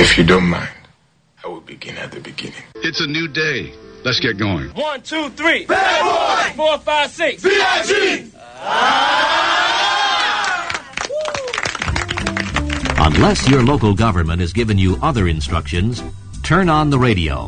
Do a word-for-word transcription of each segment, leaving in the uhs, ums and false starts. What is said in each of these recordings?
If you don't mind, I will begin at the beginning. It's a new day. Let's get going. One, two, three. Bad boy. Four, five, six. B I G. Unless your local government has given you other instructions, turn on the radio.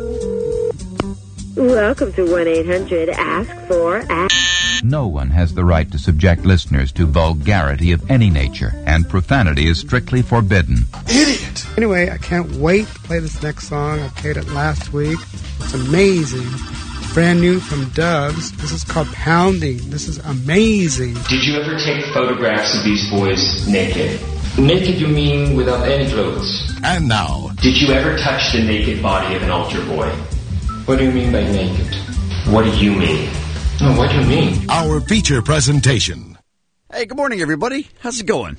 Welcome to one eight hundred ask for ask. No one has the right to subject listeners to vulgarity of any nature, and profanity is strictly forbidden. Idiot! Anyway, I can't wait to play this next song. I played it last week. It's amazing. Brand new from Doves. This is called Pounding. This is amazing. Did you ever take photographs of these boys naked? Naked, you mean without any clothes? And now, did you ever touch the naked body of an altar boy? What do you mean by naked? What do you mean? No, what do you mean? our feature presentation. Hey, good morning, everybody. How's it going?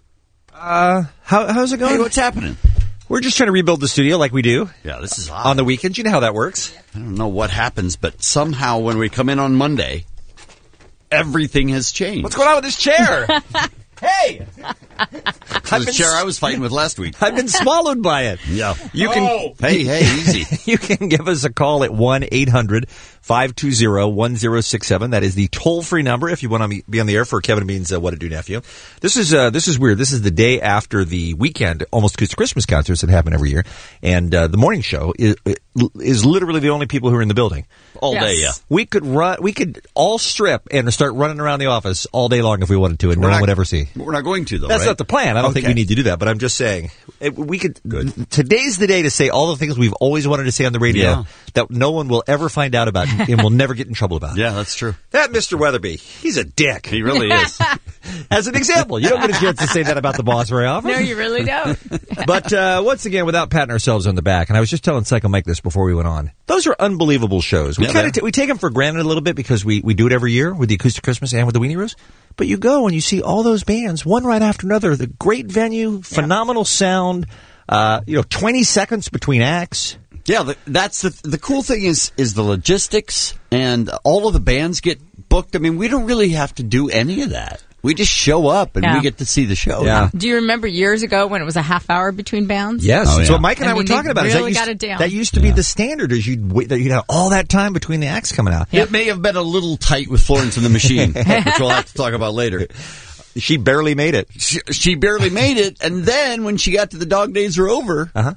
Uh, how, how's it going? Hey, what's happening? We're just trying to rebuild the studio like we do. Yeah, this is odd. On the weekends. You know how that works. I don't know what happens, but somehow when we come in on Monday, everything has changed. What's going on with this chair? Hey! The chair I was fighting with last week. I've been swallowed by it. Yeah. You can. Oh. Hey, hey, easy. You can give us a call at one eight hundred five two zero one zero six seven. That is the toll-free number if you want to be on the air for Kevin and Bean's uh, What to Do Nephew. This is uh, this is weird. This is the day after the weekend, almost Christmas concerts that happen every year, and uh, the morning show is, is literally the only people who are in the building all yes. day. Yeah, we could run. We could all strip and start running around the office all day long if we wanted to, and we're no not, one would ever see. We're not going to, though. That's right? not the plan. I don't okay. think we need to do that, but I'm just saying it, we could. Good. Today's the day to say all the things we've always wanted to say on the radio yeah. that no one will ever find out about and will never get in trouble about. Yeah, that's true. That Mister Weatherby, he's a dick. He really is. As an example, you don't get a chance to say that about the boss very often. No, you really don't. But uh, once again, without patting ourselves on the back, and I was just telling Psycho Mike this before we went on. Those are unbelievable shows. We yeah, kind of t- we take them for granted a little bit because we, we do it every year with the Acoustic Christmas and with the Weenie Roast. But you go and you see all those bands, one right after another. The great venue, phenomenal yeah. sound. Uh, you know, twenty seconds between acts. Yeah, the, that's the the cool thing is is the logistics, and all of the bands get booked. I mean, we don't really have to do any of that. We just show up and yeah. we get to see the show. Yeah. Do you remember years ago when it was a half hour between bands? Yes. Oh, yeah. So Mike and I, I mean, were talking about really it. That used, it down. that used to be yeah. the standard, is you'd wait, that you'd have all that time between the acts coming out. Yep. It may have been a little tight with Florence and the Machine, which we'll have to talk about later. She barely made it. She, she barely made it, and then when she got to the Dog Days Are Over, uh-huh.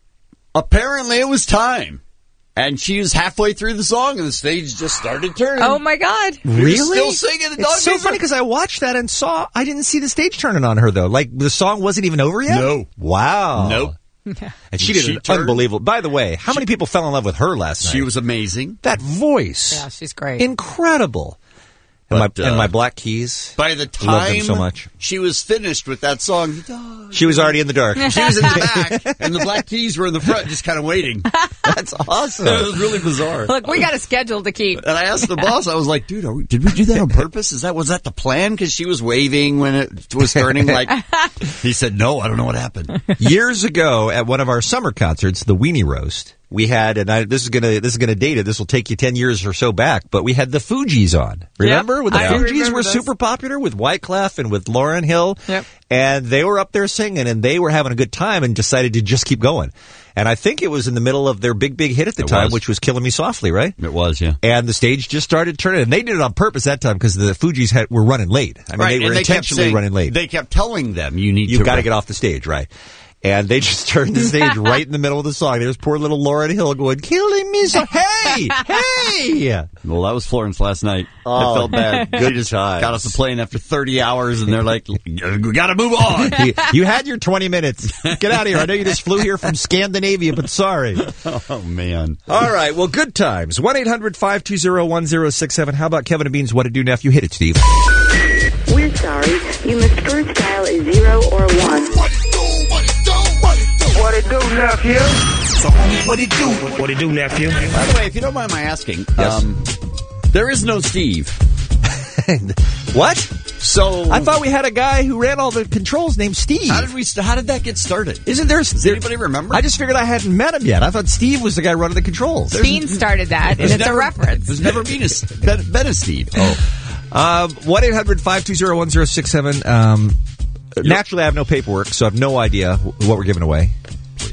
apparently it was time. And she was halfway through the song, and the stage just started turning. Oh, my God. Really? Still singing the Dog It's so Days funny because I watched that and saw, I didn't see the stage turning on her, though. Like, the song wasn't even over yet? No. Wow. Nope. And she did she an turned, unbelievable. By the way, how she, many people fell in love with her last night? She was amazing. That voice. Yeah, she's great. Incredible. And, but, my, uh, and my Black Keys. By the Loved them time so much. she was finished with that song, she was already in the dark. She was in the back, and the Black Keys were in the front, just kind of waiting. That's awesome. It was really bizarre. Look, we got a schedule to keep. And I asked the boss, I was like, dude, are we, did we do that on purpose? Is that was that the plan? Because she was waving when it was turning. Like, he said, no, I don't know what happened. Years ago, at one of our summer concerts, the Weenie Roast, we had, and I, this is gonna this is gonna date it. This will take you ten years or so back, but we had the Fugees on. Remember? Yep, when the I Fugees were this. super popular with Wyclef and with Lauryn Hill. Yep. And they were up there singing, and they were having a good time, and decided to just keep going. And I think it was in the middle of their big, big hit at the it time, was. which was "Killing Me Softly," right? It was, yeah. And the stage just started turning, and they did it on purpose that time because the Fugees had, were running late. I mean, right. they were they intentionally saying, running late. They kept telling them, "You need You've to got to get off the stage," right? And they just turned the stage right in the middle of the song. There's poor little Lauryn Hill going, "Killing me so." Hey, hey! Well, that was Florence last night. Oh, it felt bad. Good They just times. got off the plane after thirty hours, and they're like, "We got to move on." you, you had your twenty minutes. Get out of here. I know you just flew here from Scandinavia, but sorry. Oh, man. All right. Well, good times. one eight hundred five two zero one zero six seven. How about Kevin and Bean's What to Do Nephew? Hit it, Steve. We're sorry. You must first dial a zero or one. What it do, what it do, what it do. What it do, nephew? So, what it do? What it do, nephew? By the way, if you don't mind my asking, Yes. um, there is no Steve. What? So I thought we had a guy who ran all the controls named Steve. How did we? St- how did that get started? Isn't there? Does there, anybody remember? I just figured I hadn't met him yet. I thought Steve was the guy running the controls. Bean started that, and it's never, a reference. There's never been a, been, been a Steve. Oh. one eight hundred five two zero one zero six seven. Um, naturally, I have no paperwork, so I have no idea what we're giving away.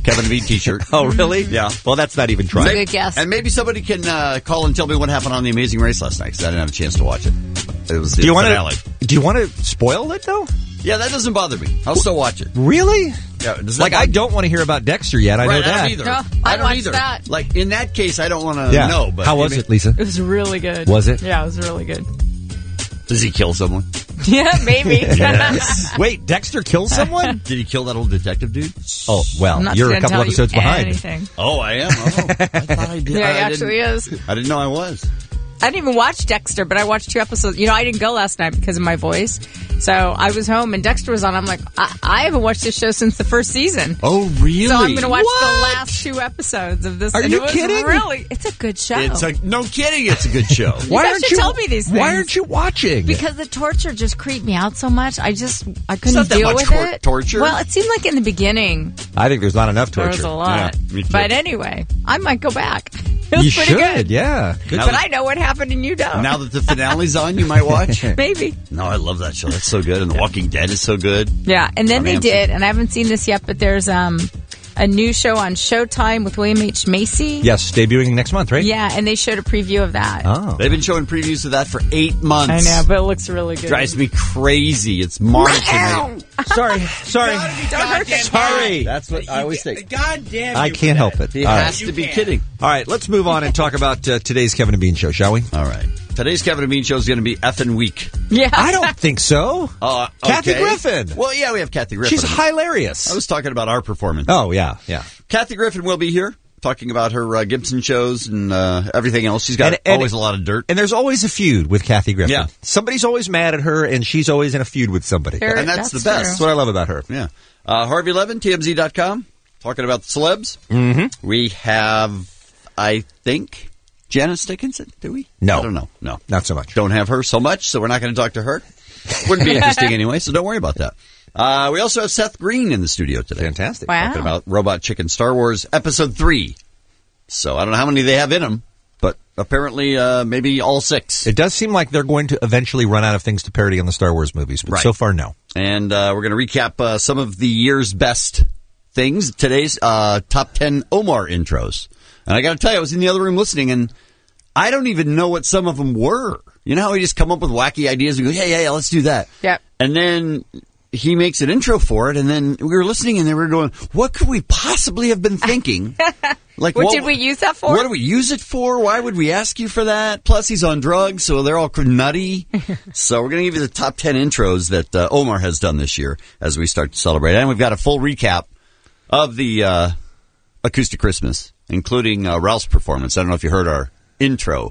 Kevin and Bean T-shirt. Oh, really? Yeah. Well, that's not even trying. That's a good guess. And maybe somebody can uh, call and tell me what happened on The Amazing Race last night, because I didn't have a chance to watch it. It was the do you finale. want to? Do you want to spoil it though? Yeah, that doesn't bother me. I'll still watch it. Really? Yeah, does that like, bother I you? don't want to hear about Dexter yet. I right, know that. I don't either. No, I I don't watched either. that. Like, in that case, I don't want to Yeah. know. But how was maybe- it, Lisa? It was really good. Was it? Yeah, it was really good. Does he kill someone? Yeah, maybe. Yes. Wait, Dexter killed someone? Did he kill that old detective dude? Oh, well, I'm not you're a gonna couple tell episodes you behind. anything. Oh, I am. Oh, I thought I did. Yeah, I he actually didn't- is. I didn't know I was. I didn't even watch Dexter, but I watched two episodes. You know, I didn't go last night because of my voice. So I was home and Dexter was on. I'm like, I, I haven't watched this show since the first season. Oh, really? So I'm going to watch What? the last two episodes of this. Are and you it was kidding? Really, it's a good show. It's a, no kidding, it's a good show. You guys should tell me these Why things. aren't you watching? Because the torture just creeped me out so much. I just I couldn't not that deal much with tor- it. torture. Well, it seemed like in the beginning I think there's not enough there torture. was a lot. Yeah, me too. But anyway, I might go back. It was You pretty should, good. yeah. Good. Now But that- I know what happened and you don't. Now that the finale's on, you might watch. Maybe. No, I love that show. That's so good. And The Walking Dead is so good. Yeah, and then On they Amazon. did, and I haven't seen this yet, but there's um a new show on Showtime with William H. Macy. Yes, debuting next month, right? Yeah, and they showed a preview of that. Oh. They've been showing previews of that for eight months. I know, but it looks really good. Drives me crazy. It's March. and Sorry, sorry. Don't hurt them. Sorry. That's what I always think. God damn I you can't for help that. it. He All has right. to be kidding. All right, let's move on and talk about uh, today's Kevin and Bean show, shall we? All right. Today's Kevin and Bean show is going to be effing weak. Yeah. I don't think so. Uh, Kathy okay. Griffin. Well, yeah, we have Kathy Griffin. She's hilarious. I was talking about our performance. Oh, yeah, yeah. Kathy Griffin will be here talking about her uh, Gibson shows and uh, everything else. She's got And- and- always a lot of dirt. And there's always a feud with Kathy Griffin. Yeah. Somebody's always mad at her, and she's always in a feud with somebody. There- and that's, that's the best. That's what I love about her. Yeah. Uh, Harvey Levin, T M Z dot com, talking about the celebs. Mm-hmm. We have, I think, Janice Dickinson, do we? No. I don't know. No. Not so much. Don't have her so much, so we're not going to talk to her. Wouldn't be interesting anyway, so don't worry about that. Uh, we also have Seth Green in the studio today. Fantastic. Wow. Talking about Robot Chicken Star Wars Episode three. So I don't know how many they have in them, but apparently uh, maybe all six. It does seem like they're going to eventually run out of things to parody on the Star Wars movies, but Right. so far, no. And uh, we're going to recap uh, some of the year's best things. Today's uh, top ten Omar intros. And I got to tell you, I was in the other room listening, and I don't even know what some of them were. You know how we just come up with wacky ideas and go, yeah, yeah, yeah, let's do that. Yep. And then he makes an intro for it, and then we were listening, and they were going, what could we possibly have been thinking? Like, What did we use that for? What do we use it for? Why would we ask you for that? Plus, he's on drugs, so they're all nutty. So we're going to give you the top ten intros that uh, Omar has done this year as we start to celebrate. And we've got a full recap of the uh, Acoustic Christmas, including uh, Ralph's performance. I don't know if you heard our intro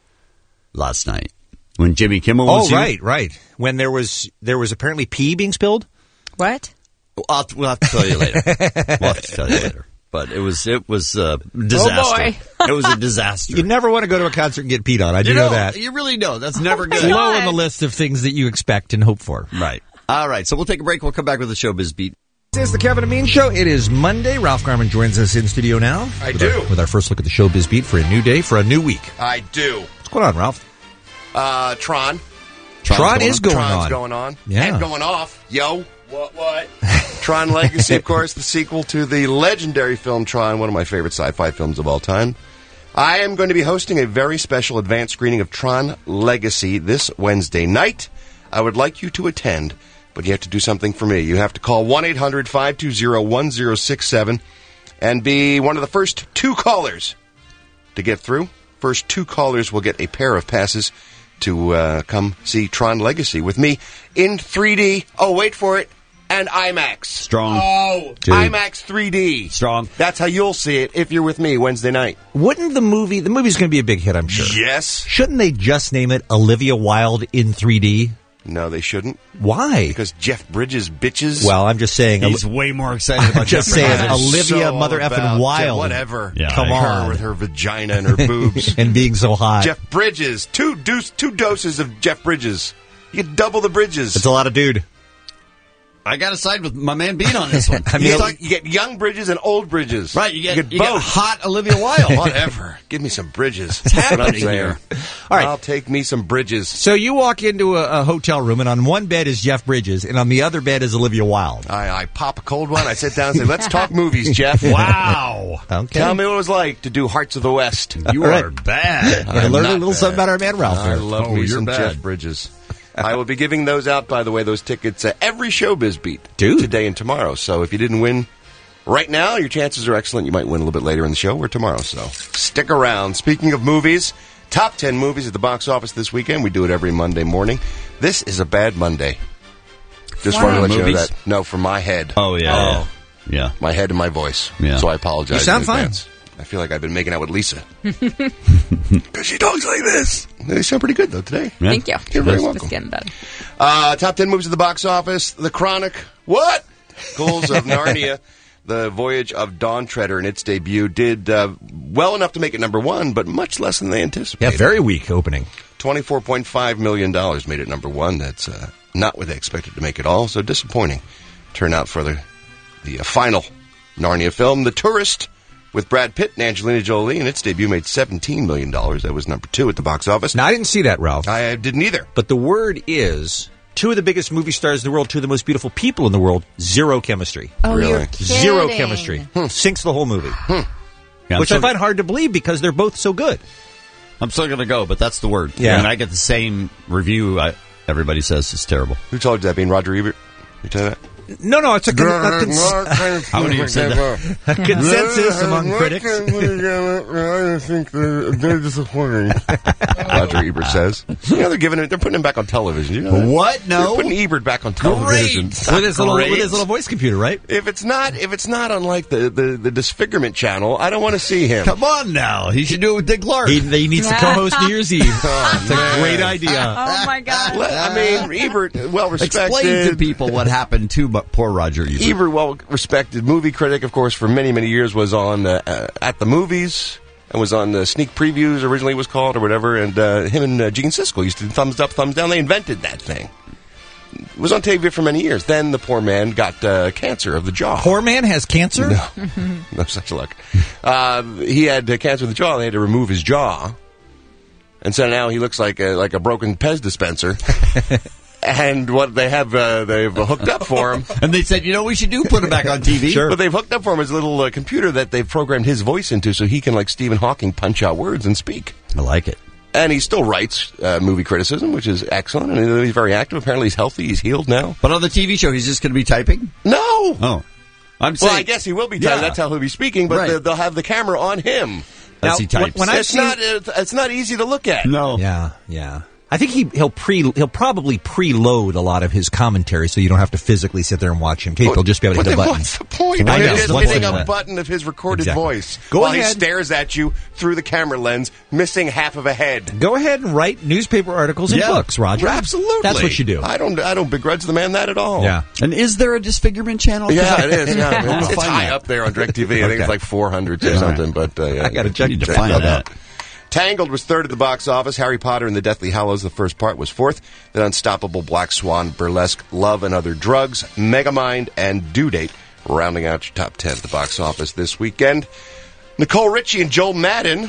last night when Jimmy Kimmel was Oh, here. right, right. When there was there was apparently pee being spilled? What? I'll, we'll have to tell you later. We'll have to tell you later. But it was it was a disaster. Oh, It was a disaster. You never want to go to a concert and get peed on. I do You know, know, that. You really know. That's never good. my Low God. on the list of things that you expect and hope for. Right. All right. So we'll take a break. We'll come back with the Showbiz Beat. This is the Kevin and Bean Show. It is Monday. Ralph Garman joins us in studio now. I with do. Our, with our first look at the Showbiz Beat for a new day, for a new week. I do. What's going on, Ralph? Uh, Tron. Tron's Tron going is on. going Tron's on. going on. Yeah. And going off. Yo. What, what? Tron Legacy, of course, the sequel to the legendary film Tron, one of my favorite sci-fi films of all time. I am going to be hosting a very special advanced screening of Tron Legacy this Wednesday night. I would like you to attend, but you have to do something for me. You have to call one eight hundred five two zero one zero six seven and be one of the first two callers to get through. First two callers will get a pair of passes to uh, come see Tron Legacy with me in three D. Oh, wait for it. And IMAX. Strong. Oh, Dude. IMAX three D. Strong. That's how you'll see it if you're with me Wednesday night. Wouldn't the movie, the movie's going to be a big hit, I'm sure. Yes. Shouldn't they just name it Olivia Wilde in three D? No, they shouldn't. Why? Because Jeff Bridges bitches. Well, I'm just saying. He's way more excited about just Jeff saying, Bridges. Olivia So mother about effing Jeff- Wilde. Whatever. Yeah, Come I- on. Her with her vagina and her boobs. And being so hot. Jeff Bridges. Two, deuce, two doses of Jeff Bridges. You get double the Bridges. It's a lot of dude. I got to side with my man Bean on this one. I mean, you, talk, you get young Bridges and old Bridges. Right, you get, you get you both. get hot Olivia Wilde. Whatever. Give me some Bridges. What's happening here? All right. I'll take me some Bridges. So you walk into a, a hotel room, and on one bed is Jeff Bridges, and on the other bed is Olivia Wilde. I, I pop a cold one. I sit down and say, let's talk movies, Jeff. Wow. Okay. Tell me what it was like to do Hearts of the West. You All are right. bad. I learned a little bad. something about our man Ralph I here. love Oh, me you're some bad. Jeff Bridges. I will be giving those out, by the way, those tickets uh, every Showbiz Beat Dude. today and tomorrow. So if you didn't win right now, your chances are excellent. You might win a little bit later in the show or tomorrow. So stick around. Speaking of movies, top ten movies at the box office this weekend. We do it every Monday morning. This is a bad Monday. Just Why? wanted to let you know Movies? that. No, for my head. Oh, yeah. Oh. Yeah. My head and my voice. Yeah. So I apologize You sound in fine. advance. I feel like I've been making out with Lisa. Because she talks like this. They sound pretty good, though, today. Yeah. Thank you. You're very It's welcome. getting better. Uh, top ten movies at the box office. The Chronic. What? Ghouls of Narnia. The Voyage of Dawn Treader in its debut did uh, well enough to make it number one, but much less than they Yeah, anticipated. very weak opening. twenty-four point five million dollars made it number one. That's uh, not what they expected to make it all, so disappointing turnout for the, the uh, final Narnia film. The Tourist with Brad Pitt and Angelina Jolie in its debut made seventeen million dollars. That was number two at the box office. Now, I didn't see that, Ralph. I didn't either. But the word is, two of the biggest movie stars in the world, two of the most beautiful people in the world, zero chemistry. Oh, Really? you're kidding. Zero chemistry. Hmm. Sinks the whole movie. Yeah, I'm Which still, I find hard to believe because they're both so good. I'm still going to go, but that's the word. Yeah. And I get the same review I, everybody says it's terrible. Who told you that, being Roger Ebert? You tell you that? No, no, it's a, con- a, cons- How many of you said that? a consensus among critics. I think they're disappointing. Roger Ebert says. You know, they're giving it, they're putting him back on television. You know that? What? No. They're putting Ebert back on television. With his, little, with his little voice computer, right? If it's not, if it's not on like the, the, the Disfigurement channel, I don't want to see him. Come on now. He should do it with Dick Clark. He, he needs to co-host New Year's Eve. Oh, It's a great idea. Oh, my God. Let- I mean, Ebert, well respected. Explain to people what happened to but poor Roger Ebert. Ebert, well respected movie critic, of course, for many, many years, was on uh, uh, At the Movies and was on the Sneak Previews, originally it was called, or whatever. And uh, him and uh, Gene Siskel used to do thumbs up, thumbs down. They invented that thing. It was on T V for many years. Then the poor man got uh, cancer of the jaw. Poor man has cancer? No, no such luck. Uh, he had uh, cancer of the jaw, and they had to remove his jaw. And so now he looks like a, like a broken Pez dispenser. And what they have, uh, they've hooked up for him. And they said, you know, we should do put him back on T V. Sure. But they've hooked up for him his little uh, computer that they've programmed his voice into so he can, like Stephen Hawking, punch out words and speak. I like it. And he still writes uh, movie criticism, which is excellent. And he's very active. Apparently he's healthy. He's healed now. But on the T V show, he's just going to be typing? No! Oh. I'm saying. Well, I guess he will be typing. Yeah. That's how he'll be speaking. But Right. they- they'll have the camera on him. As Now, he types. when I've It's seen- not, it's not easy to look at. No. Yeah, yeah. I think he he'll pre he'll probably preload a lot of his commentary, so you don't have to physically sit there and watch him tape. He'll just be able to But hit the then button. what's the point? I know. It's What's hitting the a point? button of his recorded Exactly. voice Go while he ahead. stares at you through the camera lens, missing half of a head. Go ahead and write newspaper articles and Yeah. books, Roger. Absolutely, That's what you do. I don't. I don't begrudge the man that at all. Yeah. And is there a disfigurement channel? 'Cause Yeah, I- it is. Yeah, I wanna it's it's find high that. up there on DirecTV. I think it's Okay. like four hundred or something. But uh, yeah, I gotta check- need to check find that that. out. Tangled was third at the box office. Harry Potter and the Deathly Hallows, the first part, was fourth. Then Unstoppable, Black Swan, Burlesque, Love and Other Drugs, Megamind, and Due Date, rounding out your top ten at the box office this weekend. Nicole Richie and Joel Madden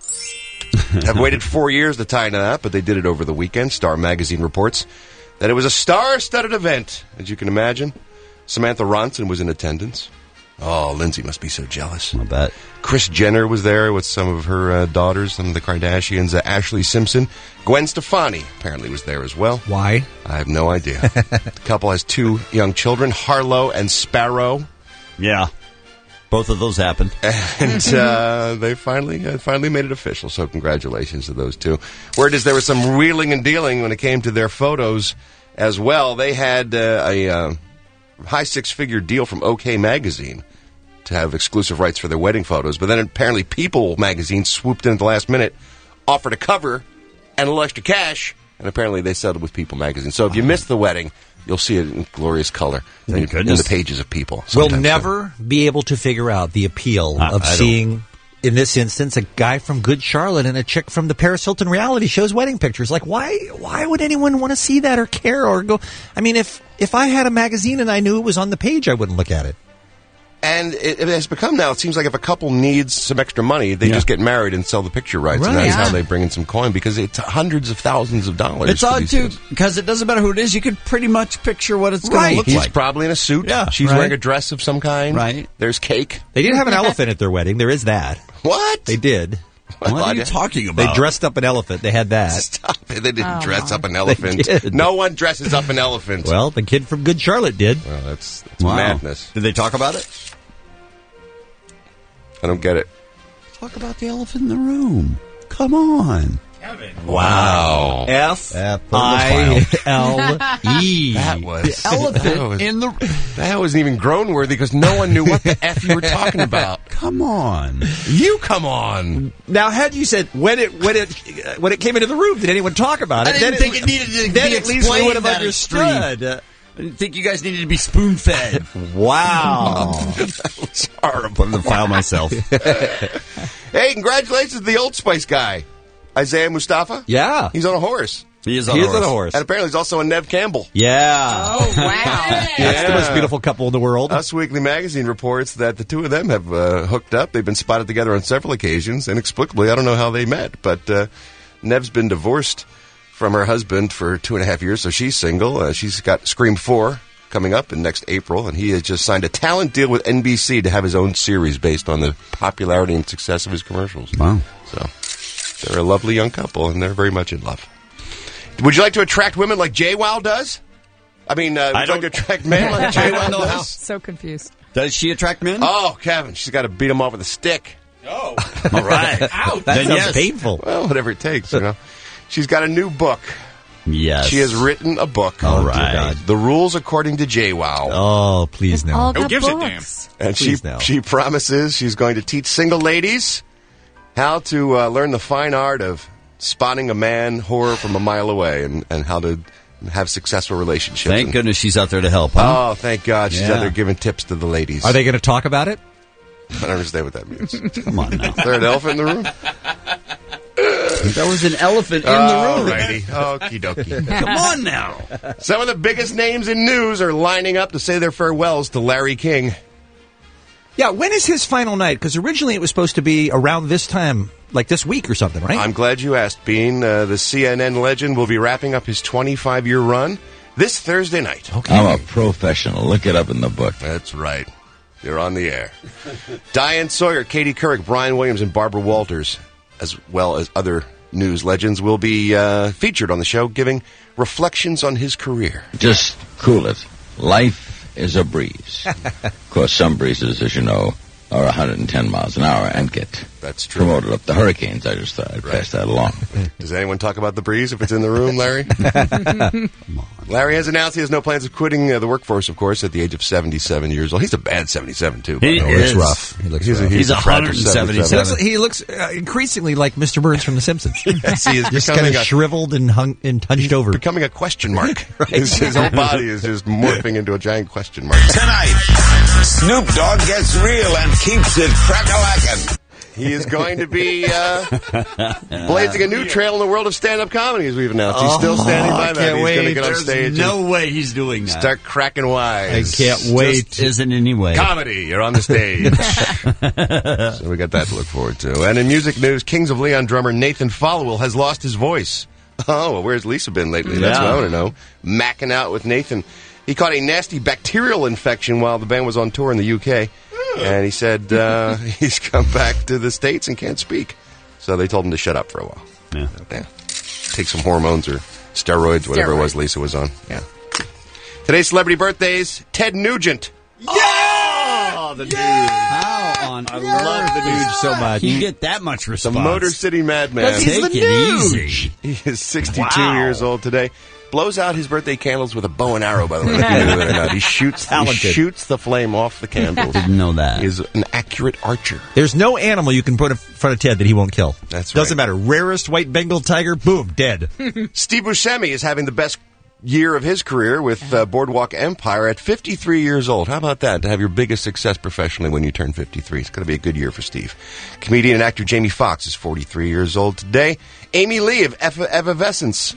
have waited four years to tie into that, but they did it over the weekend. Star Magazine reports that it was a star-studded event, as you can imagine. Samantha Ronson was in attendance. Oh, Lindsay must be so jealous. I bet. Kris Jenner was there with some of her uh, daughters, some of the Kardashians. Uh, Ashley Simpson. Gwen Stefani apparently was there as well. Why? I have no idea. The couple has two young children, Harlow and Sparrow. Yeah. Both of those happened. And uh, they finally uh, finally made it official, so congratulations to those two. Word is there was some wheeling and dealing when it came to their photos as well. They had uh, a uh, high six-figure deal from OK Magazine to have exclusive rights for their wedding photos, but then apparently People Magazine swooped in at the last minute, offered a cover and a little extra cash, and apparently they settled with People Magazine. So if you missed the wedding, you'll see it in glorious color in, in goodness. the pages of People. We'll sometime never be able to figure out the appeal I- of I don't- seeing in this instance, a guy from Good Charlotte and a chick from the Paris Hilton reality show's wedding pictures. Like, why why would anyone want to see that or care or go? I mean, if, if I had a magazine and I knew it was on the page, I wouldn't look at it. And it, it has become now, it seems like if a couple needs some extra money, they Yeah. just get married and sell the picture rights. And Right. that's Yeah. how they bring in some coin because it's hundreds of thousands of dollars. It's for odd, these too, things. because it doesn't matter who it is. You can pretty much picture what it's going Right. to look He's like. probably in a suit. Yeah, She's right. wearing a dress of some kind. Right. There's cake. They did have an elephant at their wedding. There is that. What? They did. What are you What? talking They about? dressed up an elephant. They had that. Stop it. They didn't Oh, dress up an They elephant. did. No one dresses up an elephant. Well, the kid from Good Charlotte did. Well, that's, that's Wow. madness. Did they talk about it? I don't get it. Talk about the elephant in the room. Come on. Wow. F Uh, put it in I the L E. That was Elephant that was, in the... that wasn't even grown worthy because no one knew what the F you were talking about. Come on. You come on. Now, had you said when it when it when it came into the room, did anyone talk about it? I didn't then think it needed to then be at least we explained would have that understood. extreme. I didn't think you guys needed to be spoon-fed. Wow. It's horrible. Put it in the file myself. Hey, congratulations to the Old Spice guy, Isaiah Mustafa. Yeah. He's on a horse. He is on He a is horse. on a horse. And apparently he's also a Nev Campbell. Yeah. Oh, wow. That's the most beautiful couple in the world. Us Weekly Magazine reports that the two of them have uh, hooked up. They've been spotted together on several occasions. Inexplicably, I don't know how they met, but uh, Nev's been divorced from her husband for two and a half years, so she's single. Uh, she's got Scream four coming up in next April, and he has just signed a talent deal with N B C to have his own series based on the popularity and success of his commercials. Wow. So they're a lovely young couple, and they're very much in love. Would you like to attract women like JWoww does? I mean, uh, would I you like don't- to attract men like I don't JWoww know how. does? So confused. Does she attract men? Oh, Kevin, she's got to beat him off with a stick. Oh. All right. Ouch. That Then sounds yes. painful. Well, whatever it takes, you know. She's got a new book. Yes. She has written a book. All Oh, dear right. God. The Rules According to JWoww. Oh, please no. All Who the gives a books. and she please no. she promises she's going to teach single ladies how to uh, learn the fine art of spotting a man whore from a mile away and, and how to have successful relationships. Thank And- goodness she's out there to help, huh? Oh, thank God. She's Yeah. out there giving tips to the ladies. Are they going to talk about it? I don't understand what that means. Is Come on now. there an elephant in the room? There was an elephant in All the room. righty. Okie dokie. Come on now. Some of the biggest names in news are lining up to say their farewells to Larry King. Yeah, when is his final night? Because originally it was supposed to be around this time, like this week or something, right? I'm glad you asked, Bean. Uh, the C N N legend will be wrapping up his twenty-five year run this Thursday night. I'm a professional. Look it up in the book. That's right. You're on the air. Diane Sawyer, Katie Couric, Brian Williams, and Barbara Walters, as well as other news legends, will be uh, featured on the show, giving reflections on his career. Just cool it. Life is a breeze. Of course, some breezes, as you know, are one hundred ten miles an hour and get That's true. promoted up. The hurricanes, I just thought I'd pass that along. Does anyone talk about the breeze if it's in the room, Larry? Larry has announced he has no plans of quitting uh, the workforce, of course, at the age of seventy-seven years old. He's a bad seventy-seven, too. by He the way. is. It's rough. He looks He's, rough. a, he's, He's a fragile one hundred seventy-seven. seventy-seven. He looks, he looks uh, increasingly like Mister Burns from The Simpsons. Yes, he is Just kind becoming of a, shriveled and hung and hunched over. becoming a question mark. his, his whole body is just morphing into a giant question mark. Tonight, Snoop Dogg gets real and keeps it crack-a-lackin'. He is going to be uh, blazing a new trail in the world of stand-up comedy, as we've announced. He's still standing by I that. can't He's going to wait. get on There's stage no and way he's doing that. start cracking wise. I can't wait. Just isn't any way. Comedy, you're on the stage. So we got that to look forward to. And in music news, Kings of Leon drummer Nathan Followell has lost his voice. Oh, well, where's Lisa been lately? That's Yeah. what I want to know. Macking out with Nathan. He caught a nasty bacterial infection while the band was on tour in the U K. And he said uh, he's come back to the States and can't speak. So they told him to shut up for a while. Yeah. Yeah. Take some hormones or steroids, whatever it was Lisa was on. Yeah. Today's celebrity birthdays, Ted Nugent. Oh, the dude. How on I love the dude so much. You get that much The response. Motor City Madman. Because he's Take the it dude. easy. He is sixty-two Wow. years old today. Blows out his birthday candles with a bow and arrow, by the way. If you knew that or not. He shoots, he Talented. shoots the flame off the candles. Didn't know that. He is an accurate archer. There's no animal you can put in front of Ted that he won't kill. That's right. Doesn't matter. Rarest white Bengal tiger, boom, dead. Steve Buscemi is having the best year of his career with uh, Boardwalk Empire at fifty-three years old. How about that, to have your biggest success professionally when you turn fifty-three? It's going to be a good year for Steve. Comedian and actor Jamie Foxx is forty-three years old today. Amy Lee of Eff- Evanescence.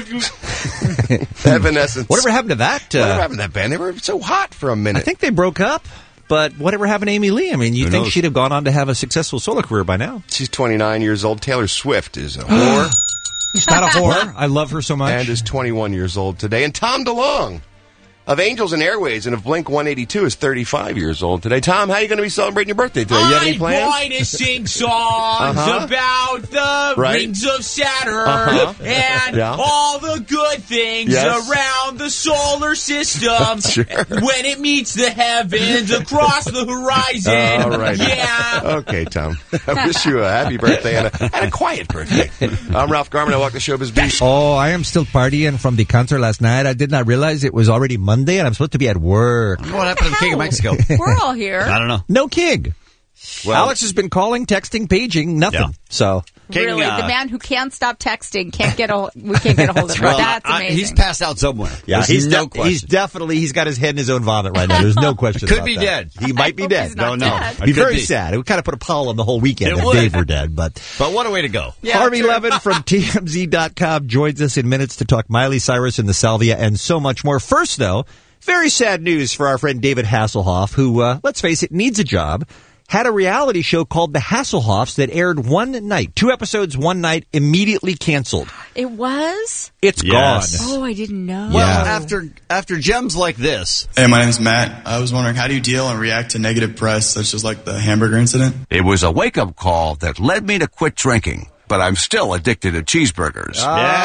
Evanescence. Whatever happened to that? Uh, Whatever happened to that band? They were so hot for a minute. I think they broke up. But whatever happened to Amy Lee? I mean, you Who think knows? she'd have gone on to have a successful solo career by now? She's twenty-nine years old. Taylor Swift is a whore. She's not a whore. I love her so much. And is twenty-one years old today. And Tom DeLonge of Angels and Airways and of Blink one eighty-two is thirty-five years old today. Tom, how are you going to be celebrating your birthday today? You have any plans? I'm going to sing songs Uh-huh. about the Right. rings of Saturn Uh-huh. and Yeah. all the good things Yes. around the solar system Sure. when it meets the heavens across the horizon. All right. Yeah. Okay, Tom. I wish you a happy birthday and a, and a quiet birthday. I'm Ralph Garman. I walk the showbiz beat. Oh, I am still partying from the concert last night. I did not realize it was already Monday and I'm supposed to be at work. What happened to the King of Mexico? We're all here. I don't know. No King. Well- Alex has been calling, texting, paging, nothing. Yeah. So King, really, uh, the man who can't stop texting can't get a. We can't get a hold of him. Well, That's I- amazing. he's passed out somewhere. yeah, There's he's no de- question. he's definitely he's got his head in his own vomit right now. There's no question. Could about be that. dead. He might be hope dead. he's not Don't know. dead. It'd be Could very be. sad. It would kind of put a pall on the whole weekend It if would. Dave were dead. But But what a way to go. Yeah, Harvey true. Levin from T M Z dot com joins us in minutes to talk Miley Cyrus and the Salvia and so much more. First, though, very sad news for our friend David Hasselhoff, who, uh, let's face it, needs a job. Had a reality show called The Hasselhoffs that aired one night, two episodes, one night, immediately canceled. It was. It's Yes. gone. Oh, I didn't know. Well, Yeah. after after gems like this, Hey, my name's Matt. I was wondering, how do you deal and react to negative press, such as like the hamburger incident? It was a wake-up call that led me to quit drinking, but I'm still addicted to cheeseburgers.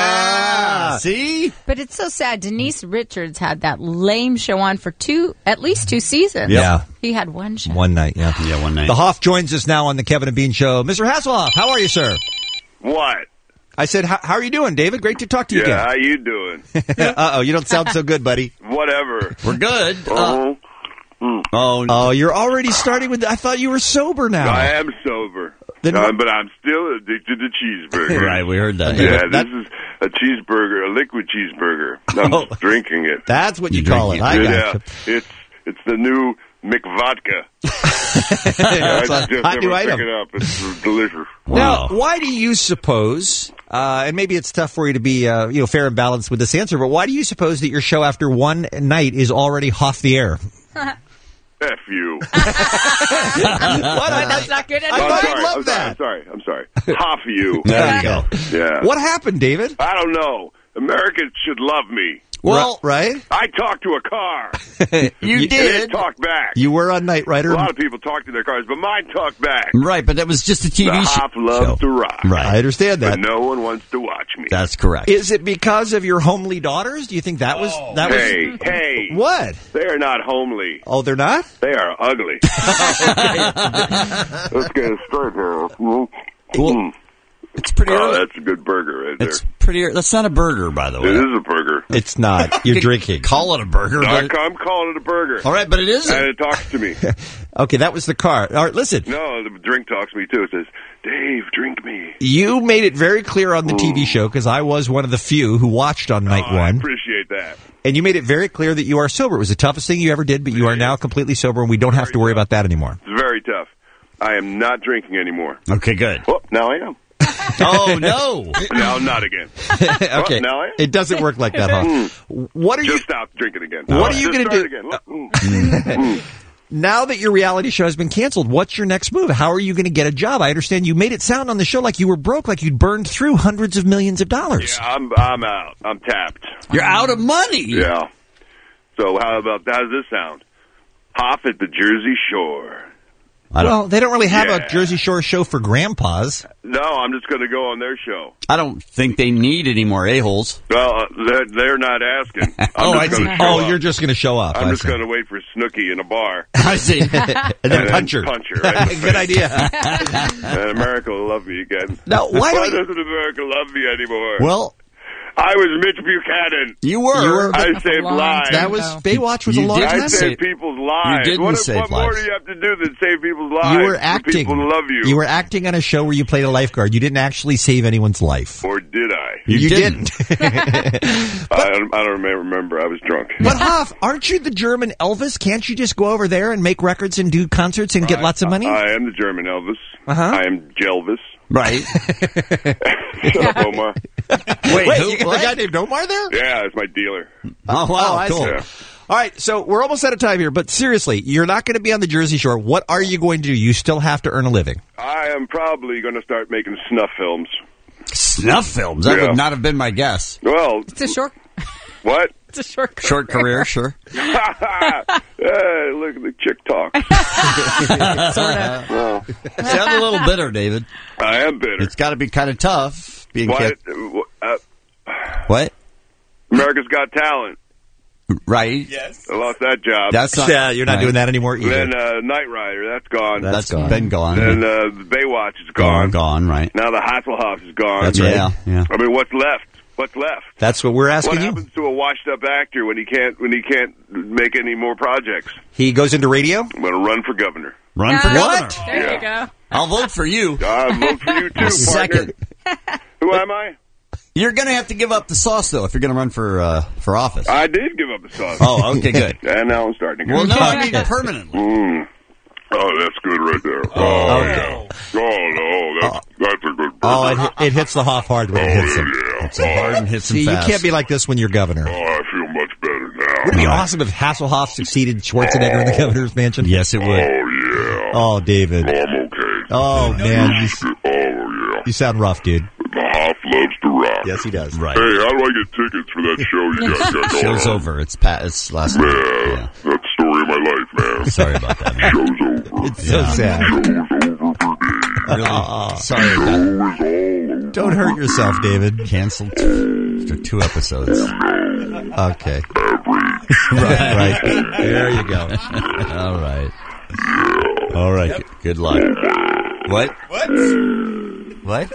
yeah, see, But it's so sad. Denise Richards had that lame show on for two, at least two seasons. Yeah. He had one show. One night, yeah. yeah, one night. The Hoff joins us now on the Kevin and Bean Show. Mister Hasselhoff, how are you, sir? What? I said, how, how are you doing, David? Great to talk to you Yeah, how again. you doing? Uh-oh, you don't sound so good, buddy. Whatever. We're good. Uh, Uh-huh. Mm. oh, Oh, you're already starting with, I thought you were sober now. I am sober, Then uh, what- but I'm still addicted to cheeseburgers. right, we heard that. Yeah, That- this is a cheeseburger, a liquid cheeseburger. I'm Oh. drinking it. That's what you, You call it. drink I it. got yeah, you. it's it's the new McVodka. It's I a just hot new never item. pick it up. It's delicious. Now, why do you suppose, uh, and maybe it's tough for you to be uh, you know, fair and balanced with this answer, but why do you suppose that your show after one night is already off the air? F you. What? That's not good I anymore. thought sorry, you loved I'm that. sorry. I'm sorry. I'm sorry. Half of you. There you go. Yeah. What happened, David? I don't know. Americans should love me. Well, right? I talked to a car. you And it did. talked back. You were on Night A Rider. lot of people talk to their cars, but mine talked back. Right, but that was just a T V The show. Hop loves to rock. Right. I understand But that. no one wants to watch me. That's correct. Is it because of your homely daughters? Do you think that was that hey, was hey. what? They are not homely. Oh, they're not? They are ugly. Let's get it straight here. Well, Mm. it's pretty Oh, early. that's a good burger right there. It's pretty early. That's not a burger, by the way. It is a burger. It's not. You're drinking. Call it a burger. No, But I- I'm calling it a burger. all right, but it isn't. And it talks to me. Okay, that was the car. All right, listen. No, the drink talks to me too. It says, Dave, drink me. You made it very clear on the T V show because I was one of the few who watched on night Oh, I one. appreciate that. And you made it very clear that you are sober. It was the toughest thing you ever did, but you are now completely sober, and we don't have to worry about that anymore. It's very tough. I am not drinking anymore. Okay, good. Oh, now I am. Oh, no. Now not again. Okay, Oh, now I am. it doesn't work like that, huh? What are Just you stop drinking again. What Oh, are you just gonna start do? Again. Look, mm. Mm. now that your reality show has been canceled? What's your next move? How are you going to get a job? I understand you made it sound on the show like you were broke, like you'd burned through hundreds of millions of dollars. Yeah, I'm I'm out. I'm tapped. You're out of money. Yeah. So how about how does this sound? Hop at the Jersey Shore. Well, they don't really have Yeah. a Jersey Shore show for grandpas. No, I'm just going to go on their show. I don't think they need any more a-holes. Well, uh, they're, they're not asking. I'm Oh, just I gonna see. show Oh, up. you're just going to show up. I'm I just see. going to wait for Snooki in a bar. I see. and then and punch her. Punch her. Right in the Good face. idea. And America will love me again. Now, why why don't you- doesn't America love me anymore? Well, I was Mitch Buchanan. You were. You were- I saved lives. that was Baywatch was a You long did time I ago. saved people's lives. didn't what save what more lives. do you have to do than save people's lives? You were for acting. People to love you. You were acting on a show where you played a lifeguard. You didn't actually save anyone's life. Or did I? You, you didn't. didn't. I, don't, I don't remember. I was drunk. But Hoff, aren't you the German Elvis? Can't you just go over there and make records and do concerts and get I, lots of money? I, I am the German Elvis. Uh-huh. I am Jelvis. Right. Shut up, Omar. Wait, Wait who, you got a guy named Omar there? Yeah, it's my dealer. Oh, wow, oh, cool. Yeah. All right, so we're almost out of time here, but seriously, you're not going to be on the Jersey Shore. What are you going to do? You still have to earn a living. I am probably going to start making snuff films. Snuff films? That Yeah. would not have been my guess. Well, It's a short. what? It's a short. Career. Short career, sure. Hey, look at the chick talk. Sort of. Well, Sound a little bitter, David. I am bitter. It's got to be kind of tough being What? kept. Uh, What? America's Got Talent. Right. Yes. I lost that job. That's not, Yeah, you're not right. doing that anymore either. Then uh, Knight Rider, that's gone. That's, That's gone. been gone. Then uh, Baywatch is gone, gone. gone, right. Now the Hasselhoff is gone. That's right. Yeah, yeah. I mean, what's left? What's left? That's what we're asking What you. happens to a washed-up actor when he can't when he can't make any more projects? He goes into radio? I'm going to run for governor. Run Ah, for governor. There Yeah. you go. I'll vote for you. I vote for you too, partner. Second. Who am I? You're going to have to give up the sauce, though, if you're going to run for uh, for office. I did give up the sauce. Oh, okay, good. And now I'm starting again. Well, no, I mean permanently. Mm. Oh, that's good right there. Oh, yeah. Oh, no, that's, that's a good burger. Oh, it, hit- it hits the Hoff hard when it hits him. Yeah. It's a hard and hits him See, you fast. can't be like this when you're governor. Oh, I feel much better now. Would it be awesome if Hasselhoff succeeded Schwarzenegger in the governor's mansion? Yes, it would. Oh, yeah. Oh, David. Oh, I'm okay. Oh, man. You, Oh, yeah. you sound rough, dude. The Hoff loves to rock. Yes, he does. Right. Hey, how do I get tickets for that show you guys got going Show's on? over. It's pat. It's last night. Yeah, Yeah. that's the story of my life, man. Sorry about that, man. Show's over. It's so sad. Show's over for me. Really? Sorry Show about is all over. Don't hurt yourself, David. Canceled after two episodes. Okay. Right, right. There you go. All right. All right. Good, good luck. What? What? What?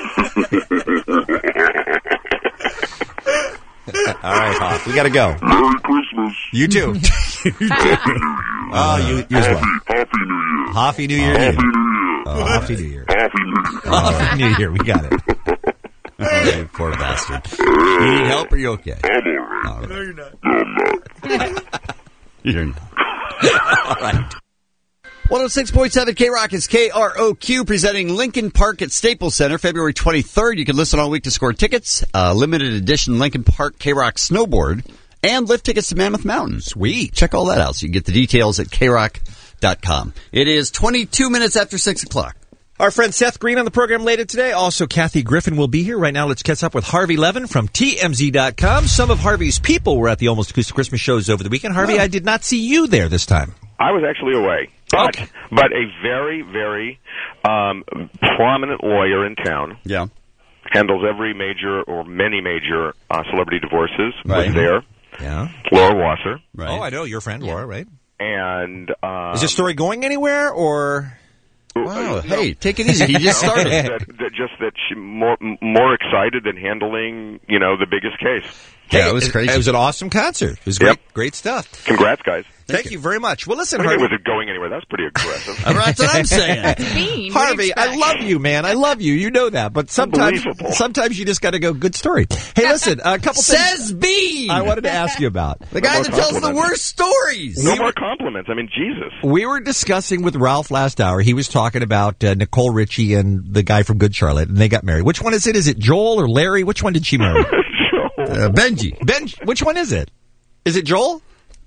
All right, Hoff. We got to go. Merry Christmas. You too. You too. Oh, you, you as well. Happy New Year. Happy New Year. to Happy you. New Year. Oh, Happy New Year. Happy New Year. Happy New Year. We got it. Oh, you poor bastard. You need help or you okay? I'm all right. All right. No, you're not. No, I'm not. You're not. All right. one oh six point seven K-Rock is K R O Q presenting Lincoln Park at Staples Center February twenty-third. You can listen all week to score tickets, uh, limited edition Lincoln Park K-Rock snowboard, and lift tickets to Mammoth Mountain. Sweet. Check all that out so you can get the details at K rock dot com. It is twenty-two minutes after six o'clock. Our friend Seth Green on the program later today. Also, Kathy Griffin will be here. Right now, let's catch up with Harvey Levin from T M Z dot com. Some of Harvey's people were at the Almost Acoustic Christmas shows over the weekend. Harvey, Oh. I did not see you there this time. I was actually away, but Okay. but a very very um, prominent lawyer in town Yeah. handles every major or many major uh, celebrity divorces. Right. Was there, Yeah. Laura Wasser, Right. Oh, I know. Your friend, Laura, right? and um, Is this story going anywhere, or... Wow. Hey, take it easy. He just no, started. that, that just that she more more excited than handling you know the biggest case. Yeah, it was crazy. It was an awesome concert. It was Yep. great, great stuff. Congrats, guys. Thank, you. very much. Well, listen, What do you Harvey. mean, was it going anywhere? That's pretty aggressive. That's what I'm saying. Bean. Harvey, I love you, man. I love you. You know that. But sometimes, Unbelievable. sometimes you just got to go. Good story. Hey, listen, a couple Says things Bean. I wanted to ask you about. The guy more that tells the compliments. worst stories. No more compliments. I mean, Jesus. We were discussing with Ralph last hour. He was talking about uh, Nicole Richie and the guy from Good Charlotte, and they got married. Which one is it? Is it Joel or Larry? Which one did she marry? Uh, Benji. Ben, which one is it? Is it Joel?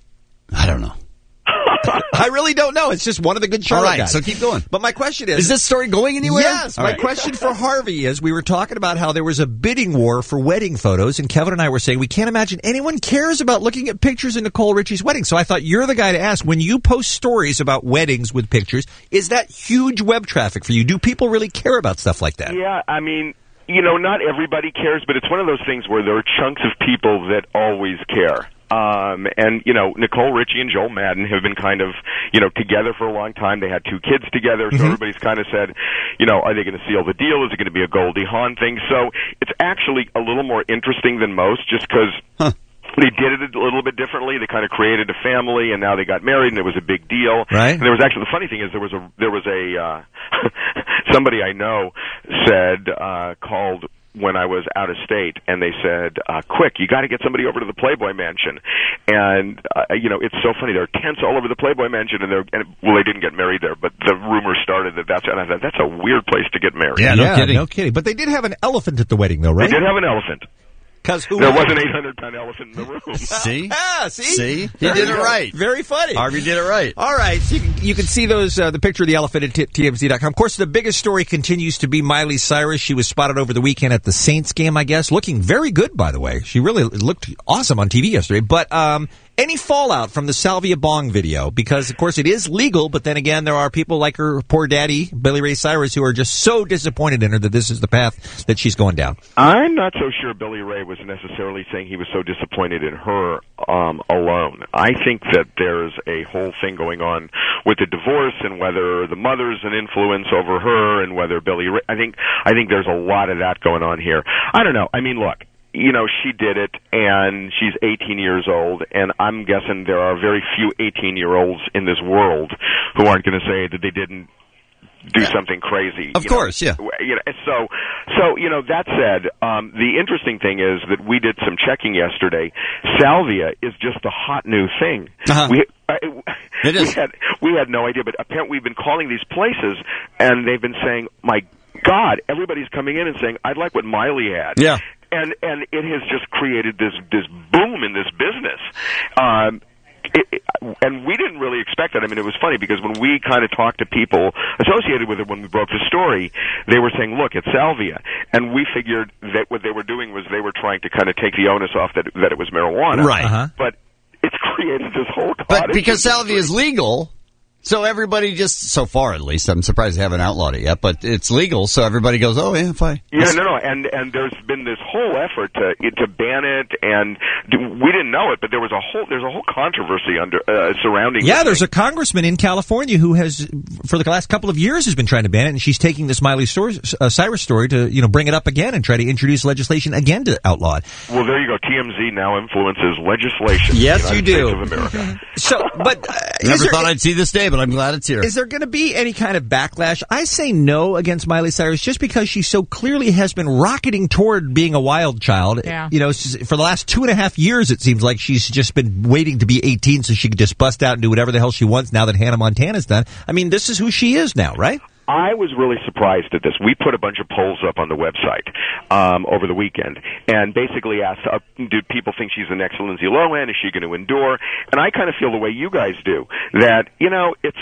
I don't know. I really don't know. It's just one of the Good All Charlotte right, guys. so keep going. But my question is... Is this story going anywhere? Yes. All My right. question for Harvey is, we were talking about how there was a bidding war for wedding photos, and Kevin and I were saying we can't imagine anyone cares about looking at pictures of Nicole Richie's wedding. So I thought you're the guy to ask. When you post stories about weddings with pictures, is that huge web traffic for you? Do people really care about stuff like that? Yeah, I mean, you know, not everybody cares, but it's one of those things where there are chunks of people that always care. Um, and, you know, Nicole Richie and Joel Madden have been kind of, you know, together for a long time. They had two kids together, so Mm-hmm. everybody's kind of said, you know, are they going to seal the deal? Is it going to be a Goldie Hawn thing? So it's actually a little more interesting than most just because Huh. they did it a little bit differently. They kind of created a family, and now they got married, and it was a big deal. Right. And there was actually, the funny thing is there was a, there was a, uh, somebody I know said, uh, called when I was out of state, and they said, uh, quick, you got to get somebody over to the Playboy Mansion. And, uh, you know, it's so funny. There are tents all over the Playboy Mansion, and they're, and, well, they didn't get married there, but the rumor started that that's, and I thought, that's a weird place to get married. Yeah, no yeah, kidding. No kidding. But they did have an elephant at the wedding, though, right? They did have an elephant. Because who? There was an eight hundred pound elephant in the room. See? Ah, see? See? He did it right. Very funny. Harvey did it right. All right. So you can, you can see those, uh, the picture of the elephant at T M Z dot com. Of course, the biggest story continues to be Miley Cyrus. She was spotted over the weekend at the Saints game, I guess. Looking very good, by the way. She really looked awesome on T V yesterday. But, um, any fallout from the Salvia Bong video? Because, of course, it is legal, but then again, there are people like her poor daddy, Billy Ray Cyrus, who are just so disappointed in her that this is the path that she's going down. I'm not so sure Billy Ray was necessarily saying he was so disappointed in her um, alone. I think that there's a whole thing going on with the divorce and whether the mother's an influence over her and whether Billy Ray... I think, I think there's a lot of that going on here. I don't know. I mean, look. You know, she did it, and she's eighteen years old, and I'm guessing there are very few eighteen-year-olds in this world who aren't going to say that they didn't do something crazy. Of course, know? yeah. You know, so, so you know, that said, um, the interesting thing is that we did some checking yesterday. Salvia is just a hot new thing. Uh-huh. We, I, it is. We had, we had no idea, but apparently we've been calling these places, and they've been saying, my God, everybody's coming in and saying, I'd like what Miley had. Yeah. And and it has just created this this boom in this business. Um, it, it, and we didn't really expect that. I mean, it was funny because when we kind of talked to people associated with it when we broke the story, they were saying, look, it's Salvia. And we figured that what they were doing was they were trying to kind of take the onus off that that it was marijuana. Right. Uh-huh. But it's created this whole cottage. But because Salvia is legal... So everybody just, so far at least, I'm surprised they haven't outlawed it yet, but it's legal, so everybody goes, oh yeah, fine. Yeah, no, no, and and there's been this whole effort to to ban it, and we didn't know it, but there was a whole there's a whole controversy under uh, surrounding. Yeah, there's thing. a congressman in California who has, for the last couple of years, has been trying to ban it, and she's taking this Miley story, uh, Cyrus story to you know bring it up again and try to introduce legislation again to outlaw it. Well, there you go. T M Z now influences legislation. Yes, in the United you do. States of America. So, but uh, never there, thought I'd see this day, but I'm glad it's here. Is there going to be any kind of backlash? I say no against Miley Cyrus just because she so clearly has been rocketing toward being a wild child. Yeah. You know, for the last two and a half years, it seems like she's just been waiting to be eighteen so she could just bust out and do whatever the hell she wants now that Hannah Montana's done. I mean, this is who she is now, right? I was really surprised at this. We put a bunch of polls up on the website um, over the weekend and basically asked, uh, do people think she's the next Lindsay Lohan? Is she going to endure? And I kind of feel the way you guys do, that, you know, it's,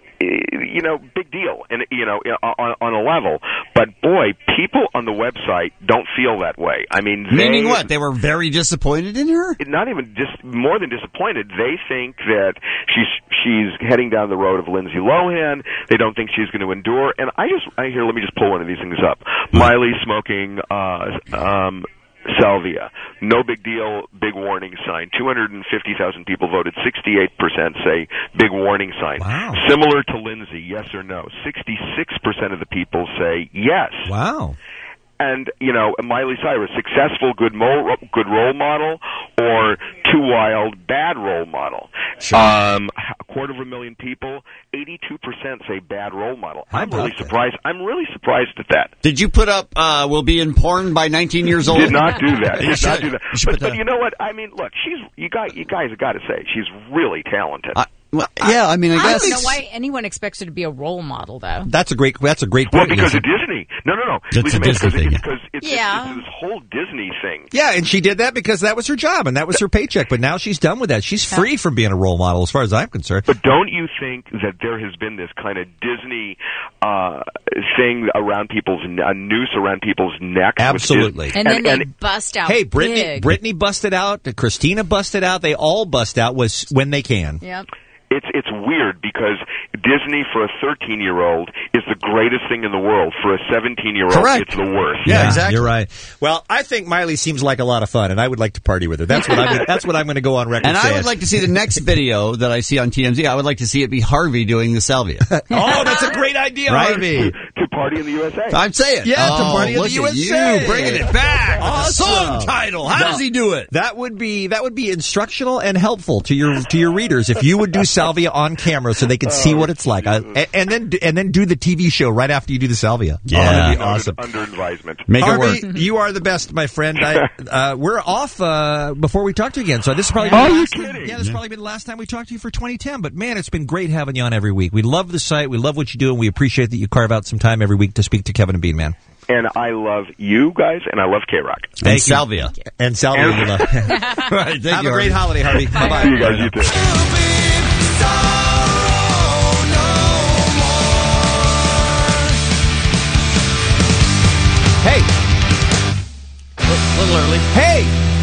you know, big deal, and you know, on, on a level. But boy, people on the website don't feel that way. I mean, they, meaning what? They were very disappointed in her. Not even just more than disappointed. They think that she's she's heading down the road of Lindsay Lohan. They don't think she's going to endure. And I just, I hear. Let me just pull one of these things up. Miley smoking. Uh, um, Salvia, no big deal, big warning sign. two hundred fifty thousand people voted, sixty-eight percent say big warning sign. Wow. Similar to Lindsay, yes or no? sixty-six percent of the people say yes. Wow. And, you know, Miley Cyrus, successful, good, mo- good role model, or too wild, bad role model. Sure. Um, a quarter of a million people, eighty-two percent say bad role model. I'm really that? surprised. I'm really surprised at that. Did you put up, uh, will be in porn by nineteen years old? Did not do that. You Did not should. do that. You should But, put but that- you know what? I mean, look, she's, you guys, you guys have got to say, she's really talented. I, well, yeah, I mean, I, I guess. don't know why anyone expects her to be a role model, though. That's a great. That's a great Well, point. because Lisa. of Disney. No, no, no. It's Lisa a May, Disney because thing, it- yeah. Because it's, Yeah. it's, it's this whole Disney thing. Yeah, and she did that because that was her job and that was her paycheck. But now she's done with that. She's free from being a role model, as far as I'm concerned. But don't you think that there has been this kind of Disney uh, thing around people's, a noose around people's necks? with Absolutely. Disney? And then they and, bust out Hey, Brittany, big. Brittany busted out. Christina busted out. They all bust out was when they can. Yep. It's it's weird because Disney for a thirteen-year-old is the greatest thing in the world. For a seventeen-year-old, Correct. it's the worst. Yeah, exactly. You're right. Well, I think Miley seems like a lot of fun, and I would like to party with her. That's what I'm. Gonna, that's what I'm going to go on record. And I saying. would like to see the next video that I see on T M Z. I would like to see it be Harvey doing the salvia. Oh, that's a great idea, Right? Harvey. to Party in the U S A. I'm saying. Yeah, oh, to Party in look the U at S A. you, bringing it back. Awesome. Song title. How Well, does he do it? That would be that would be instructional and helpful to your to your readers if you would do salvia on camera so they could see what it's like, I, and, and then and then do the T V show right after you do the salvia. Yeah, oh, that'd be Under- awesome. Under advisement. Make Harvey, it work. you are the best, my friend. I, uh, we're off uh, before we talk to you again, so this is probably Are the you last kidding? yeah, this is probably been the last time we talked to you for twenty ten. But man, it's been great having you on every week. We love the site, we love what you do, and we appreciate that you carve out some time every week to speak to Kevin and Bean, man. And I love you guys, and I love K-Rock. And Thank you. Salvia. And Salvia. And- we love. Right, thank Have you, a great Harvey. holiday, Harvey. Bye bye. See you guys, you too. Hey, A little early. hey.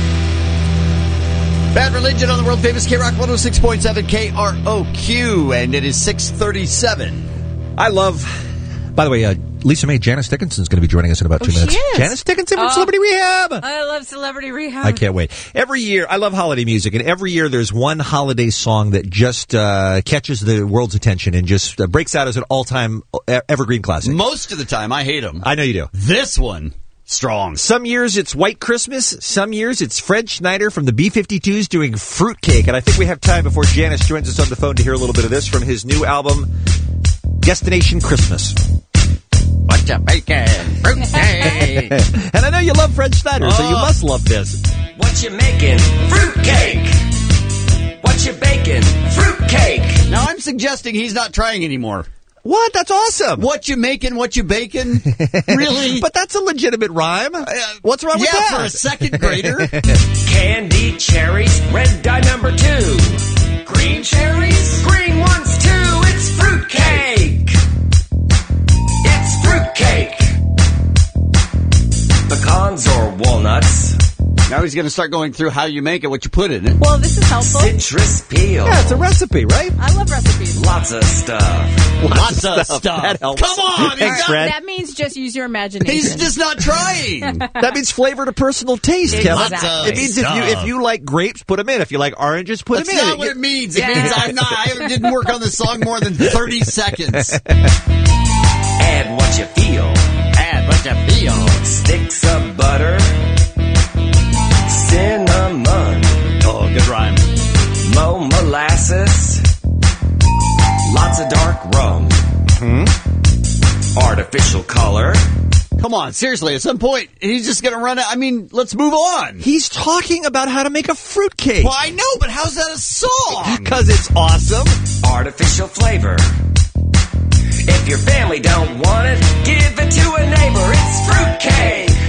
Bad Religion on the world famous K-Rock one oh six point seven K R O Q, and it is six thirty-seven. I love. By the way, uh, Lisa Mae, Janice Dickinson is going to be joining us in about two Oh, she minutes. is? Janice Dickinson from Oh. Celebrity Rehab. I love Celebrity Rehab. I can't wait. Every year, I love holiday music, and every year there's one holiday song that just uh, catches the world's attention and just uh, breaks out as an all-time uh, evergreen classic. Most of the time, I hate them. I know you do. This one, strong. Some years it's White Christmas. Some years it's Fred Schneider from the B fifty-twos doing Fruitcake. And I think we have time before Janice joins us on the phone to hear a little bit of this from his new album, Destination Christmas. What you baking? Fruitcake. And I know you love Fred Schneider, so you must love this. What you making? Fruitcake. What you baking? Fruitcake. Now, I'm suggesting he's not trying anymore. What? That's awesome. What you making? What you baking? Really? But that's a legitimate rhyme. What's wrong with yeah, that? for a second grader. Candy cherries, red dye number two. Green cherries, green ones too. It's fruitcake. It's fruitcake. Pecans or walnuts. Now he's going to start going through how you make it, what you put in it. Well, this is helpful. Citrus peel. Yeah, it's a recipe, right? I love recipes. Lots of stuff. Lots of stuff. stuff. That helps. Come on. Thanks, he's, Fred. That means just use your imagination. he's just not trying. That means flavor to personal taste, Kevin. Exactly. It means if you if you like grapes, put them in. If you like oranges, put That's them in. not what it means. It Yeah. means I'm not. I didn't work on the song more than thirty seconds. Add what you feel. Add what you feel. Sticks of butter. Cinnamon. Oh, good rhyme. Mo molasses. Lots of dark rum. Hmm? Artificial color. Come on, seriously, at some point, he's just going to run out. I mean, let's move on. He's talking about how to make a fruitcake. Well, I know, but how's that a song? Because it's awesome. Artificial flavor. If your family don't want it, give it to a neighbor. It's fruitcake.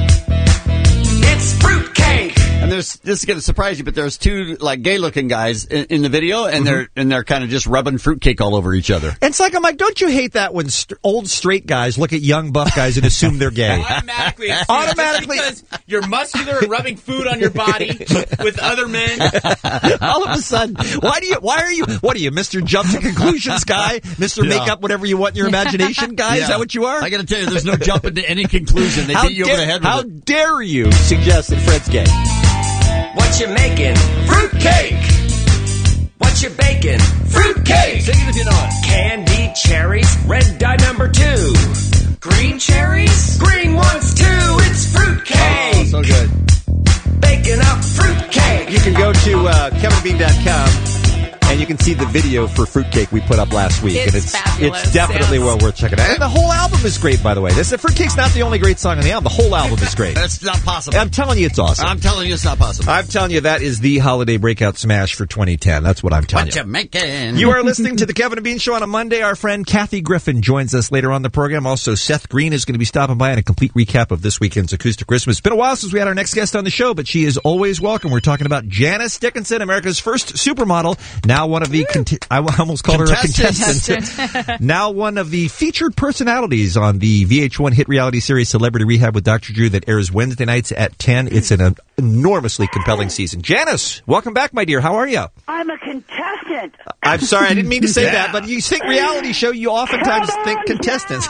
It's fruitcake. And there's this is going to surprise you, but there's two like gay-looking guys in, in the video, and Mm-hmm. they're and they're kind of just rubbing fruitcake all over each other. And it's like, I'm like, don't you hate that when st- old straight guys look at young buff guys and assume they're gay? Automatically, assume Automatically. just because you're muscular and rubbing food on your body with other men. All of a sudden, why do you? Why are you? What are you, Mister Jump to Conclusions guy, Mister Yeah. Make up whatever you want in your imagination guy? Is Yeah. that what you are? I got to tell you, there's no jumping to any conclusion. They How beat you dare, over the head with how it. dare you suggest that Fred's gay? What you making? Fruitcake. What you baking? Fruitcake. Sing it if you know it. Candy cherries, red dye number two. Green cherries, green ones too. It's fruitcake. Oh, so good. Baking up fruitcake. You can go to uh, kevin bean dot com and you can see the video for Fruitcake we put up last week. It's and it's fabulous, it's definitely yes. well worth checking out. And the whole album is great, by the way. This Fruitcake's not the only great song on the album. The whole album is great. That's not possible. I'm telling you, it's awesome. I'm telling you, it's not possible. I'm telling you, that is the holiday breakout smash for twenty ten. That's what I'm telling What you. you making? You are listening to the Kevin and Bean Show on a Monday. Our friend Kathy Griffin joins us later on the program. Also, Seth Green is going to be stopping by and a complete recap of this weekend's Acoustic Christmas. It's been a while since we had our next guest on the show, but she is always welcome. We're talking about Janice Dickinson, America's first supermodel, now one of the, conti- I almost called her a contestant, now one of the featured personalities on the V H one hit reality series Celebrity Rehab with Doctor Drew that airs Wednesday nights at ten. It's an enormously compelling season. Janice, welcome back, my dear. How are you? I'm a contestant. I'm sorry, I didn't mean to say Yeah. that, but you think reality show, you oftentimes think contestants.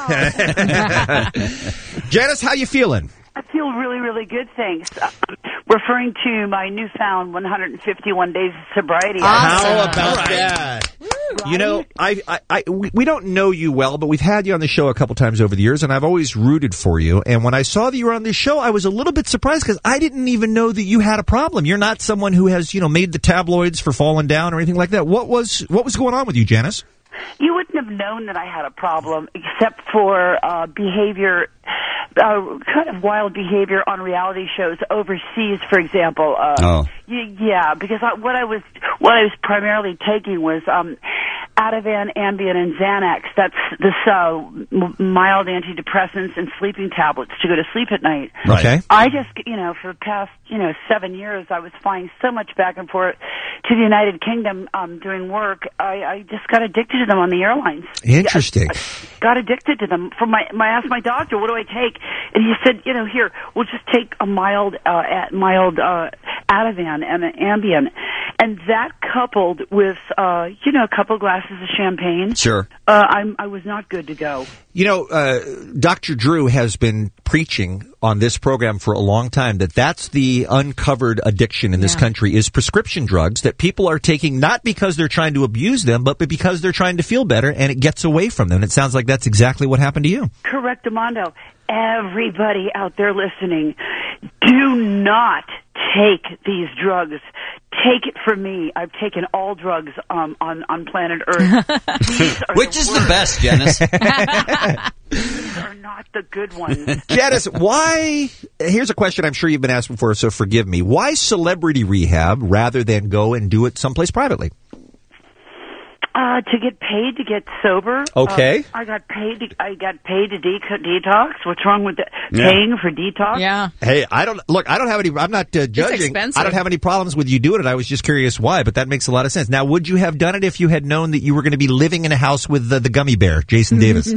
Janice, how you feeling? I feel really, really good, thanks. Uh, referring to my newfound one hundred fifty-one days of sobriety. How about that? You know, I, I, I, we we don't know you well, but we've had you on the show a couple times over the years, and I've always rooted for you. And when I saw that you were on this show, I was a little bit surprised because I didn't even know that you had a problem. You're not someone who has, you know, made the tabloids for falling down or anything like that. What was what was going on with you, Janice? You wouldn't have known that I had a problem except for uh, behavior, uh, kind of wild behavior on reality shows overseas, for example. Uh, oh. y- yeah, because I, what I was what I was primarily taking was um, Ativan, Ambien, and Xanax. That's this uh, m- mild antidepressants and sleeping tablets to go to sleep at night. Right. Okay. I just, you know, for the past, you know, seven years, I was flying so much back and forth to the United Kingdom um, doing work. I, I just got addicted to them on the airlines. Interesting. I, I got addicted to them. From my, my, I asked my doctor, what do I take? And he said, you know, here, we'll just take a mild, uh, at mild uh, Ativan and an Ambien. And that coupled with, uh, you know, a couple glasses of champagne. Sure. Uh, I'm, I was not good to go. You know, uh, Doctor Drew has been preaching on this program for a long time that that's the uncovered addiction in this Yeah. country is prescription drugs that people are taking not because they're trying to abuse them, but because they're trying to feel better, and it gets away from them. And it sounds like that's exactly what happened to you. Correct, Armando. Everybody out there listening, do not take these drugs. Take it from me. I've taken all drugs um, on, on planet Earth. These are Which the is worst. the best, Janice? These are not the good ones. Janice, why? Here's a question I'm sure you've been asked before, so forgive me. Why celebrity rehab rather than go and do it someplace privately? Uh, to get paid to get sober. Okay. Uh, I got paid. To, I got paid to de- detox. What's wrong with the, Yeah. paying for detox? Yeah. Hey, I don't look. I don't have any. I'm not uh, judging. expensive. I don't have any problems with you doing it. I was just curious why, but that makes a lot of sense. Now, would you have done it if you had known that you were going to be living in a house with the, the gummy bear, Jason Davis?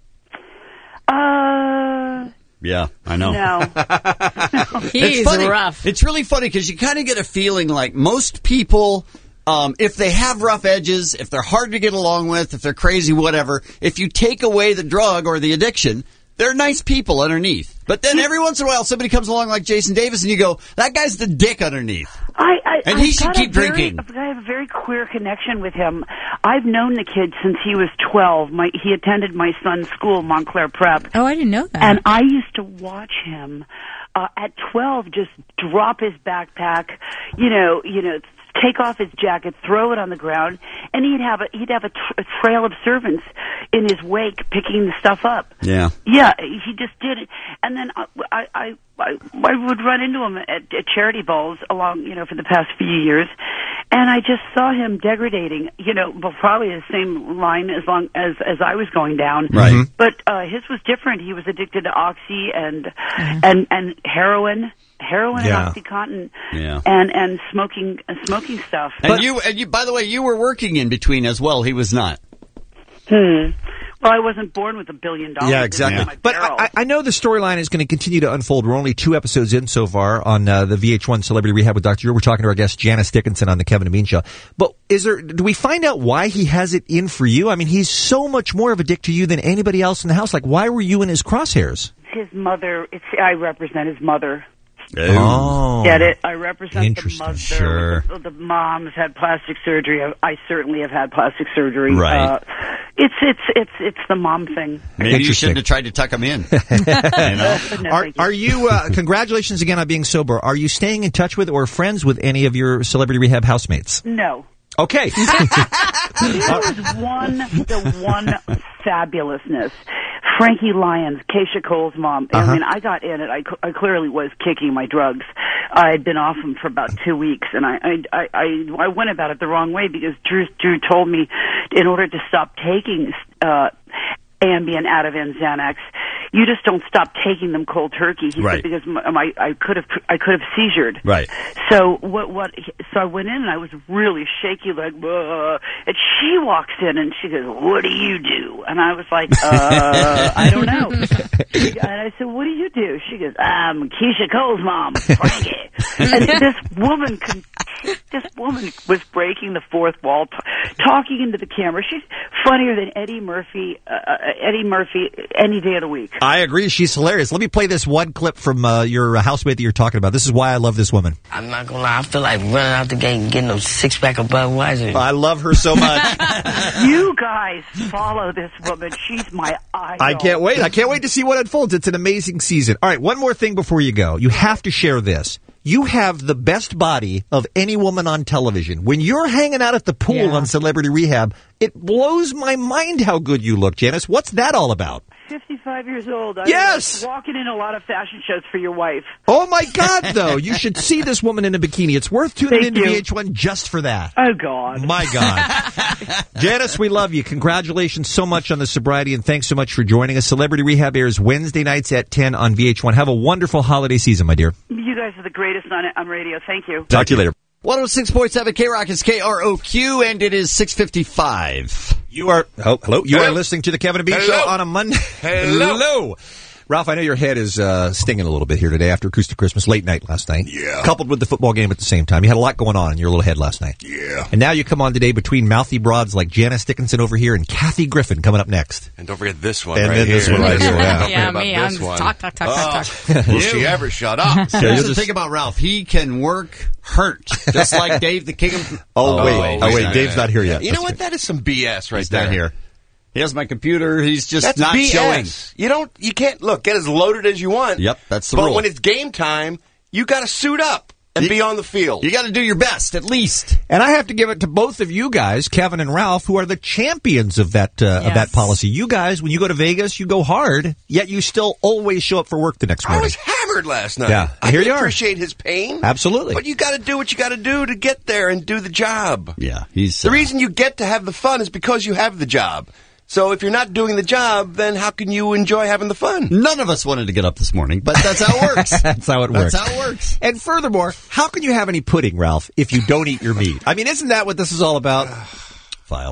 Uh, Yeah, I know. no. He's it's funny. rough. It's really funny because you kind of get a feeling like most people, um, if they have rough edges, if they're hard to get along with, if they're crazy, whatever, if you take away the drug or the addiction, they're nice people underneath. But then every once in a while, somebody comes along like Jason Davis, and you go, that guy's the dick underneath. I, I, And I've he should got keep a very- drinking. I have a very queer connection with him. I've known the kid since he was twelve. My, he attended my son's school, Montclair Prep. Oh, I didn't know that. And I used to watch him uh, at twelve just drop his backpack, you know, you know, take off his jacket, throw it on the ground, and he'd have a he'd have a, tr- a trail of servants in his wake picking the stuff up. Yeah. Yeah, he just did it. And then I, I, I, I I would run into him at, at charity balls along, you know, for the past few years, and I just saw him degrading, you know, well, probably the same line as long as as I was going down. Right. Mhm. But uh, his was different. He was addicted to oxy and and and heroin. Heroin Yeah. and OxyContin, Yeah. and and smoking uh, smoking stuff. And you, and you, by the way, you were working in between as well. He was not. Hmm. Well, I wasn't born with a billion dollars. Yeah, in exactly. my But barrel. I, I know the storyline is going to continue to unfold. We're only two episodes in so far on uh, the V H one Celebrity Rehab with Doctor Drew. We're talking to our guest Janice Dickinson on the Kevin and Bean Show. But is there? Do we find out why he has it in for you? I mean, he's so much more of a dick to you than anybody else in the house. Like, why were you in his crosshairs? his mother. It's I represent his mother. Oh. Get it? I represent the Interesting. mother. Sure. The, the mom's had plastic surgery. I, I certainly have had plastic surgery. Right. Uh, it's it's it's it's the mom thing. Maybe you shouldn't have tried to tuck him in. you know? No, Are, thank you. are you, uh, congratulations again on being sober. Are you staying in touch with or friends with any of your Celebrity Rehab housemates? No. Okay. There was one, the one fabulousness. Frankie Lyons, Keisha Cole's mom. Uh-huh. I mean, I got in it. I, I clearly was kicking my drugs. I had been off them for about two weeks, and I, I, I, I went about it the wrong way because Drew, Drew told me in order to stop taking uh, Ambien, Ativan, Xanax, you just don't stop taking them cold turkey. He Right. said because my, my I could have I could have seizured. Right. So what what so I went in and I was really shaky like "Whoa." And she walks in and she goes, "What do you do?" And I was like, uh I don't know. And I said, "What do you do?" She goes, "I'm Keisha Cole's mom, Frankie." And this woman could this woman was breaking the fourth wall, t- talking into the camera. She's funnier than Eddie Murphy, uh, Eddie Murphy any day of the week. I agree. She's hilarious. Let me play this one clip from uh, your uh, housemate that you're talking about. This is why I love this woman. I'm not gonna lie, I feel like running out the gate and getting those six pack of Budweiser. I love her so much. You guys follow this woman. She's my idol. I can't wait. I can't wait to see what unfolds. It's an amazing season. All right, one more thing before you go. You have to share this. You have the best body of any woman on television. When you're hanging out at the pool Yeah. on Celebrity Rehab, it blows my mind how good you look, Janice. What's that all about? fifty-five years old. I Yes! was walking in a lot of fashion shows for your wife. Oh, my God, though. You should see this woman in a bikini. It's worth tuning Thank into you. V H one just for that. Oh, God. My God. Janice, we love you. Congratulations so much on the sobriety, and thanks so much for joining us. Celebrity Rehab airs Wednesday nights at ten on V H one. Have a wonderful holiday season, my dear. You guys are the greatest on, on radio. Thank you. Talk to you later. one oh six point seven K-Rock is K R O Q, and it is six fifty-five. You are, oh, hello. You Hello. are listening to the Kevin and Bean Hello. Show on a Monday. Hello. Hello. Ralph, I know your head is uh, stinging a little bit here today after Acoustic Christmas, late night last night. Yeah. Coupled with the football game at the same time. You had a lot going on in your little head last night. Yeah. And now you come on today between mouthy broads like Janice Dickinson over here and Kathy Griffin coming up next. And don't forget this one And right then here. this one right here, yeah. Don't Yeah, forget me. about I'm this one. talk, talk, talk, Oh, talk, talk. Will she ever shut up? So here's the thing about Ralph. He can work hurt, just like Dave the King of... Oh, wait. Oh, wait. Dave's not here yet. You know what? That is some B S right He's there. not here. He has my computer. He's just That's not B S. showing. You don't. You can't look. Get as loaded as you want. Yep, that's the but rule. when it's game time, you got to suit up and be on the field. You got to do your best, at least. And I have to give it to both of you guys, Kevin and Ralph, who are the champions of that uh, of that Yes. policy. You guys, when you go to Vegas, you go hard, yet you still always show up for work the next I morning. was hammered last night. Yeah, I here can you are. appreciate his pain. Absolutely. But you got to do what you got to do to get there and do the job. Yeah, he's The reason you get to have the fun is because you have the job. So if you're not doing the job, then how can you enjoy having the fun? None of us wanted to get up this morning, but that's how it works. That's how it works. That's how it works. And furthermore, how can you have any pudding, Ralph, if you don't eat your meat? I mean, isn't that what this is all about? File.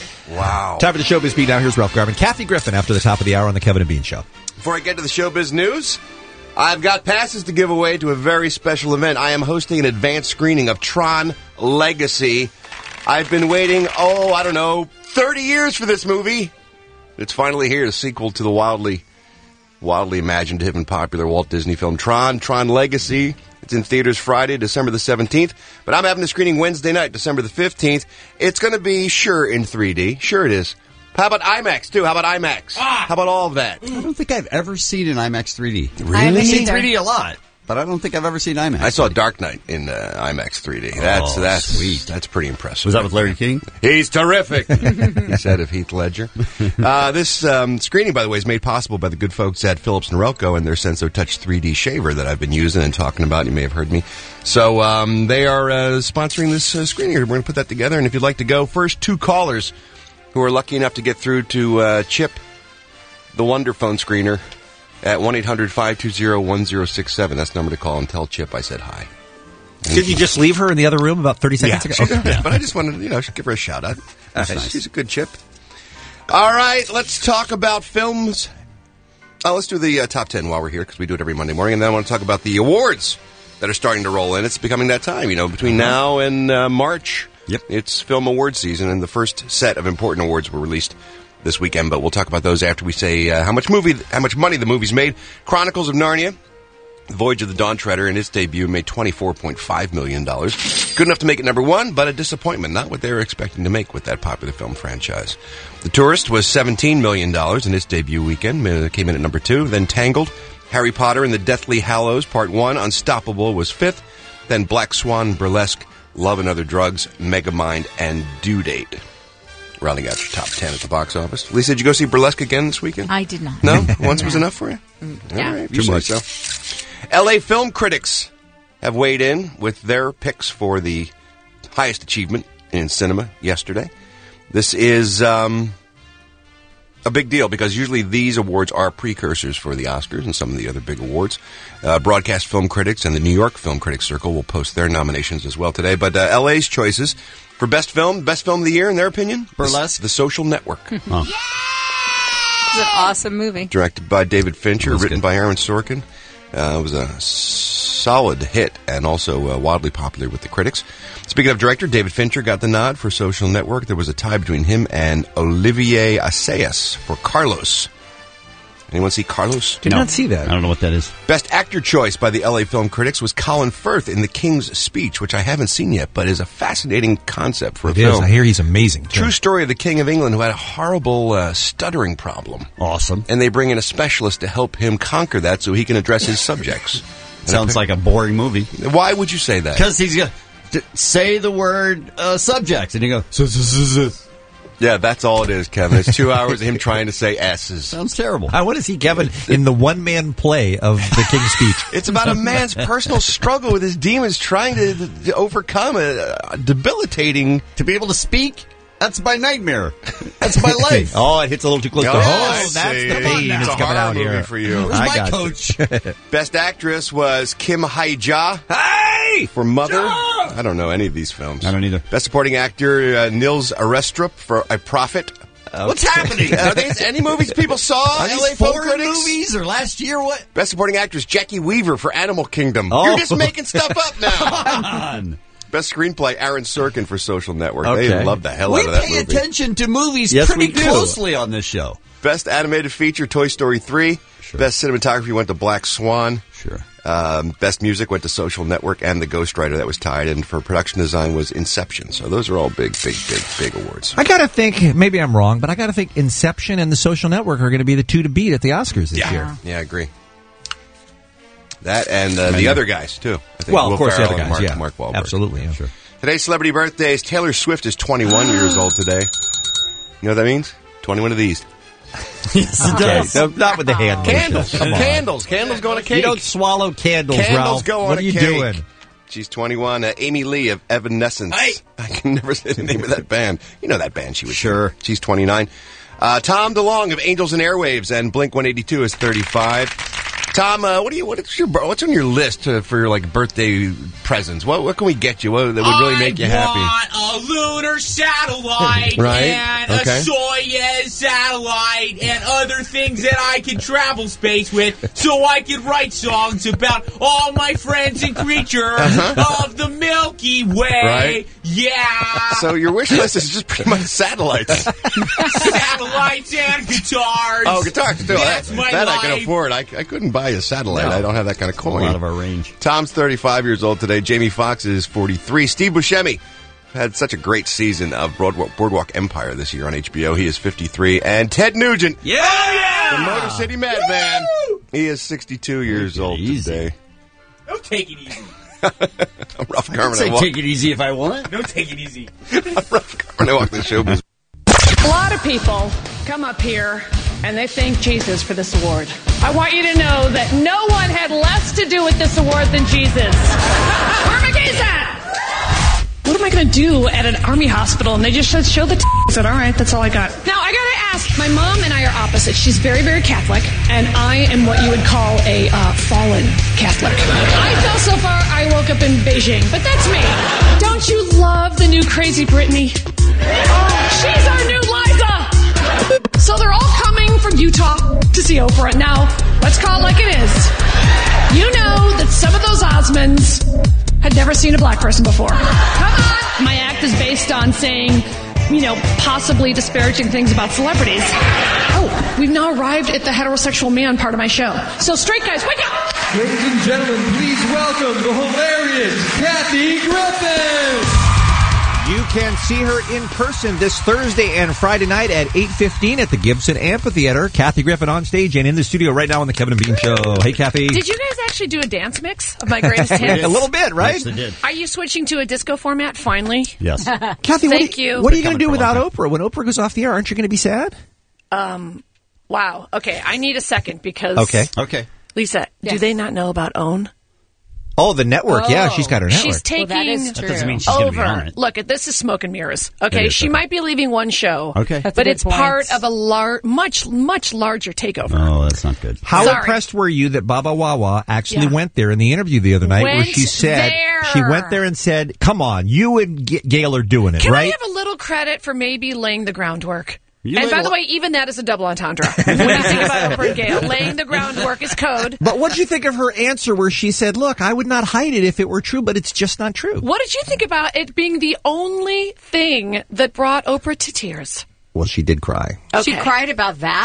Wow. Time for the Showbiz Beat. Now here's Ralph Garman, Kathy Griffin after the top of the hour on the Kevin and Bean Show. Before I get to the showbiz news, I've got passes to give away to a very special event. I am hosting an advanced screening of Tron Legacy. I've been waiting, oh, I don't know, thirty years for this movie. It's finally here, the sequel to the wildly, wildly imaginative and popular Walt Disney film Tron, Tron Legacy. It's in theaters Friday, December the seventeenth, but I'm having a screening Wednesday night, December the fifteenth. It's going to be, sure, in three D. Sure it is. How about IMAX, too? How about IMAX? How about all of that? I don't think I've ever seen an IMAX three D. Really? I haven't I've seen either. three D a lot, but I don't think I've ever seen IMAX. I saw Dark Knight in uh, IMAX three D. That's Oh, that's sweet. That's pretty impressive. Was that with Larry King? He's terrific. He said of Heath Ledger. Uh, this um, screening, by the way, is made possible by the good folks at Philips Norelco and their Senso Touch three D shaver that I've been using and talking about. You may have heard me. So um, they are uh, sponsoring this uh, screening. We're going to put that together. And if you'd like to go, first two callers who are lucky enough to get through to uh, Chip, the Wonder Phone screener, at one eight hundred five two zero one zero six seven. That's the number to call and tell Chip I said hi. Did you just leave her in the other room about thirty seconds Yeah, ago? she- but I just wanted to, you know, give her a shout out. That's Uh, nice. She's a good chip. All right, let's talk about films. Oh, let's do the uh, top ten while we're here because we do it every Monday morning, and then I want to talk about the awards that are starting to roll in. It's becoming that time, you know, between now and uh, March. Yep, it's film award season, and the first set of important awards were released this weekend. But we'll talk about those after we say uh, how much movie, how much money the movie's made. Chronicles of Narnia. Voyage of the Dawn Treader in its debut made twenty-four point five million dollars. Good enough to make it number one, but a disappointment. Not what they were expecting to make with that popular film franchise. The Tourist was seventeen million dollars in its debut weekend. It came in at number two. Then Tangled, Harry Potter and the Deathly Hallows Part one, Unstoppable was fifth. Then Black Swan, Burlesque, Love and Other Drugs, Megamind, and Due Date. Rounding out your top ten at the box office. Lisa, did you go see Burlesque again this weekend? I did not. No? Once was enough for you? Yeah. All right, Too you much. say so. L A film critics have weighed in with their picks for the highest achievement in cinema yesterday. This is um, a big deal because usually these awards are precursors for the Oscars and some of the other big awards. Uh, Broadcast Film Critics and the New York Film Critics Circle will post their nominations as well today. But uh, L A's choices for best film, best film of the year in their opinion? Burlesque. The, the Social Network. Oh. It's an awesome movie. Directed by David Fincher, That's written good. by Aaron Sorkin. Uh, it was a solid hit and also uh, wildly popular with the critics. Speaking of director, David Fincher got the nod for Social Network. There was a tie between him and Olivier Assayas for Carlos. Anyone see Carlos? Did not see that. I don't know what that is. Best actor choice by the L A Film Critics was Colin Firth in The King's Speech, which I haven't seen yet, but is a fascinating concept for a It film. is. I hear he's amazing. too. True story of the King of England who had a horrible uh, stuttering problem. Awesome. And they bring in a specialist to help him conquer that so he can address his subjects. Sounds like a boring movie. Why would you say that? Because he's going to say the word uh, subject, and you go, so, so, so, so. Yeah, that's all it is, Kevin. It's two hours of him trying to say S's. Sounds terrible. I want to see Kevin in the one-man play of The King's Speech. It's about a man's personal struggle with his demons trying to, to overcome a, a debilitating... To be able to speak? That's my nightmare. That's my life. Oh, it hits a little too close Oh, to I home. see. That's the pain It's that's a coming horror out movie here. for you. Where's I my got coach? Best actress was Kim Hae-ja. Hey! For Mother. I don't know any of these films. I don't either. Best supporting actor, uh, Nils Arestrup for A Prophet. Uh, What's happening? Are these any movies people saw? Are L A these Film foreign Critics? movies or last year? What? Best supporting actress, Jackie Weaver for Animal Kingdom. Oh. You're just making stuff up now. Come on. Best screenplay, Aaron Sorkin for Social Network. Okay. They love the hell we out of that pay movie. attention to movies Yes, pretty we do. closely on this show. Best animated feature, Toy Story three. Sure. Best cinematography went to Black Swan. Sure. Um, best music went to Social Network and The Ghostwriter that was tied. And for production design was Inception. So those are all big, big, big, big awards. I gotta think, maybe I'm wrong, but I gotta think Inception and The Social Network are going to be the two to beat at the Oscars this Yeah, year. yeah, I agree. That and uh, the other guys, too. I think Well, Will of course, the Ferrell other and guys, Mark, yeah. Mark Wahlberg. Absolutely, yeah. Sure. Today's celebrity birthdays. Taylor Swift is twenty-one years old today. You know what that means? twenty-one of these. Yes, it does. Okay, no, not with the hand Candles. motion. Come on. Candles. Candles go on a cake. You don't swallow candles, Candles Ralph. go on What a are you cake. doing? She's twenty-one. Uh, Amy Lee of Evanescence. Hey. I can never say the name of that band. You know that band she was Sure. She's twenty-nine. Uh, Tom DeLonge of Angels and Airwaves and Blink one eighty-two is thirty-five. Tom, uh, what do you? What's your? What's on your list uh, for your like birthday presents? What What can we get you? What that would really make you happy? I want a lunar satellite Right, and okay. a Soyuz satellite and other things that I can travel space with, so I can write songs about all my friends and creatures Uh-huh. of the Milky Way. Right. Yeah. So your wish list is just pretty much satellites. Satellites and guitars. Oh, guitars too. That's that my that I life. can afford. I, I couldn't buy a satellite. No. I don't have that kind of coin. Out of our range. Tom's thirty-five years old today. Jamie Foxx is forty-three. Steve Buscemi had such a great season of Broadwalk, Boardwalk Empire this year on H B O. He is fifty-three. And Ted Nugent, Yeah. yeah. the Motor City Madman, he is sixty-two years old easy. today. Don't take it easy. I'm Rough Carmen. Say I walk, take it easy if I want. Don't take it easy. Rough Carmen. I walk the show business. A lot of people come up here and they thank Jesus for this award. I want you to know that no one had less to do with this award than Jesus. Where my gays at? What am I going to do at an army hospital? And they just said, show the t-. I said, all right, that's all I got. Now, I got to ask, my mom and I are opposite. She's very, very Catholic, and I am what you would call a uh, fallen Catholic. I fell so far, I woke up in Beijing, but that's me. Don't you love the new Crazy Britney? Oh, she's our new Liza! So they're all coming from Utah to see Oprah. Now, let's call it like it is. You know that some of those Osmonds had never seen a black person before. Come on! My act is based on saying, you know, possibly disparaging things about celebrities. Oh, we've now arrived at the heterosexual man part of my show. So straight guys, wake up! Ladies and gentlemen, please welcome the hilarious Kathy Griffin! You can see her in person this Thursday and Friday night at eight fifteen at the Gibson Amphitheater. Kathy Griffin on stage and in the studio right now on the Kevin and Bean Show. Hey, Kathy. Did you guys actually do a dance mix of my greatest hits? A little bit, right? Yes, they did. Are you switching to a disco format finally? Yes. Kathy, what Thank are, you. What are you going to Coming do for a long without Oprah? When Oprah goes off the air, aren't you going to be sad? Um, wow. Okay, I need a second because Okay. Okay. Lisa, do Yes. they not know about OWN? Oh, the network. Yeah, Oh. she's got her network. She's taking Well, that is That doesn't true. mean she's going to be over. on it. Look, this is smoke and mirrors. It Okay, is, she okay. might be leaving one show. Okay. That's a but good it's point. part of a lar- much, much larger takeover. Oh, that's not good. How Sorry. impressed were you that Baba Wawa actually Yeah. went there in the interview the other night where Went she said there. she went there and said, "Come on, you and G- Gail are doing it, Can right?" I have a little credit for maybe laying the groundwork? You and laid by a the lo- way, even that is a double entendre. When you think about Oprah and Gail, laying the groundwork is code. But what did you think of her answer where she said, "Look, I would not hide it if it were true, but it's just not true"? What did you think about it being the only thing that brought Oprah to tears? Well, she did cry. She cried about that?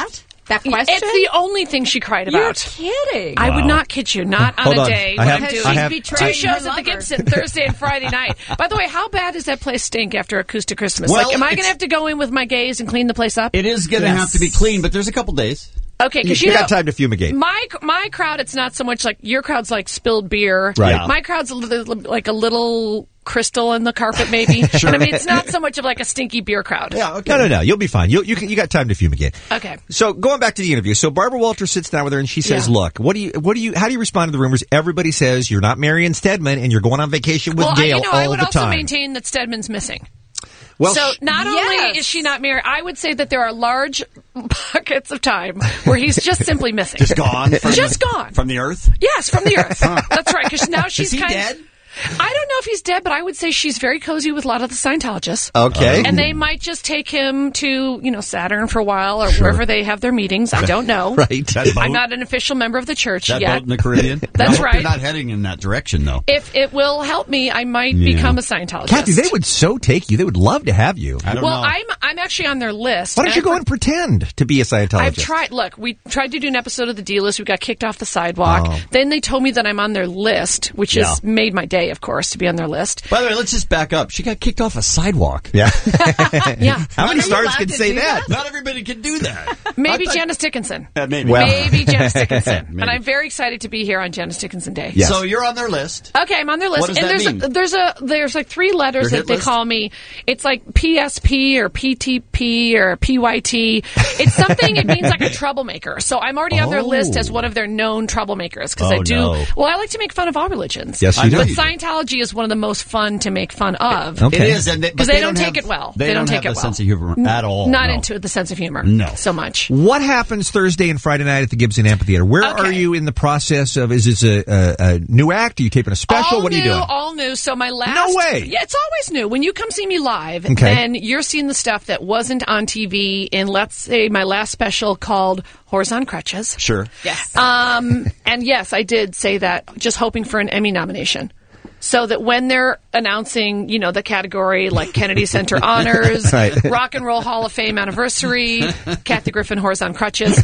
That question? It's the only thing she cried about. You're kidding. I Wow. would not kid you. Not on Hold a on. day I when have- I'm doing I have- two I- shows at the Gibson Thursday and Friday night. By the way, how bad does that place stink after Acoustic Christmas? Well, like, am I going it's- to have to go in with my gaze and clean the place up? It is going to Yes. have to be clean, but there's a couple days. Okay, because You you, know, got time to fumigate. My my crowd, it's not so much like your crowd's like spilled beer. Right. Yeah. My crowd's a little, like a little crystal in the carpet, maybe. Sure. But I mean, it's not so much of like a stinky beer crowd. No, no, no. You'll be fine. You you can- you got time to fumigate. Okay. So going back to the interview, so Barbara Walters sits down with her and she says, Yeah. "Look, what do you what do you how do you respond to the rumors? Everybody says you're not Marion Stedman and you're going on vacation with well, Gail I, you know, all I would the also time." maintain that Stedman's missing. Well, so sh- not Yes. only is she not married, I would say that there are large pockets of time where he's just simply missing. Just gone? From just the, gone. From the earth? Yes, from the earth. That's right. Because now she's he kind dead? of. I don't know if he's dead, but I would say she's very cozy with a lot of the Scientologists. Okay. And they might just take him to, you know, Saturn for a while or Sure. wherever they have their meetings. I don't know. Right. That boat? I'm not an official member of the church That yet. boat in the Caribbean? That's I hope right. You're not heading in that direction, though. If it will help me, I might Yeah. become a Scientologist. Kathy, they would so take you. They would love to have you. I don't well, know. I'm I'm actually on their list. Why don't you And I go and pretend to be a Scientologist? I've tried. Look, we tried to do an episode of The D-List. We got kicked off the sidewalk. Oh. Then they told me that I'm on their list, which Yeah. has made my day, of course, to be on their list. By the way, let's just back up. She got kicked off a sidewalk. Yeah. Yeah. How many Are you stars allowed can to say do that? Not everybody can do that. Maybe I thought- Janice Dickinson. Uh, maybe. Well- Maybe Janice Dickinson. Maybe. And I'm very excited to be here on Janice Dickinson Day. Yes. So you're on their list. Okay, I'm on their list. What does and that there's mean? a there's a there's like three letters Your that hit they list? call me. It's like P S P or P T P or P Y T. It's something it means like a troublemaker. So I'm already on their Oh. list as one of their known troublemakers because I Oh, do no. well I like to make fun of all religions. Yes, you I do. know But you do. Scientology is one of the most fun to make fun of. Okay. It is, and they, 'Cause but they they don't take have- it well. They, They don't don't take have it a well. sense of humor at all. Not no. into the sense of humor No. so much. What happens Thursday and Friday night at the Gibson Amphitheater? Where Okay. are you in the process of? Is this a, a, a new act? Are you taping a special? All what are new, you doing? all new. So my last No way. Yeah, it's always new. When you come see me live, Okay. then you're seeing the stuff that wasn't on T V in, let's say, my last special called Whores on Crutches. Sure. Yes. Um, and yes, I did say that, just hoping for an Emmy nomination. So that when they're announcing, you know, the category like Kennedy Center Honors, Right. Rock and Roll Hall of Fame Anniversary, Kathy Griffin, Whores on Crutches.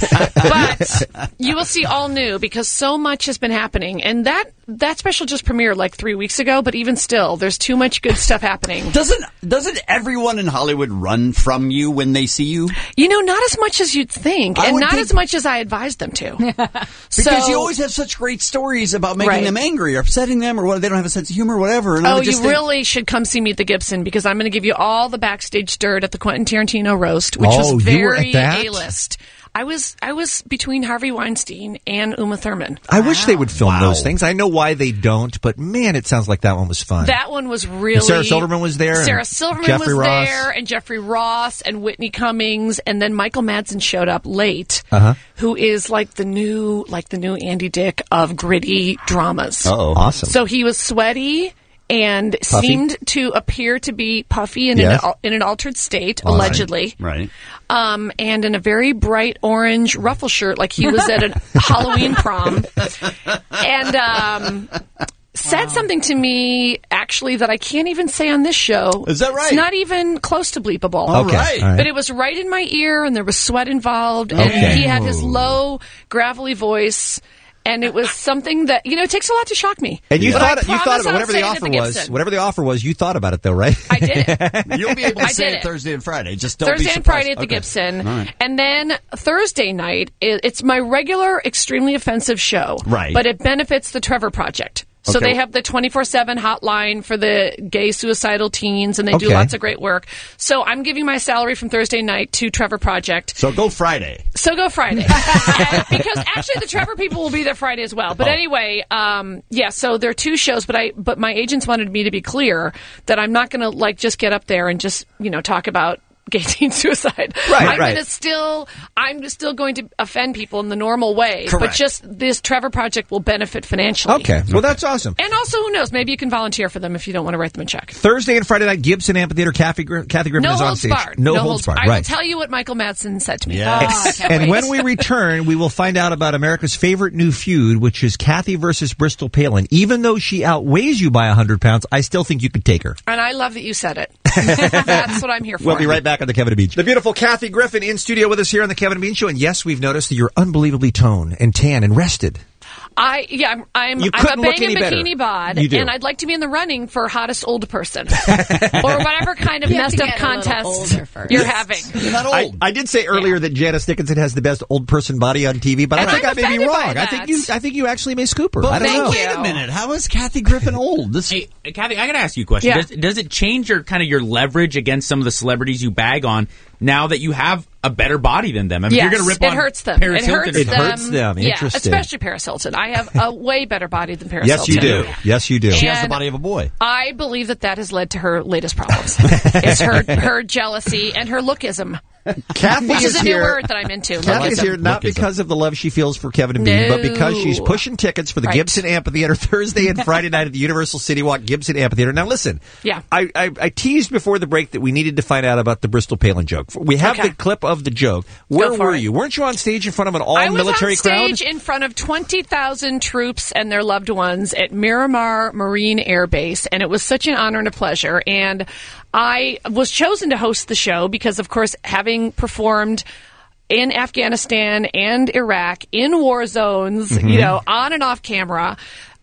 But you will see all new because so much has been happening. And that, that special just premiered like three weeks ago, but even still, there's too much good stuff happening. Doesn't doesn't everyone in Hollywood run from you when they see you? You know, not as much as you'd think, I and would not think- as much as I advised them to. Because So- you always have such great stories about making Right. them angry or upsetting them or what they don't have a sense of humor or whatever. And I Oh, would you just think- really should come see me at the Gibson because I'm going to give you all the backstage dirt at the Quentin Tarantino roast, which Oh, was you were at very that? A-list. I was I was between Harvey Weinstein and Uma Thurman. I wish they would film Wow. those things. I know why they don't, but man, it sounds like that one was fun. That one was really. And Sarah Silverman was there, and Sarah Silverman Jeffrey was Ross. there, and Jeffrey Ross, and Whitney Cummings, and then Michael Madsen showed up late, Uh-huh. who is like the new like the new Andy Dick of gritty dramas. Uh-oh. Awesome. So he was sweaty and Puffy? seemed to appear to be puffy and Yes. in, an, in an altered state, All right. allegedly. Right. Um, and in a very bright orange ruffle shirt, like he was at a Halloween prom. And um, said something to me, actually, that I can't even say on this show. Is that right? It's not even close to bleepable. All Okay. right. All right. But it was right in my ear, and there was sweat involved, and Okay. he had his low, gravelly voice. And it was something that, you know, it takes a lot to shock me. And you But thought I you thought promise about I'll whatever say the it at offer the was. Gibson. Whatever the offer was, you thought about it though, right? I did it. You'll be able to I say did it it. Thursday and Friday. Just don't Thursday be and surprised. Friday at the Okay. Gibson. All right. And then Thursday night, it, it's my regular, extremely offensive show. Right. But it benefits the Trevor Project. So Okay. they have the twenty-four seven hotline for the gay suicidal teens, and they do Okay. lots of great work. So I'm giving my salary from Thursday night to Trevor Project. So go Friday. So go Friday. And because actually the Trevor people will be there Friday as well. But Oh. anyway, um, yeah, so there are two shows, but I but my agents wanted me to be clear that I'm not going to like just get up there and just, you know, talk about gay teen suicide. Right, I'm right. going to still I'm still going to offend people in the normal way, but Correct. just this Trevor Project will benefit financially. Okay. Well, that's awesome. And also, who knows? Maybe you can volunteer for them if you don't want to write them a check. Thursday and Friday night, Gibson Amphitheater. Kathy, Gr- Kathy Griffin No is on holds stage. barred. No, No holds barred. I will Right. tell you what Michael Madsen said to me. Yes. Oh, I can't And wait. when we return, we will find out about America's favorite new feud, which is Kathy versus Bristol Palin. Even though she outweighs you by one hundred pounds, I still think you could take her. And I love that you said it. That's what I'm here for. We'll be right back on the Kevin and Bean Show. The beautiful Kathy Griffin in studio with us here on the Kevin and Bean Show. And yes, we've noticed that you're unbelievably toned and tan and rested. I yeah, I'm I'm, You I'm a couldn't look banging any bikini better. bod, You do. and I'd like to be in the running for hottest old person or whatever kind of You have to messed up get a little contest older first. you're having. You're not I, old. I did say earlier that Janice Dickinson has the best old person body on T V, but I And think I'm I may be offended by wrong. I think that. you I think you actually may scoop her. But I don't thank know. wait you. a minute. How is Kathy Griffin old? This Hey, Kathy, I got to ask you a question. Yeah. Does, does it change your kind of your leverage against some of the celebrities you bag on now that you have a better body than them? I mean, Yes, you're going to rip it on hurts them. Paris it Hilton hurts or It them. something. hurts them. Yeah, Interesting. especially Paris Hilton. I have a way better body than Paris Yes, Hilton. you do. Yes, you do. she has the And- body of a boy. I believe that that has led to her latest problems. It's her her jealousy and her lookism, Kathy which is is a new here. word that I'm into. Kathy's Lookism. here not because of the love she feels for Kevin and Bean, No. but because she's pushing tickets for the Right. Gibson Amphitheater Thursday and Friday night at the Universal City Walk Gibson Amphitheater. Now, listen. Yeah. I, I, I teased before the break that we needed to find out about the Bristol Palin joke. We have Okay. the clip of the joke. Where Go for were it. you? Weren't you on stage in front of an I was all-military on crowd? stage in front of twenty thousand troops and their loved ones at Miramar Marine Air Base, and it was such an honor and a pleasure. And I was chosen to host the show because, of course, having performed in Afghanistan and Iraq in war zones, Mm-hmm. you know, on and off camera,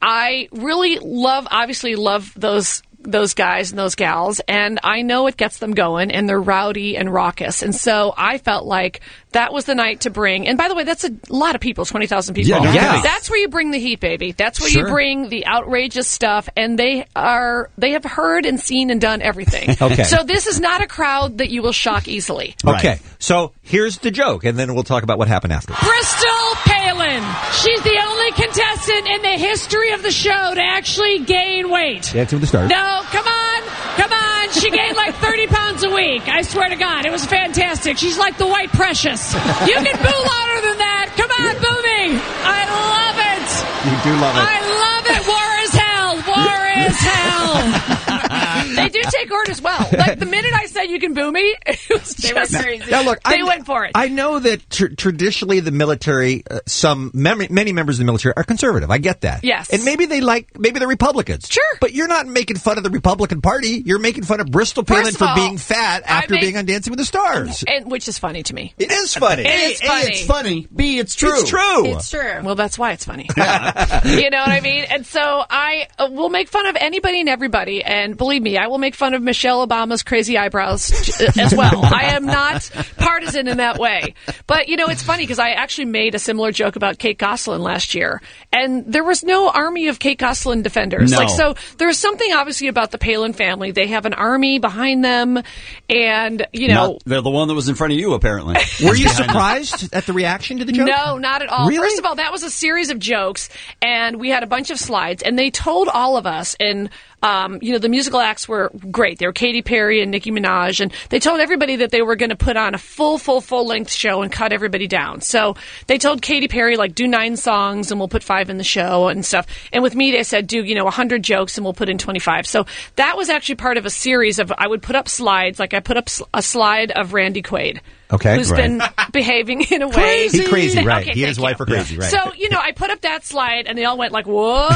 I really love, obviously love those those guys and those gals, and I know it gets them going, and they're rowdy and raucous. And so I felt like that was the night to bring. And by the way, that's a lot of people, twenty thousand people. Yeah, yeah. That's where you bring the heat, baby. That's where Sure. you bring the outrageous stuff, and they are they have heard and seen and done everything. Okay. So this is not a crowd that you will shock easily. Okay, so here's the joke, and then we'll talk about what happened after. Bristol Palin. She's the only contestant in the history of the show to actually gain weight. Dancing with the Stars. No, come on, come on. She gained like thirty pounds a week. I swear to God, it was fantastic. She's like the white precious. You can boo louder than that. Come on, boo me. I love it. You do love it. I love it. War is hell. War is hell. They do take orders well. Like the minute I said you can boo me, it was They were just crazy. Now, look, they I, went for it. I know that tr- traditionally the military, uh, some mem- many members of the military are conservative. I get that. Yes. and maybe they like maybe they're Republicans. Sure, but you're not making fun of the Republican Party. You're making fun of Bristol Palin First of for all, being fat I after make- being on Dancing with the Stars. and which is funny to me. It is funny. It is A, funny. it's funny. B, it's true. It's true. It's true. Well, that's why it's funny. You know what I mean? And so I uh, will make fun of anybody and everybody. And believe me, I will make fun of Michelle Obama's crazy eyebrows uh, as well. I am not partisan in that way. But, you know, it's funny because I actually made a similar joke about Kate Gosselin last year. And there was no army of Kate Gosselin defenders. No. Like, so there's something obviously about the Palin family. They have an army behind them. And, you know. Not- they're the one that was in front of you, apparently. Were you Behind them. surprised at the reaction to the joke? No, not at all. Really? First of all, that was a series of jokes, and we had a bunch of slides, and they told all of us, and um, you know, the musical acts were great. They were Katy Perry and Nicki Minaj, and they told everybody that they were going to put on a full, full, full length show and cut everybody down. So they told Katy Perry, like, do nine songs, and we'll put five in the show and stuff. And with me, they said, do, you know, one hundred jokes, and we'll put in twenty-five. So that was actually part of a series of, I would put up slides, like I put up a slide of Randy Quaid. Okay. Who's Right. been behaving in a way. Crazy. He's crazy, right. Okay, He and his thank wife you. are crazy, right. So, you know, I put up that slide and they all went like, whoa.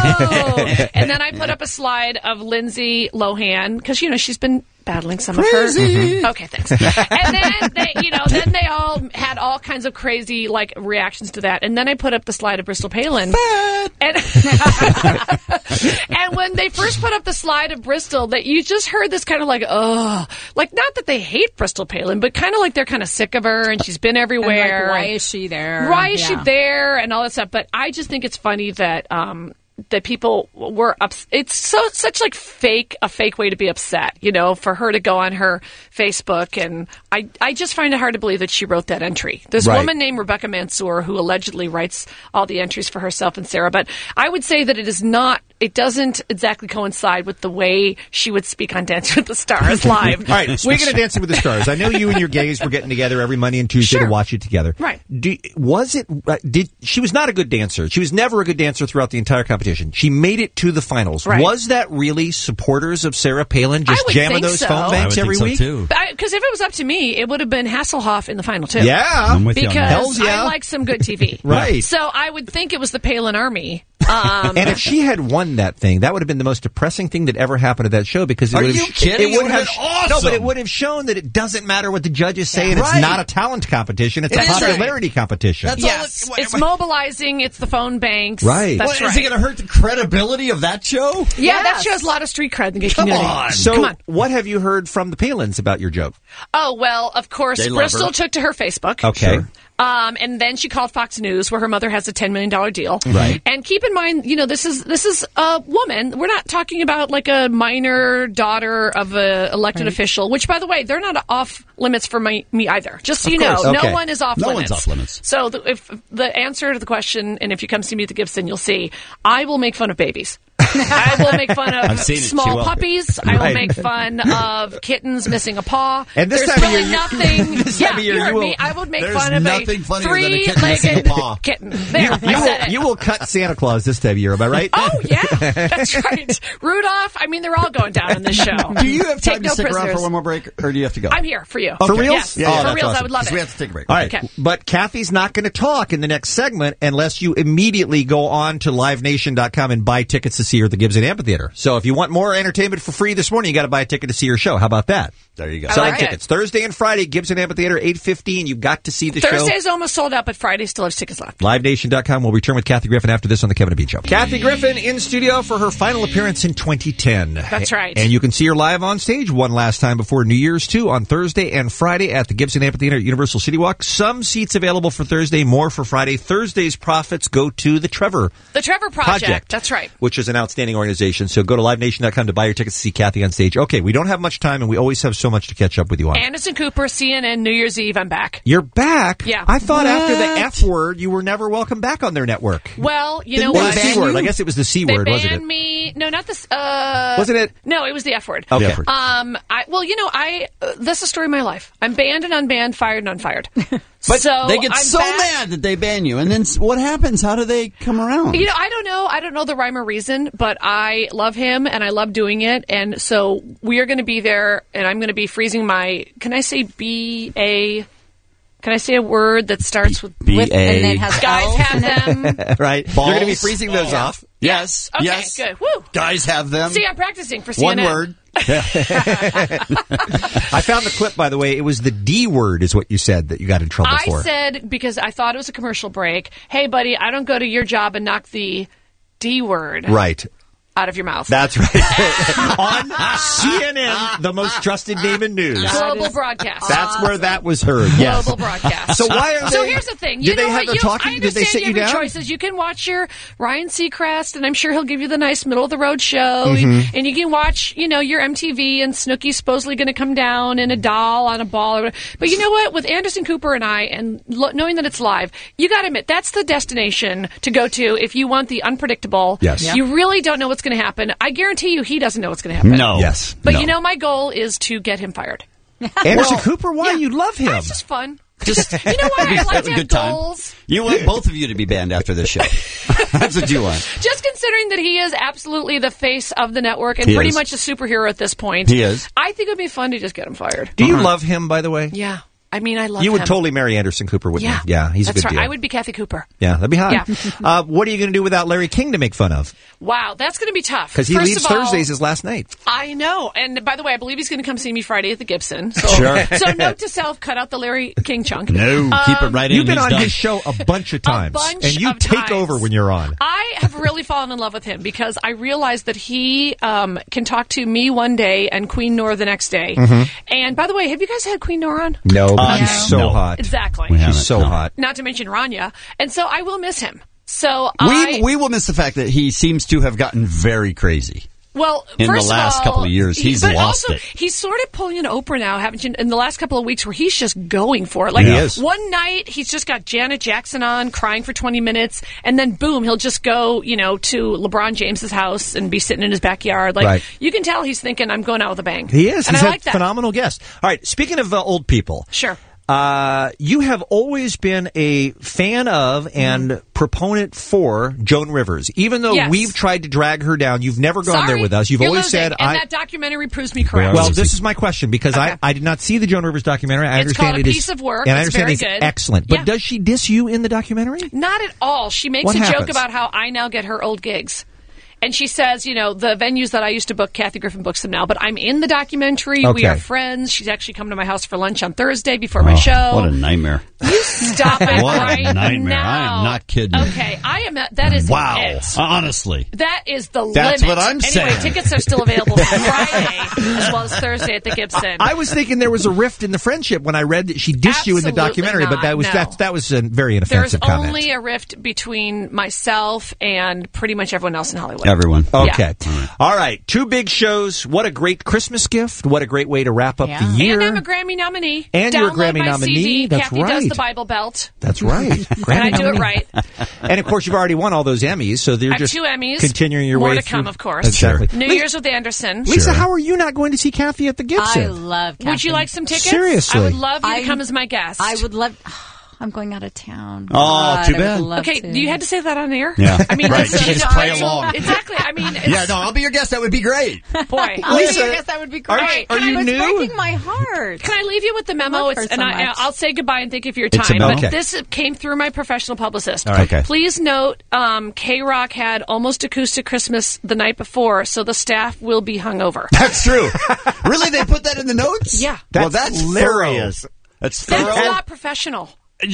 And then I put up a slide of Lindsay Lohan because, you know, she's been battling some Crazy. of her. Mm-hmm. Okay, thanks. And then they, you know, then they all had all kinds of crazy like reactions to that. And then I put up the slide of Bristol Palin. And, and when they first put up the slide of Bristol, that you just heard this kind of like, oh, like not that they hate Bristol Palin, but kind of like they're kind of sick of her and she's been everywhere. And, like, why is she there? Why is Yeah. she there and all that stuff? But I just think it's funny that um, that people were ups- it's so such like fake a fake way to be upset, you know, for her to go on her Facebook, and I I just find it hard to believe that she wrote that entry. There's a Right. woman named Rebecca Mansour who allegedly writes all the entries for herself and Sarah, but I would say that it is not. It doesn't exactly coincide with the way she would speak on Dancing with the Stars live. All right, speaking of Dancing with the Stars, I know you and your gays were getting together every Monday and Tuesday Sure. to watch it together. Right. Do, was it? Uh, did she was not a good dancer? She was never a good dancer throughout the entire competition. She made it to the finals. Right. Was that really supporters of Sarah Palin just I would jamming think those so. phone banks every week? Because if it was up to me, it would have been Hasselhoff in the final too. Yeah. I'm with you on that. because Hells yeah. I like some good T V. Right. So I would think it was the Palin Army Um, and if she had won that thing, that would have been the most depressing thing that ever happened at that show because it Are would have you kidding? It would It have would've been awesome. No, but it would have shown that it doesn't matter what the judges say, and Right. it's not a talent competition; it's It a isn't. popularity competition. That's all yes, it- what- it's mobilizing. It's the phone banks. Right. That's What, right. Is it going to hurt the credibility of that show? Yeah, that Yes. show has a lot of street cred in the gay Come community. on. So, Come on. what have you heard from the Palins about your joke? Oh, well, of course, They love Bristol her. took to her Facebook. Okay. Sure. Um, and then she called Fox News, where her mother has a ten million dollars deal. Right. And keep in mind, you know, this is this is a woman. We're not talking about like a minor daughter of a elected Right. official. Which, by the way, they're not off limits for my, me either. Just so Of you course. know, Okay. no one is off No limits. one's off limits. So the, if the answer to the question, and if you come see me at the Gibson, you'll see, I will make fun of babies. I will make fun of I've seen it. She small will. puppies. I will Right. make fun of kittens missing a paw. And this There's time of really year, you- nothing. this yeah, time of year, you heard you will- me. I would make There's fun of nothing a funnier than a kitten missing a three-legged paw. kitten. There, You, I you said will, it. you will cut Santa Claus this time of year, am I right? Oh yeah, that's right. Rudolph. I mean, they're all going down in this show. Do you have time Take to no stick around prisoners. for one more break, or do you have to go? I'm here for you. For reals? Yes, Yeah, yeah, for that's reals. awesome. I would love 'Cause it. we have to take a break. All right, Okay. but Kathy's not going to talk in the next segment unless you immediately go on to live nation dot com and buy tickets to see her at the Gibson Amphitheater. So if you want more entertainment for free this morning, you got to buy a ticket to see her show. How about that? There you go. I Selling like it. tickets Thursday and Friday, Gibson Amphitheater, eight fifteen. You got to see the show. Thursday's almost sold out, but Friday still has tickets left. live nation dot com. We'll return with Kathy Griffin after this on the Kevin and Bean Show. Kathy Griffin in studio for her final appearance in twenty ten. That's right. And you can see her live on stage one last time before New Year's, too, on Thursday and Friday at the Gibson Amphitheater at Universal City Walk. Some seats available for Thursday, more for Friday. Thursday's profits go to the Trevor The Trevor Project. Project. That's right. Which is an outstanding organization. So go to live nation dot com to buy your tickets to see Kathy on stage. Okay, we don't have much time, and we always have so much to catch up with you on. Anderson Cooper, C N N, New Year's Eve. I'm back. You're back? Yeah. I thought after the What? F word, you were never welcome back on their network. Well, you know Or what? the C word. I guess it was the C They word, banned wasn't it? me. No, not this. Uh, Wasn't it? No, it was the F word. Okay. The F word. Um. I well, you know, I uh, that's the story of my life. I'm banned and unbanned, fired and unfired. But so they get I'm so back. mad that they ban you, and then s- what happens? How do they come around? You know, I don't know. I don't know the rhyme or reason, but I love him and I love doing it. And so we are going to be there, and I'm going to be freezing my. Can I say B A? Can I say a word that starts with B- with B A. and then has guys have them? right. Balls. You're going to be freezing those Yeah. off. Yes. Okay, yes. good. Woo. Guys have them. See, I'm practicing for C One N N. word. I found the clip, by the way. It was the D word is what you said that you got in trouble I for. said, because I thought it was a commercial break, hey, buddy, I don't go to your job and knock the D word Right. out of your mouth. That's right. On C N N, the most trusted name in news. Global broadcast. That's where that was heard. Yes. Global broadcast. So why are So they? here's the thing. Did You they know have what? their You, talking? I Did they understand sit you your down? choices. You can watch your Ryan Seacrest, and I'm sure he'll give you the nice middle of the road show. Mhm. And you can watch, you know, your M T V, and Snooki's supposedly going to come down in a doll on a ball. Or whatever. But you know what? With Anderson Cooper and I, and lo- knowing that it's live, you got to admit that's the destination to go to if you want the unpredictable. Yes. Yeah. You really don't know what's going to happen. I guarantee you, he doesn't know what's going to happen. No. Yes. But No. you know, my goal is to get him fired. Anderson Well, Cooper, why? You love him. It's just fun. Just You know what? I like have to a have good time. goals. You want both of you to be banned after this show. That's what you want. Just considering that he is absolutely the face of the network and He pretty is. much a superhero at this point. He is. I think it would be fun to just get him fired. Do you love him, by the way? Yeah. I mean, I love You would him. totally marry Anderson Cooper, wouldn't Yeah. you? Yeah, he's That's a good right. deal. I would be Kathy Cooper. Yeah, that'd be hot. Yeah. uh, what are you going to do without Larry King to make fun of? Wow, that's going to be tough. Because he First leaves of all, Thursdays his last night. I know. And by the way, I believe he's going to come see me Friday at the Gibson. So, Sure. so note to self, cut out the Larry King chunk. No, keep it right in. You've been He's on done. his show a bunch of times. bunch and you of take times. over when you're on. I have really fallen in love with him because I realized that he um, can talk to me one day and Queen Nora the next day. Mhm. And by the way, have you guys had Queen Nora on? No, but Uh, she's so no. hot. Exactly. We haven't, She's so no. hot. Not to mention Rania. And so I will miss him. So We I... we will miss the fact that he seems to have gotten very crazy. Well, In the first last of all, couple of years, he- he's but lost also, it. He's sort of pulling an Oprah now, haven't you? In the last couple of weeks, where he's just going for it. Like He is. one night, he's just got Janet Jackson on, crying for twenty minutes, and then boom, he'll just go, you know, to LeBron James's house and be sitting in his backyard. Like Right. you can tell he's thinking, "I'm going out with a bang." He is. and He's I a like that. phenomenal guest. All right, speaking of uh, old people. Sure. Uh, you have always been a fan of and mm. proponent for Joan Rivers. Even though Yes. we've tried to drag her down, you've never gone Sorry, there with us. You've you're always losing, said, and I... that documentary proves me correct. Well, this is my question, because I, I did not see the Joan Rivers documentary. I It's understand called A it is- Piece of Work. And I It's understand very it's good. excellent. But Yeah. does she diss you in the documentary? Not at all. She makes What a happens? joke about how I now get her old gigs. And she says, you know, the venues that I used to book, Kathy Griffin books them now. But I'm in the documentary. We Okay. are friends. She's actually come to my house for lunch on Thursday before my show. What a nightmare. You stop it What a right nightmare. now. I am not kidding. Okay, I am. At, that is Wow. it. Honestly. That is the That's limit. what I'm anyway, saying. tickets are still available for Friday as well as Thursday at the Gibson. I was thinking there was a rift in the friendship when I read that she dissed you in the Absolutely documentary, but not, that was no. that, that was a very There's inoffensive comment. only a rift between myself and pretty much everyone else in Hollywood. Everyone. Okay. Yeah. All right. Two big shows. What a great Christmas gift. What a great way to wrap up the year. And I'm a Grammy nominee. And you're a Download Grammy my nominee. C D. That's Kathy does right. the Bible Belt. That's right. And I do it right. And of course, you've already won all those Emmys, so you're I have just two Emmys. continuing your More way to through. come, of course. Exactly. New Lisa, Year's with Anderson. Lisa, how are you not going to see Kathy at the Gibson? I love Kathy. Would you like some tickets? Seriously. I would love you to I- come as my guest. I would love. I'm going out of town. Oh, God, too I would bad. love Okay, to. you had to say that on air? Yeah. I mean, Right. that's- Just you know, play I- along. Exactly. I mean, it's, Yeah, no, I'll be your guest. That would be great. boy. Oh, Lisa, I guess that would be are- great. are you it's new? breaking my heart. Can I leave you with the memo? love her It's, so and I, much. I'll say goodbye and thank you for your It's a time. memo? But Okay. this came through my professional publicist. All right. Okay. Please note, um, K-Rock had almost acoustic Christmas the night before, so the staff will be hungover. That's true. Really? They put that in the notes? Yeah. well, That's that's hilarious. thorough. That's thorough. That's not professional.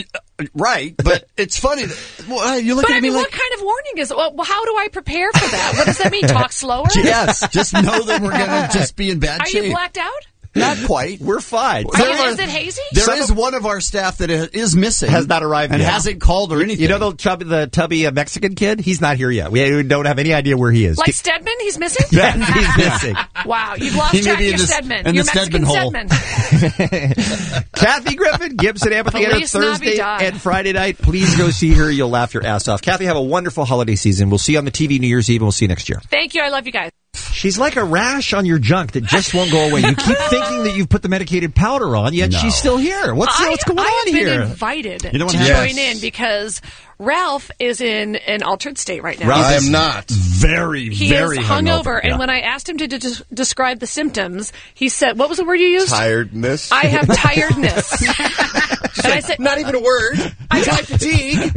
Right, but it's funny. That, well, you look But at I me mean, like, what kind of warning is? Well, how do I prepare for that? What does that mean? Talk slower? yes, just know that we're going to just be in bad Are shape. you blacked out? Not quite. We're fine. Are There you, are- is it hazy? There is one of our staff that is missing. Has not arrived and yet. hasn't called or anything. You know the chubby, the tubby uh, Mexican kid? He's not here yet. We don't have any idea where he is. Like Stedman? He's missing? He's missing. Wow, you've lost He may track of be in your the- Stedman. in Your the Mexican Stedman hole. Stedman. Kathy Griffin, Gibson Amphitheater, Feliz Thursday Navidad. and Friday night. Please go see her. You'll laugh your ass off. Kathy, have a wonderful holiday season. We'll see you on the T V New Year's Eve, and we'll see you next year. Thank you. I love you guys. She's like a rash on your junk that just won't go away. You keep thinking that you've put the medicated powder on, yet No. she's still here. What's, I, what's going I on have here? been invited You know what to happens? join in because Ralph is in an altered state right now. Ralph I is am not. Very, He very is hungover, Yeah. and when I asked him to de- describe the symptoms, he said, "What was the word you used?" Tiredness. I have tiredness. and I said, Not even a word. I got fatigue.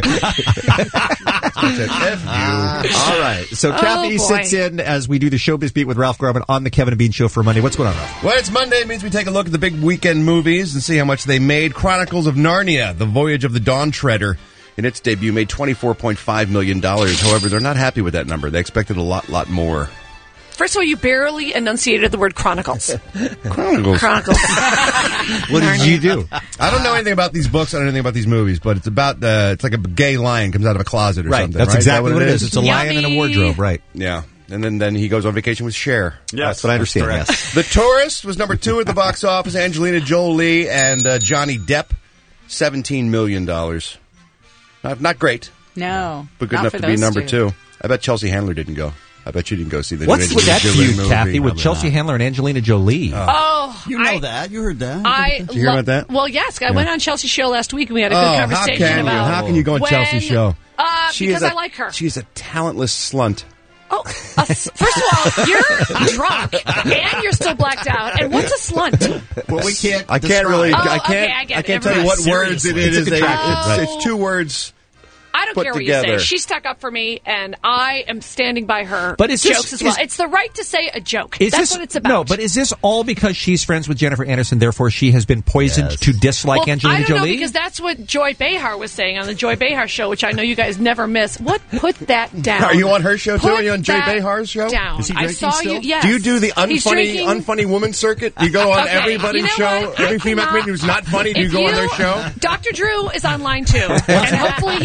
All right. So Oh, Kathy boy. sits in as we do the Showbiz Beat with Ralph Garman on the Kevin and Bean Show for Monday. What's going on, Ralph? Well, it's Monday. It means we take a look at the big weekend movies and see how much they made. Chronicles of Narnia, The Voyage of the Dawn Treader, in its debut, made twenty-four point five million dollars. However, they're not happy with that number. They expected a lot, lot more. First of all, you barely enunciated the word chronicles. Chronicles. Chronicles. What did you do? I don't know anything about these books. I don't know anything about these movies, but it's about, uh, it's like a gay lion comes out of a closet or Right. something. That's right? exactly that what it is. It's a lion in a Yummy. wardrobe, right? Yeah. And then, then he goes on vacation with Cher. That's what I understand, correct. yes. The Tourist was number two at the box office. Angelina Jolie and uh, Johnny Depp, seventeen million dollars. Not, not great, No. but good not enough for to be those number two. two. I bet Chelsea Handler didn't go. I bet you didn't go see the What's new with that Angelina feud, Jolie Kathy, movie. with Chelsea Handler and Angelina Jolie? Oh, You know I, that. You heard that. I Did you hear lo- about that? Well, yes. I went on Chelsea's show last week, and we had a good Oh, how conversation can you? about How can you go on when- Chelsea's show? Uh, She because is a- I like her. She's a talentless slunt. Oh, uh, s- first of all, you're drunk and you're still blacked out. And what's a slunt? Well, we can't. I can't describe. really. Oh, I okay, can't. I get it. can't Never tell you mind. what words it Seriously. is. It's a It's, contraction, it's, right. it's two words. I don't Put care what together. you say. She stuck up for me, and I am standing by her But is this- jokes as well. is- it's the right to say a joke. Is That's this, what it's about. No, but is this all because she's friends with Jennifer Aniston, therefore she has been poisoned Yes. to dislike well, Angelina I don't Jolie? know, because that's what Joy Behar was saying on the Joy Behar show, which I know you guys never miss. What? Put that down. Are you on her show, too? Put Are you on Joy that Behar's show? Down. Is he I drinking saw still? you. Yes. Do you do the He's unfunny, drinking- unfunny woman circuit? You go on Okay, everybody's you know show, what? every I female cannot- comedian who's not funny. Do you If go on their show? Doctor Drew is online too, and hopefully he wants to talk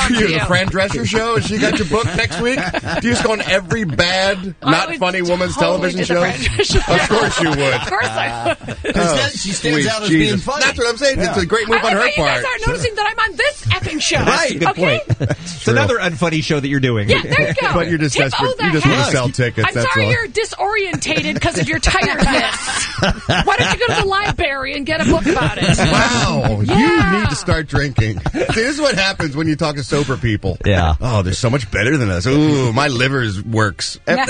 for you? The Fran Drescher Show? Has she got your book next week? Do you just go on every bad, not funny woman's totally television do show? the Fran Drescher show. Of course you would. Of course I would. Oh, she stands sweet out as Jesus. being funny. That's what I'm saying. It's a great move I on like her how you part. guys aren't noticing that I'm on this effing show. Right. Good okay? point. It's another unfunny show that you're doing. Yeah, there you go. But you're just Tip desperate. O the You just want to heck. sell tickets. I'm that's sorry all. you're disorientated because of your tiredness. Why don't you go to the library and get a book about it? Wow, Yeah. you need to start drinking. See, this is what happens when you talk to sober people. Yeah. Oh, they're so much better than us. Ooh, my liver works. F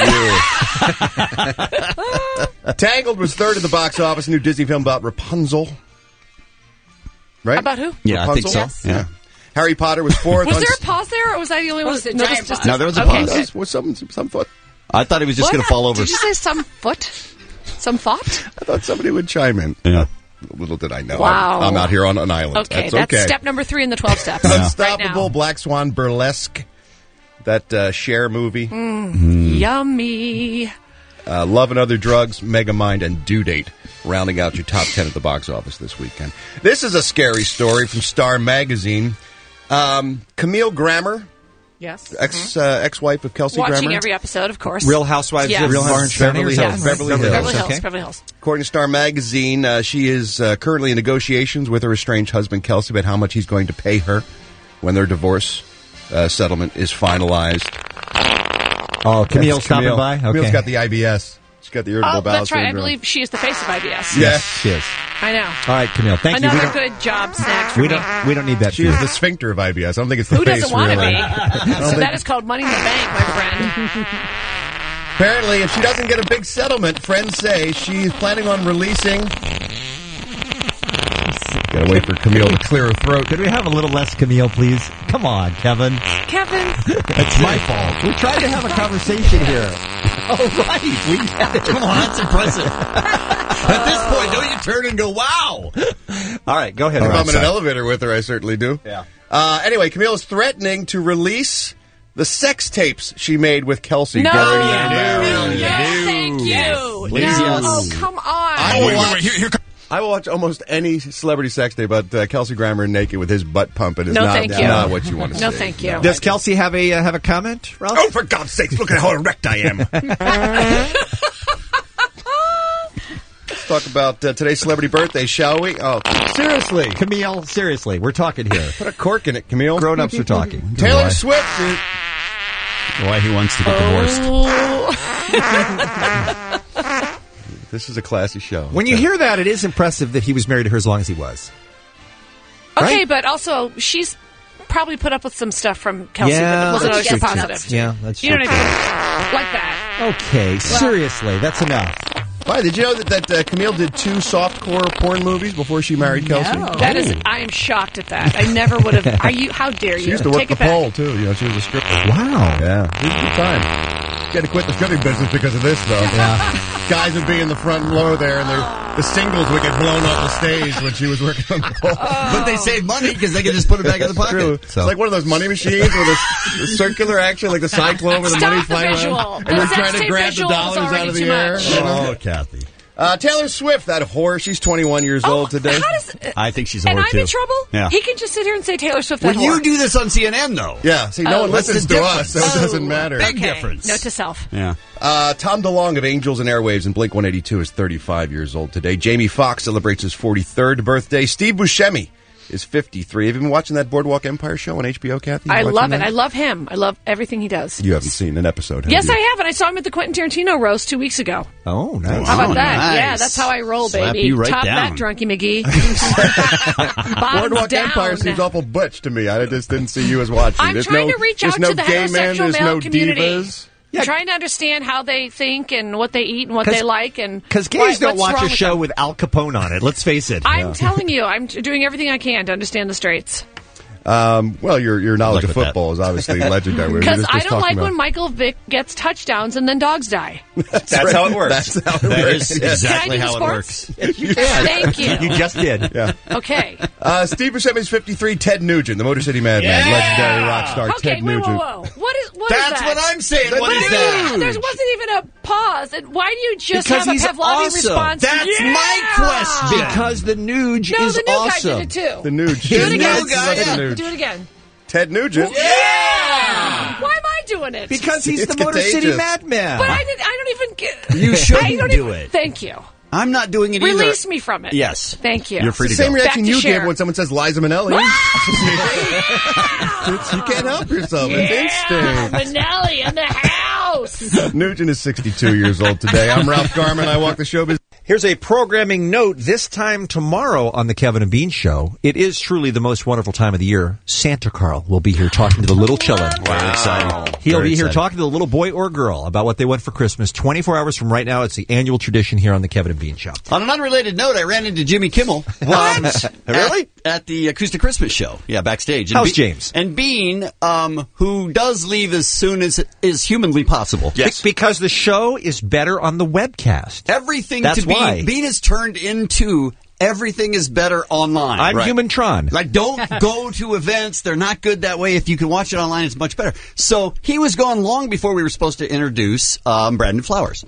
you. Tangled was third at the box office. New Disney film about Rapunzel. Right? About who? Yeah, I think Rapunzel? so. Yeah. Harry Potter was fourth. Was on there a s- pause there, or was I the only one? was a No, giant just- pause. No, there was a Okay, pause. good. Was some some foot? I thought he was just What? going to fall over. Did you say some foot? Some thought? I thought somebody would chime in. Yeah. Little did I know. Wow. I'm, I'm out here on an island. Okay, that's, that's okay. step number three in the twelve steps. Unstoppable, Right Black Swan, Burlesque, that uh, Cher movie. now. Mm, Yummy. Uh, Love and Other Drugs, Megamind, and Due Date, rounding out your top ten at the box office this weekend. This is a scary story from Star Magazine. Um, Camille Grammer, Yes. ex uh, ex-wife of Kelsey Watching Grammer, every episode, of course. Real Housewives Yes. of Real Housewives Orange County or Beverly something? Hills. Beverly Hills. Beverly Hills. Okay. Beverly Hills. According to Star Magazine, uh, she is uh, currently in negotiations with her estranged husband Kelsey about how much he's going to pay her when their divorce uh, settlement is finalized. Oh, Camille's That's stopping Camille. by? Okay. Camille's got the I B S. She's got the irritable Oh, bowel that's right. I syndrome. believe she is the face of I B S. Yeah. She is. I know. All right, Camille. Thank Another you. We don't, good job snack for we me. don't, we don't need that. She is the sphincter of I B S. I don't think it's the Who face, doesn't want to really. be? I don't So think- that is called money in the bank, my friend. Apparently, if she doesn't get a big settlement, friends say she's planning on releasing... Gotta wait for Camille to clear her throat. Could we have a little less Camille, please? Come on, Kevin. Kevin. It's my fault. We're trying to have a conversation here. Oh, right. We get it. Come on, that's impressive. At this point, don't you turn and go, wow. All right, go ahead. If Ron. I'm in an elevator with her, I certainly do. Yeah. Uh, anyway, Camille is threatening to release the sex tapes she made with Kelsey No. during Yeah, the no, marriage. yes, thank you. Yes, please, no. yes. Oh, come on. I will watch, I will watch almost any celebrity sex tape about uh, Kelsey Grammer naked with his butt pumping. It's No, not, thank you. not what you want to No, see. thank you. Does Kelsey have a uh, have a comment, Ralph? Oh, for God's sakes, look at how erect I am. Let's talk about uh, today's celebrity birthday, shall we? Oh, seriously. Camille, seriously, we're talking here. Put a cork in it, Camille. Grown-ups are talking. Taylor Why? Swift. is- Why he wants to get Oh. divorced. This is a classy show. When you hear that, it is impressive that he was married to her as long as he was. Okay, Right? but also she's probably put up with some stuff from Kelsey Yeah, that wasn't that's always true, positive. too. Yeah, that's You know true, what I mean? Like that. Okay, seriously, that's enough. Why, did you know that, that uh, Camille did two softcore porn movies before she married Kelsey? That is, I am shocked at that. I never would have. Are you? How dare you? She used to work Take the it back. pole, too. You know, she was a stripper. Wow. Yeah, it was a good time. She had to quit the stripping business because of this, though. Yeah. Guys would be in the front row there, and the singles would get blown off the stage when she was working on the pole. But they save money because they can just put it back in the pocket. True. It's like one of those money machines with a, a circular action, like the cyclone with the Stop money the flying visual. around. The And you're sex trying to tape grab the visual is dollars out already of the too air. much. You know? Oh, Kathy. Uh, Taylor Swift, that whore, she's twenty-one years Oh, old today. how does, I think she's a and whore, I'm too. in trouble? Yeah. He can just sit here and say Taylor Swift that Well, you whore. do this on C N N, though. Yeah, see, no Oh, one that's listens the to us, so it Oh, doesn't matter. Big okay. difference. Note to self. Yeah. Uh, Tom DeLonge of Angels and Airwaves and Blink one eighty-two is thirty-five years old today. Jamie Foxx celebrates his forty-third birthday. Steve Buscemi is fifty-three. Have you been watching that Boardwalk Empire show on H B O, Kathy? You I watching love it. that? I love him. I love everything he does. You haven't seen an episode, have Yes, you? I have, and I saw him at the Quentin Tarantino roast two weeks ago. Oh, nice. How about Oh, that? nice. Yeah, that's how I roll, Slap baby. you right Top down. that, drunky McGee. Bottoms Boardwalk down. Empire seems awful butch to me. I just didn't see you as watching. I'm there's trying no, to reach there's out no to the gay man, heterosexual there's male no community. divas. I'm trying to understand how they think and what they eat and what 'Cause- they like, and Because gays why- don't what's watch wrong a with show them. with Al Capone on it. Let's face it. I'm telling you, I'm t- doing everything I can to understand the straights. Um, well, your your knowledge Luck of with football is obviously legendary. We were Because just- I just don't talking like when about- Michael Vick gets touchdowns and then dogs die. That's, That's how it works. That's how it That works. is Yes. exactly Can I do how it sports? works. You can. Thank you. You just did. Yeah. Okay. Uh, Steve Buscemi's fifty-three. Ted Nugent, the Motor City Madman, Yeah! legendary rock star Okay, Ted whoa, Nugent. whoa, whoa. What is what is That's that? what I'm saying. That's What is huge. that? There wasn't even a pause. And why do you just Because have a he's Pavlovian awesome. response? That's Yeah! my question. Because the Nuge No, is the new awesome. guy did it too. The Nuge. Do it The again. Nuge. Love the Yeah. Nuge. Do it again. Ted Nugent. Yeah! Why am I doing it? Because he's It's the Motor City contagious. Madman. But I, did, I don't even get... You I shouldn't don't do even, it. Thank you. I'm not doing it either. Release me from it. Yes. Thank you. You're free It's to the same go. reaction Back to you Cher. give when someone says Liza Minnelli. It's- you can't help yourself. It's Yeah, instinct. Minnelli in the house. Nugent is sixty-two years old today. I'm Ralph Garman. I walk the showbiz. Here's a programming note. This time tomorrow on the Kevin and Bean Show, it is truly the most wonderful time of the year. Santa Carl will be here talking to the little children. Very exciting. He'll Very be here exciting. talking to the little boy or girl about what they want for Christmas. twenty-four hours from right now, it's the annual tradition here on the Kevin and Bean Show. On an unrelated note, I ran into Jimmy Kimmel. What? Really? At, at the Acoustic Christmas show. Yeah, backstage. And How's Be- James? And Bean, um, who does leave as soon as is humanly possible. Yes. Be- because the show is better on the webcast. Everything That's to Bean. why. Bean is turned into everything is better online. I'm Right. Human Tron. Like, don't go to events. They're not good that way. If you can watch it online, it's much better. So he was gone long before we were supposed to introduce um, Brandon Flowers.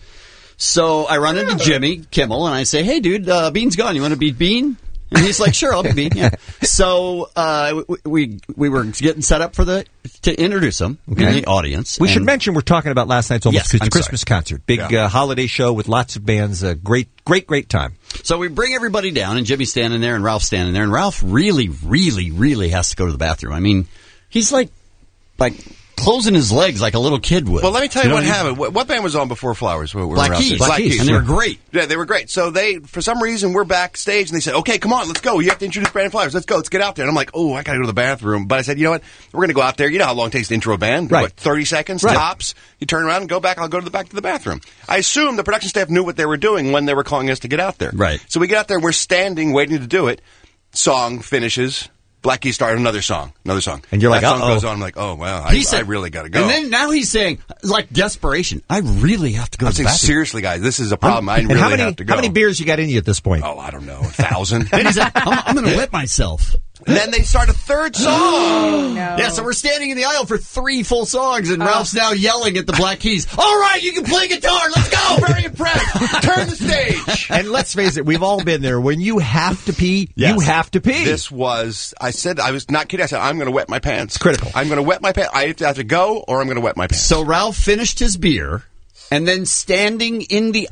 So I run into Jimmy Kimmel and I say, "Hey, dude, uh, Bean's gone. You want to be Bean?" And he's like, "Sure, I'll be Bean." Yeah. So uh, we, we we were getting set up for the to introduce him in the audience. We should And- mention we're talking about last night's Almost Yes, Acoustic I'm Christmas sorry. concert. Big Yeah. uh, holiday show with lots of bands. A great, great, great time. So we bring everybody down, and Jimmy's standing there, and Ralph's standing there, and Ralph really, really, really has to go to the bathroom. I mean, he's like, like closing his legs like a little kid would. Well, let me tell you, know what I mean? happened. What, what band was on before Flowers? Where- where Black Ralph Keys. is? Black Keys, and they were great. Yeah, they were great. So they, for some reason, we're backstage, and they said, "Okay, come on, let's go. You have to introduce Brandon Flowers. Let's go. Let's get out there." And I'm like, "Oh, I got to go to the bathroom." But I said, "You know what? We're going to go out there. You know how long it takes to intro a band? Right. What, thirty seconds Right. tops. You turn around and go back. I'll go to the back to the bathroom." I assume the production staff knew what they were doing when they were calling us to get out there. Right. So we get out there, and we're standing, waiting to do it. Song finishes. Black Keys start another song, another song. And you're like, that song uh-oh. goes on. I'm like, "Oh, well, I, He said- I really got to go." And then now he's saying, like desperation, I really have to go I'm to the saying, bathroom. seriously, guys, this is a problem. I and really how many, have to go. how many beers you got in you at this point? Oh, I don't know, a thousand. And he's like, I'm, I'm going to wet myself. And then they start a third song. Oh, no. Yeah, so we're standing in the aisle for three full songs, and Ralph's now yelling at the Black Keys, "All right, you can play guitar. Let's go." Very impressed. Turn the stage. And let's face it, we've all been there. When you have to pee, Yes. you have to pee. This was, I said, I was not kidding. I said, I'm going to wet my pants. It's critical. I'm going to wet my pants. I have to, have to go, or I'm going to wet my pants. So Ralph finished his beer, and then standing in the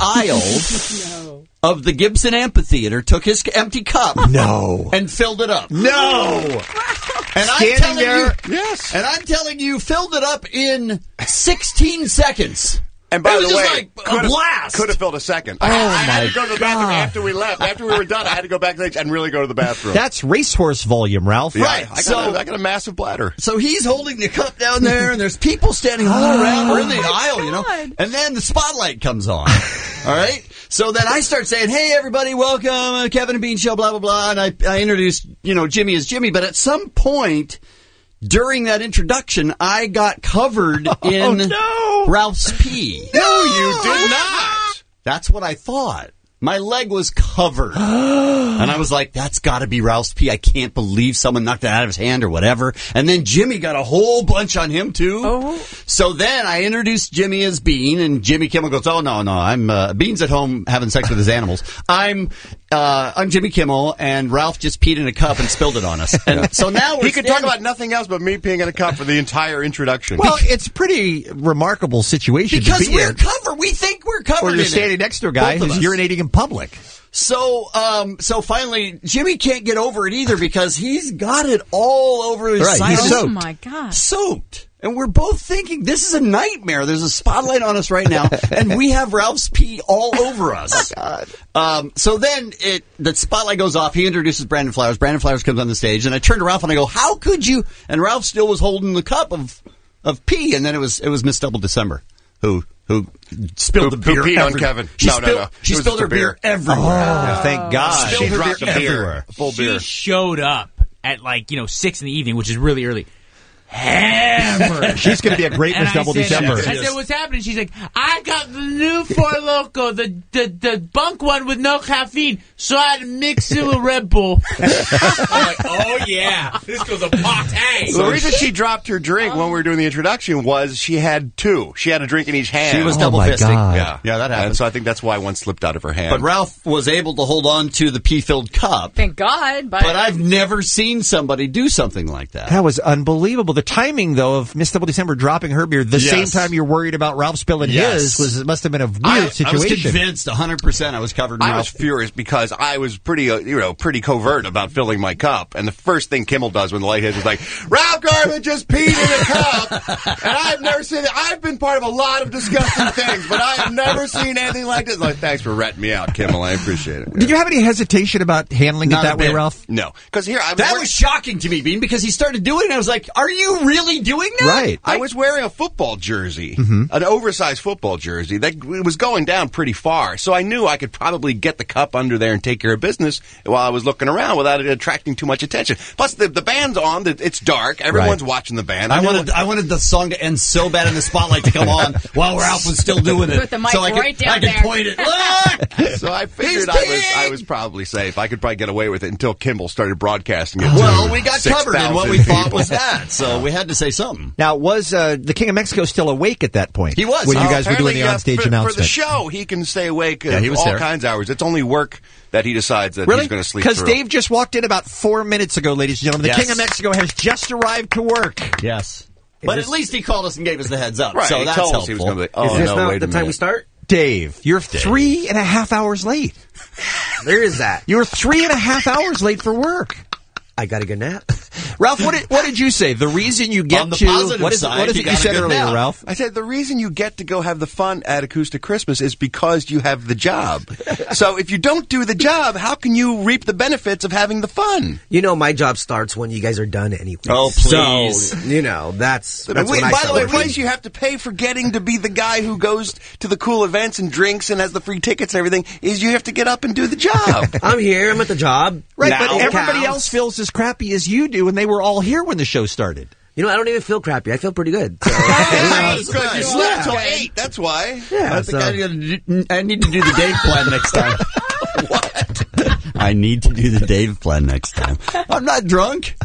aisle of the Gibson Amphitheater, took his empty cup No. and filled it up. No. And I'm Standing telling there- you, Yes. and I'm telling you, filled it up in sixteen seconds. And by It was the way, just like a could've- blast. Could have filled a second. Oh, I, I had my to go to the bathroom God. after we left. After we were done, I had to go backstage and really go to the bathroom. That's racehorse volume, Ralph. yeah, right, I got, so- a, I got a massive bladder. So he's holding the cup down there, and there's people standing all around. We're in the aisle, you know. God. And then the spotlight comes on. All right. So then I start saying, "Hey, everybody, welcome, uh, Kevin and Bean Show, blah blah blah." And I, I introduced, you know, Jimmy as Jimmy. But at some point during that introduction, I got covered in no. Ralph's pee. No, you did not. That's what I thought. My leg was covered. And I was like, that's got to be Ralph's pee. I can't believe someone knocked it out of his hand or whatever. And then Jimmy got a whole bunch on him, too. Oh. So then I introduced Jimmy as Bean, and Jimmy Kimmel goes, "Oh, no, no, I'm uh, Bean's at home having sex with his animals. I'm uh, I'm Jimmy Kimmel, and Ralph just peed in a cup and spilled it on us." And so now we're He could talk standing- about nothing else but me peeing in a cup for the entire introduction. Well, it's a pretty remarkable situation because to be we're in. covered. We think we're covered. Or in you're it. standing next to a guy Both of who's us. urinating in public. So, um, so finally, Jimmy can't get over it either because he's got it all over his Right, side. he's Oh soaked. my God. Soaked. And we're both thinking, this is a nightmare. There's a spotlight on us right now, and we have Ralph's pee all over us. Um, so then it, the spotlight goes off. He introduces Brandon Flowers. Brandon Flowers comes on the stage, and I turn to Ralph and I go, "How could you?" And Ralph still was holding the cup of, of pee, and then it was, it was Miss Double December who, who spilled Who- the beer who peed on everywhere. Kevin. She No, no, spilled, no. She It was spilled just her a beer beer. everywhere. Oh, thank God. Spilled her dropped beer a beer. everywhere. Full She beer. showed up at like, you know, six in the evening, which is really early. Hammered. December. She's going to be a great And Miss I Double said- December. I said, what's happening? She's like, I got the new Four Loko, the, the the bunk one with no caffeine, so I had to mix it with Red Bull. I'm like, oh yeah, this goes a party. So the reason she dropped her drink when we were doing the introduction was she had two. She had a drink in each hand. She was double fisting. Yeah, Yeah, that happened. And so I think that's why one slipped out of her hand. But Ralph was able to hold on to the pea-filled cup. Thank God. But, But I've never seen somebody do something like that. That was unbelievable. The timing, though, of Miss Double December dropping her beer the Yes. same time you're worried about Ralph spilling Yes. his was it must have been a weird I- I was situation. I was convinced one hundred percent I was covered in I Ralph. was furious because I was pretty, uh, you know, pretty covert about filling my cup. And the first thing Kimmel does when the light hits is like, Ralph Garman just peed in a cup. And I've never seen it. I've been part of a lot of disgusting things, but I have never seen anything like this. Like, thanks for ratting me out, Kimmel. I appreciate it. Did you have any hesitation about handling Not it a that way, bit. Ralph? No. Because here, I was That wearing- was shocking to me, Bean, because he started doing it, and I was like, are you really doing that? Right. I was wearing a football jersey, Mhm. an oversized football jersey that it was going down pretty far. So I knew I could probably get the cup under there and take care of business while I was looking around without it attracting too much attention. Plus, the, the band's on. the- It's dark. Everyone's Right. watching the band. I knew wanted I wanted the song to end so bad and the spotlight to come on while Ralph was still doing it. With the mic so I could, right down I could there. point it. Look! So I figured He's I was peeing! I was probably safe. I could probably get away with it until Kimball started broadcasting it. Well, to we got six covered in what we thousand thought people. was that, so we had to say something. Now, was uh, the King of Mexico still awake at that point? He was. When you Oh, guys were doing apparently, the uh, onstage for, announcement. For the show, he can stay awake uh, Yeah, he was all there. kinds of hours. It's only work that he decides that Really? he's going to sleep Because through. Dave just walked in about four minutes ago, ladies and gentlemen. The Yes. King of Mexico has just arrived to work. Yes. But at least he called us and gave us the heads up, Right, so he that's told us helpful. he was gonna be- oh, Is this no, not wait the a time we minute. start? Dave, you're three and a half hours late. There is that. You were three and a half hours late for work. I got a good nap. Ralph, what did, what did you say? The reason you get On the to positive what is, side, what is he it you got a said good earlier, nap. Ralph? I said the reason you get to go have the fun at Acoustic Christmas is because you have the job. So if you don't do the job, how can you reap the benefits of having the fun? You know, my job starts when you guys are done anyway. Oh, please. So, you know, that's, that's Wait, when I by the way, celebrate. please, you have to pay for getting to be the guy who goes to the cool events and drinks and has the free tickets and everything. Is you have to get up and do the job. I'm here. I'm at the job. Right, Now. but everybody Cows. else feels as crappy as you do, and they were all here when the show started. You know, I don't even feel crappy. I feel pretty good. So, Hey, good. You Yeah. slept till eight. That's why. yeah, I think so- I, gotta do, I need to do the Dave plan next time. What? I need to do the Dave plan next time. I'm not drunk.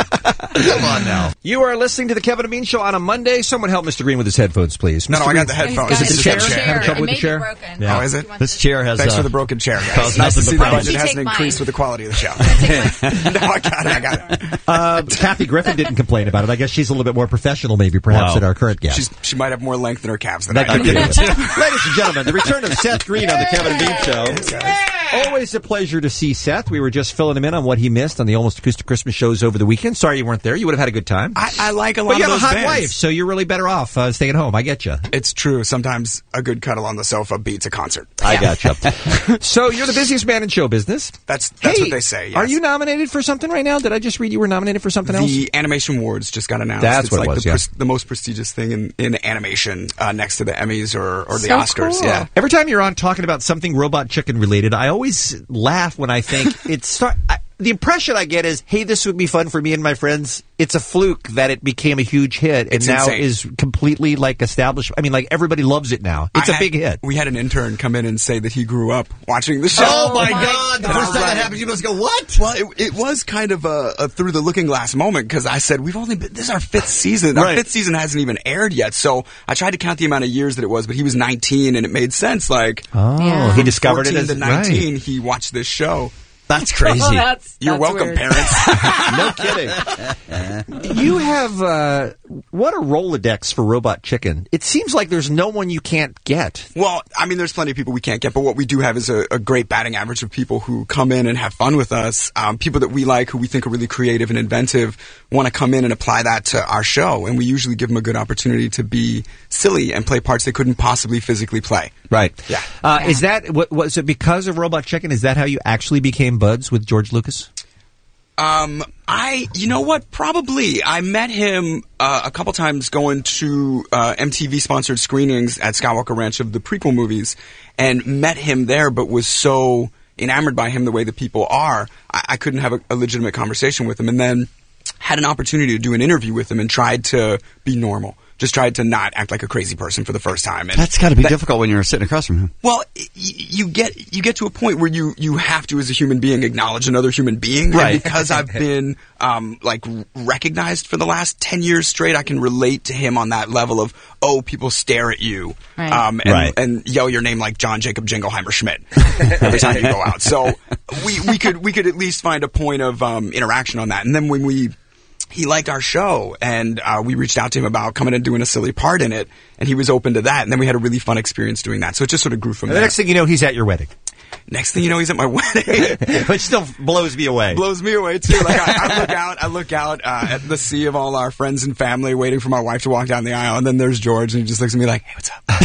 Come on now. You are listening to the Kevin and Bean Show on a Monday. Someone help Mister Green with his headphones, please. No, no, Mister I got Green. the headphones. Is it This the is chair? the chair. Having trouble It with the may chair? be broken. Yeah. Oh, is it? This chair has. Thanks uh, for the broken chair, guys. caused Nice to nothing see but the budget problems. hasn't Take increased mine. with the quality of the show. no, I got it. I got it. Uh, Kathy Griffin didn't complain about it. I guess she's a little bit more professional, maybe, perhaps, Wow. than our current guest. She's, she might have more length in her calves than That I could do. be it. Ladies and gentlemen, the return of Seth Green on the Kevin and Bean Show. Always a pleasure to see Seth. We were just filling him in on what he missed on the Almost Acoustic Christmas shows over the weekend. Sorry you weren't there. You would have had a good time. I, I like a lot But you of have a those hot bands. wife, so you're really better off uh, staying home. I get you. It's true. Sometimes a good cuddle on the sofa beats a concert. I got you. So you're the busiest man in show business. That's that's Hey, what they say. Yes. Are you nominated for something right now? Did I just read you were nominated for something else? The Animation Awards just got announced. That's it's what it like was, the, yeah. pres- the most prestigious thing in, in animation, uh, next to the Emmys or, or the So Oscars. cool. Yeah. Every time you're on talking about something Robot Chicken related, I always laugh when I think it's start. I, the impression I get is, hey, this would be fun for me and my friends. It's a fluke that it became a huge hit and It's now insane. is completely like established. I mean, like everybody loves it now. It's I a had- big hit. We had an intern come in and say that he grew up watching the show. Oh, my God. The And I first was time that like- happens, you must go, what? Well, it, it was kind of a, a through the looking glass moment because I said, we've only been, this is our fifth season. Our Right. fifth season hasn't even aired yet. So I tried to count the amount of years that it was, but he was nineteen and it made sense. Like, Oh, Yeah. he from discovered it fourteen as to nineteen, right. he watched this show. That's crazy. Oh, that's, You're that's welcome, weird. parents. No kidding. You have uh, what a Rolodex for Robot Chicken. It seems like there's no one you can't get. Well, I mean, there's plenty of people we can't get, but what we do have is a, a great batting average of people who come in and have fun with us. Um, people that we like, who we think are really creative and inventive, want to come in and apply that to our show, and we usually give them a good opportunity to be silly and play parts they couldn't possibly physically play. Right. Yeah. Uh, Is that what was it because of Robot Chicken? Is that how you actually became buds with George Lucas? Um, I, you know what? Probably. I met him uh, a couple times going to uh, M T V sponsored screenings at Skywalker Ranch of the prequel movies, and met him there, but was so enamored by him the way that people are, I, I couldn't have a, a legitimate conversation with him. And then had an opportunity to do an interview with him and tried to be normal. Just tried to not act like a crazy person for the first time. And That's got to be that- difficult when you're sitting across from him. Well, y- you get you get to a point where you, you have to, as a human being, acknowledge another human being. Right. And because I've been um, like r- recognized for the last ten years straight, I can relate to him on that level of, oh, people stare at you Right. um, and, Right. and yell your name like John Jacob Jingleheimer Schmidt every time you go out. So we, we could we could at least find a point of um, interaction on that. And then when we he liked our show, and uh, we reached out to him about coming and doing a silly part in it, and he was open to that. And then we had a really fun experience doing that. So it just sort of grew from And the there. next thing you know, he's at your wedding. Next thing you know, he's at my wedding. Which still blows me away. Blows me away too. Like I, I look out, I look out uh, at the sea of all our friends and family, waiting for my wife to walk down the aisle, and then there's George, and he just looks at me like, "Hey, what's up?"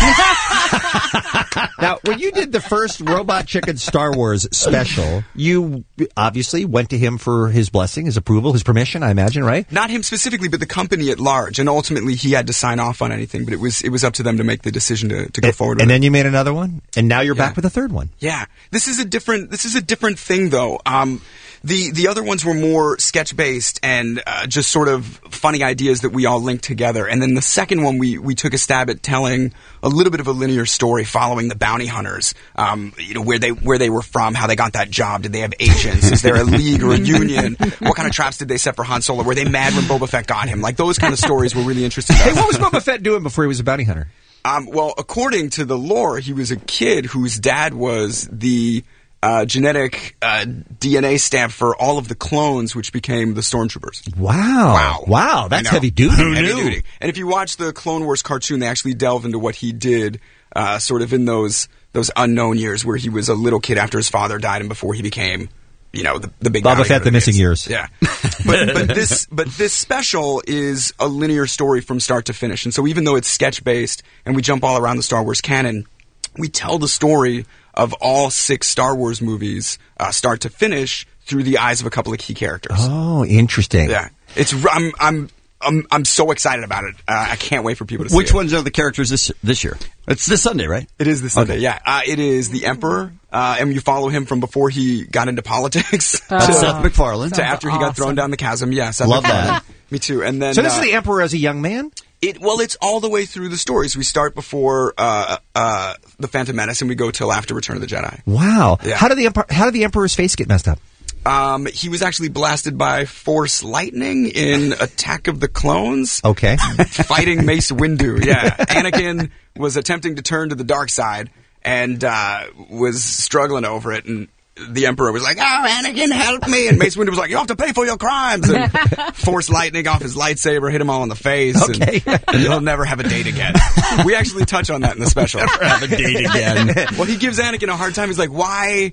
Now, when you did the first Robot Chicken Star Wars special, you obviously went to him for his blessing, his approval, his permission, I imagine, right? Not him specifically, but the company at large, and ultimately he had to sign off on anything. But it was it was up to them to make the decision to, to go and, forward. with And it. then you made another one, and now you're Yeah. back with a third one. Yeah, this is a different. This is a different thing, though. Um, the the other ones were more sketch based and uh, just sort of funny ideas that we all linked together. And then the second one, we we took a stab at telling a little bit of a linear story following the bounty hunters. Um, you know, where they where they were from, how they got that job. Did they have agents? Is there a league or a union? What kind of traps did they set for Han Solo? Were they mad when Boba Fett got him? Like those kind of stories were really interesting. Hey, what was Boba Fett doing before he was a bounty hunter? Um, well, according to the lore, he was a kid whose dad was the uh, genetic uh, D N A stamp for all of the clones, which became the Stormtroopers. Wow. Wow. Wow, I that's know. heavy duty. Heavy duty. And if you watch the Clone Wars cartoon, they actually delve into what he did uh, sort of in those those unknown years where he was a little kid after his father died and before he became, you know, the, the big Boba bounty Fett, hunter the that he missing is. years. Yeah. But, but this but this special is a linear story from start to finish. And so even though it's sketch-based and we jump all around the Star Wars canon, we tell the story of all six Star Wars movies, uh, start to finish, through the eyes of a couple of key characters. Oh, interesting. Yeah. It's I'm I'm I'm I'm so excited about it. Uh, I can't wait for people to see Which it. ones are the characters this this year? It's this Sunday, right? It is this Sunday, Okay. yeah. Uh, it is the Emperor, uh, and you follow him from before he got into politics That's to, Seth MacFarlane. to after he got thrown down the chasm. Yeah, Seth Love MacFarlane. that. Me too. And then So this uh, is the Emperor as a young man? It well, it's all the way through the stories. We start before uh, uh, the Phantom Menace, and we go till after Return of the Jedi. Wow. Yeah. How did the Emperor, how did the Emperor's face get messed up? Um, he was actually blasted by Force lightning in Attack of the Clones. Okay. Fighting Mace Windu. Yeah, Anakin was attempting to turn to the dark side and uh, was struggling over it, and the Emperor was like, "Oh, Anakin, help me!" And Mace Windu was like, "You have to pay for your crimes." And Force lightning off his lightsaber hit him all in the face. Okay. And he'll never have a date again. We actually touch on that in the special. Never have a date again. Well, he gives Anakin a hard time. He's like, "Why?"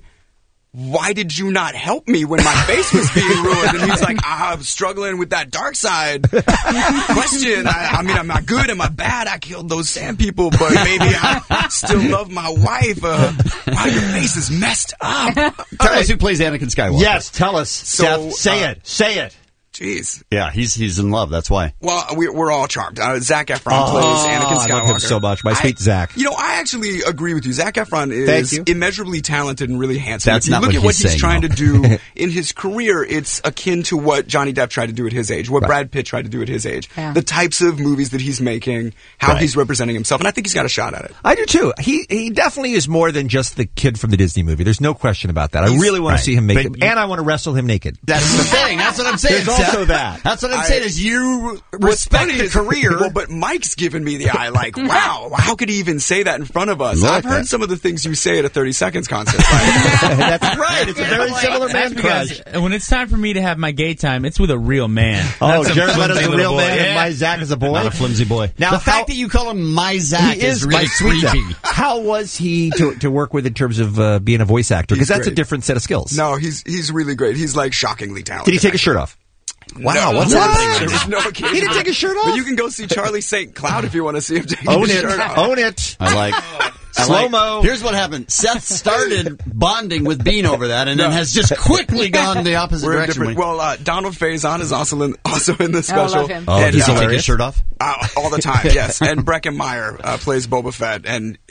Why did you not help me when my face was being ruined? And he's like, ah, I'm struggling with that dark side question. I, I mean, am I good? Am I bad? I killed those sand people, but maybe I still love my wife. Uh, wow, your face is messed up. Tell us who plays Anakin Skywalker. Yes, tell us. So, Seth, say uh, it. Say it. Jeez. Yeah, he's he's in love. That's why. Well, we, we're all charmed. Uh, Zac Efron Oh, plays Anakin Skywalker. I love him so much. My sweet I- Zach. You know, I actually agree with you. Zac Efron Thank is you. immeasurably talented and really handsome. That's if you not look what at what he's he's, saying, trying though. to do in his career, it's akin to what Johnny Depp tried to do at his age, what Right. Brad Pitt tried to do at his age. Yeah. The types of movies that he's making, how Right. he's representing himself, and I think he's got a shot at it. I do too. He he definitely is more than just the kid from the Disney movie. There's no question about that. I He's- really want right. to see him make But it, you- and I want to wrestle him naked. That's the thing. That's what I'm saying. There's Seth. also that. That's what I'm I- saying. Is you What's respect funny the is- career. Well, but Mike's giving me the eye like, wow, how could he even say that in front of us? Like I've heard that. some of the things you say at a thirty seconds concert. That's right. It's a very similar man That's crush. because when it's time for me to have my gay time, it's with a real man. Oh, Not some Jared Leto's flimsy a little real boy. man, and Yeah. my Zach is a boy. Not a flimsy boy. Now, the how- fact that you call him my Zach He is, is really my sweet creepy. Zach. How was he to to work with in terms of uh, being a voice actor? Because He's that's a great. different set of skills. No, he's he's really great. He's like shockingly talented. Did he take his shirt off? Wow, No, what's what? happening? There was no occasion. He didn't take his shirt off? But you can go see Charlie Saint Cloud if you want to see him take Own his it. shirt off. Own it. I like I like- Slow-mo. Here's what happened. Seth started bonding with Bean over that, and then has just quickly gone the opposite We're in direction. different. Well, uh, Donald Faison is also in also in the I special. love him. Oh, And, does he uh, take his shirt off? Uh, all the time, yes. And Breckin Meyer uh, plays Boba Fett, and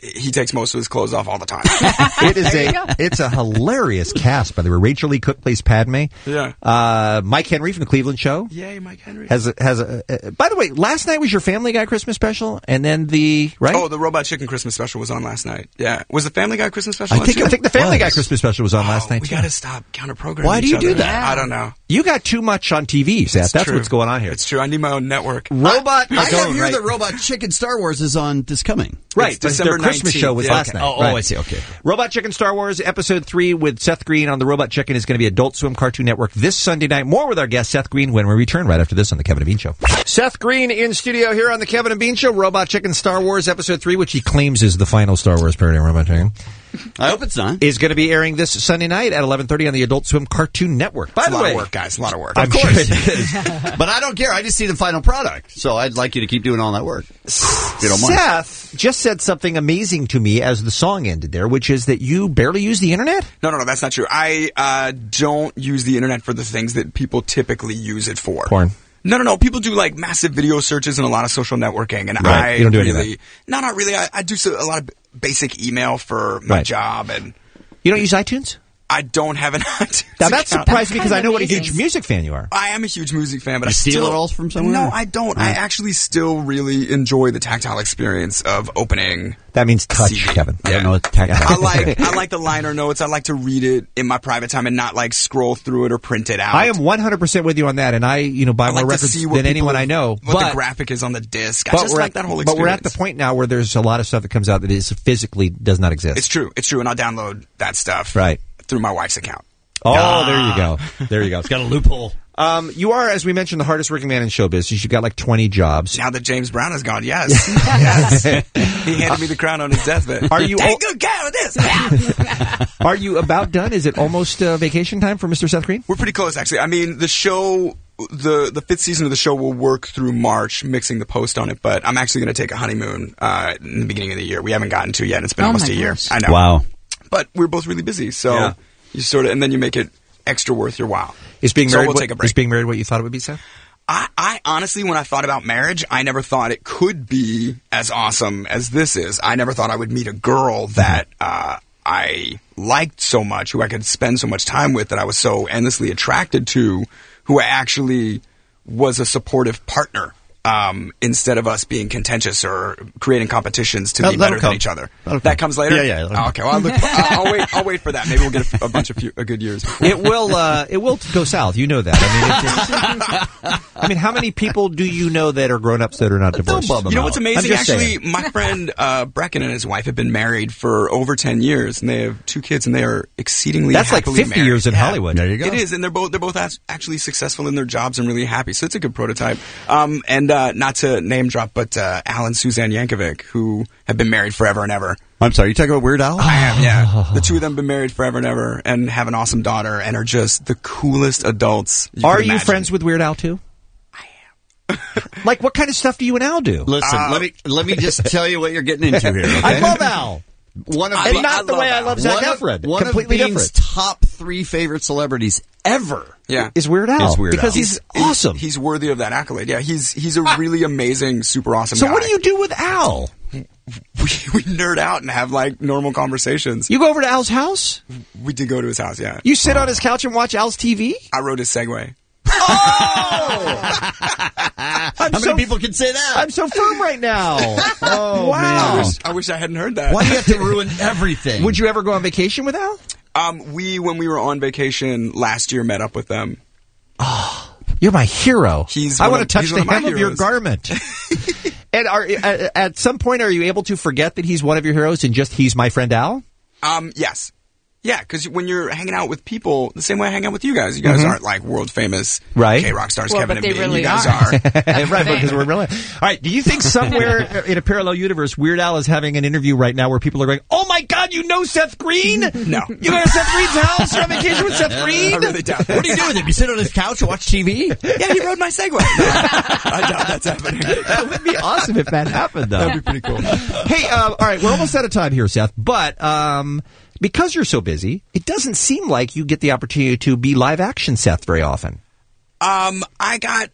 he takes most of his clothes off all the time. It is a it's a hilarious cast, by the way. Rachel Lee Cook plays Padme. Yeah. Uh, Mike Henry from the Cleveland Show. Yay, Mike Henry. Has a, has a, uh, by the way, last night was your Family Guy Christmas special, and then the right. Oh, the Robot Chicken Christmas special was on last night. Yeah, was the Family Guy Christmas special? I think last I think the Family Guy Christmas special was on oh, last night. We too. got to stop counter programming. Why do you do other. that? I don't know. You got too much on T V, Seth. It's That's true. what's going on here. It's true. I need my own network. Robot. I, I oh, have here right. that Robot Chicken Star Wars is on this coming. Right, It's December their Christmas nineteenth. show was Yeah. last Okay. night. Oh, right. oh, I see. Okay. Robot Chicken Star Wars Episode three with Seth Green on the Robot Chicken is going to be Adult Swim Cartoon Network this Sunday night. More with our guest Seth Green when we return right after this on The Kevin and Bean Show. Seth Green in studio here on The Kevin and Bean Show. Robot Chicken Star Wars Episode three, which he claims is the final Star Wars parody on Robot Chicken. I hope it's not. Is going to be airing this Sunday night at eleven thirty on the Adult Swim Cartoon Network. By It's the a lot way, of work, guys. A lot of work. I'm Of course sure it is. But I don't care. I just see the final product. So I'd like you to keep doing all that work. If you don't mind. Seth just said something amazing to me as the song ended there, which is that you barely use the internet? No, no, no, that's not true. I uh, don't use the internet for the things that people typically use it for. Porn. No, no, no. People do like massive video searches and a lot of social networking, and Right. I You don't do any of really, that. no, not really. I, I do so, a lot of basic email for my Right. job, and You don't use iTunes? I don't have an iTunes Now that account. surprised me because I know what a huge music fan you are. I am a huge music fan, but You I steal still it all from somewhere? No, I don't. I actually still really enjoy the tactile experience of opening. That means touch, C D. Kevin. I don't know what tactile I like I like the liner notes. I like to read it in my private time and not like scroll through it or print it out. I am one hundred percent with you on that, and I, you know, buy I more like to records see what than anyone people- I know. What but, the graphic is on the disc. I but just we're like at, that whole but experience. we're at the point now where there's a lot of stuff that comes out that is physically does not exist. It's true. It's true, and I'll download that stuff Right. through my wife's account. Oh, Ah. there you go. There you go. It's got a loophole. Um, you are, as we mentioned, the hardest working man in show business. You've got like twenty jobs. Now that James Brown is gone, yes, yes, he handed me the crown on his deathbed. Are you Take o- good care of this? Are you about done? Is it almost uh, vacation time for Mister Seth Green? We're pretty close, actually. I mean, the show, the the fifth season of the show will work through March, mixing the post on it. But I'm actually going to take a honeymoon uh, in the beginning of the year. We haven't gotten to yet. It's been Oh almost my a year. gosh. I know. Wow. But we're both really busy, so Yeah. you sort of, and then you make it extra worth your while. Is being So married we'll what, take a break. is being married what you thought it would be, Seth? I, I honestly, when I thought about marriage, I never thought it could be as awesome as this is. I never thought I would meet a girl that uh, I liked so much, who I could spend so much time with, that I was so endlessly attracted to, who actually was a supportive partner. Um, instead of us being contentious or creating competitions to That- be that'll better than come. each other. That'll That come. comes later? Yeah, yeah, that'll Oh, come. okay, well, I'll, look, I'll, I'll wait. I'll wait for that. Maybe we'll get a, a bunch of few, a good years. before. It will. Uh, it will go south. You know that. I mean, it's, it's, I mean, how many people do you know that are grown ups that are not divorced? bum them You know out. what's I'm amazing? just Actually, saying. my friend uh, Brecken and his wife have been married for over ten years, and they have two kids, and they are exceedingly That's like happily fifty married. years in Yeah. Hollywood. There you go. It is, and they're both they're both as- actually successful in their jobs and really happy. So it's a good prototype. Um, and uh, not to name drop, but uh, Al and Suzanne Yankovic, who have been married forever and ever. I'm sorry, you talking about Weird Al? I am, yeah. The two of them have been married forever and ever, and have an awesome daughter, and are just the coolest adults. You Are could you imagine. friends with Weird Al too? I am. Like, what kind of stuff do you and Al do? Listen, Uh, let me let me just tell you what you're getting into here. Okay? I love Al. One of And Be- not the love way I Al. love Zac one of, Efron. one Completely of Bean's different. top three favorite celebrities ever. Yeah. Is Weird Al. Is Weird because Al. he's awesome. He's worthy of that accolade. Yeah, he's he's a really amazing, super awesome so guy. what do you do with Al? we, we nerd out and have like normal conversations. You go over to Al's house? We did go to his house, yeah. You sit on his couch and watch Al's T V? I rode his Segway. How many people can say that? I'm so firm right now. Oh, I wow. wish, I wish I hadn't heard that. Why do you have to ruin everything? Would you ever go on vacation with Al? Um, we, when we were on vacation last year, met up with them. You're my hero. He's I one want of- to touch he's the one of my hem of your heroes. garment. And are at, at some point, are you able to forget that he's one of your heroes and just he's my friend Al? Um, yes. Yeah, because when you're hanging out with people, the same way I hang out with you guys, you guys Mhm. aren't like world famous Right. K-Rock stars, Well, Kevin but and they me. really you guys are. are. Right, because we're really. All right. Do you think somewhere in a parallel universe, Weird Al is having an interview right now where people are going, "Oh my God, you know Seth Green? No. You go to Seth Green's house? You're on vacation with Seth Green? I really doubt that. What do you do with him? You sit on his couch and watch T V? Yeah, he rode my Segway. No, I doubt that's happening. That would be awesome if that happened, though. That'd be pretty cool. Hey, uh, all right, we're almost out of time here, Seth. But um, because you're so busy, it doesn't seem like you get the opportunity to be live action Seth very often. Um, I got, um,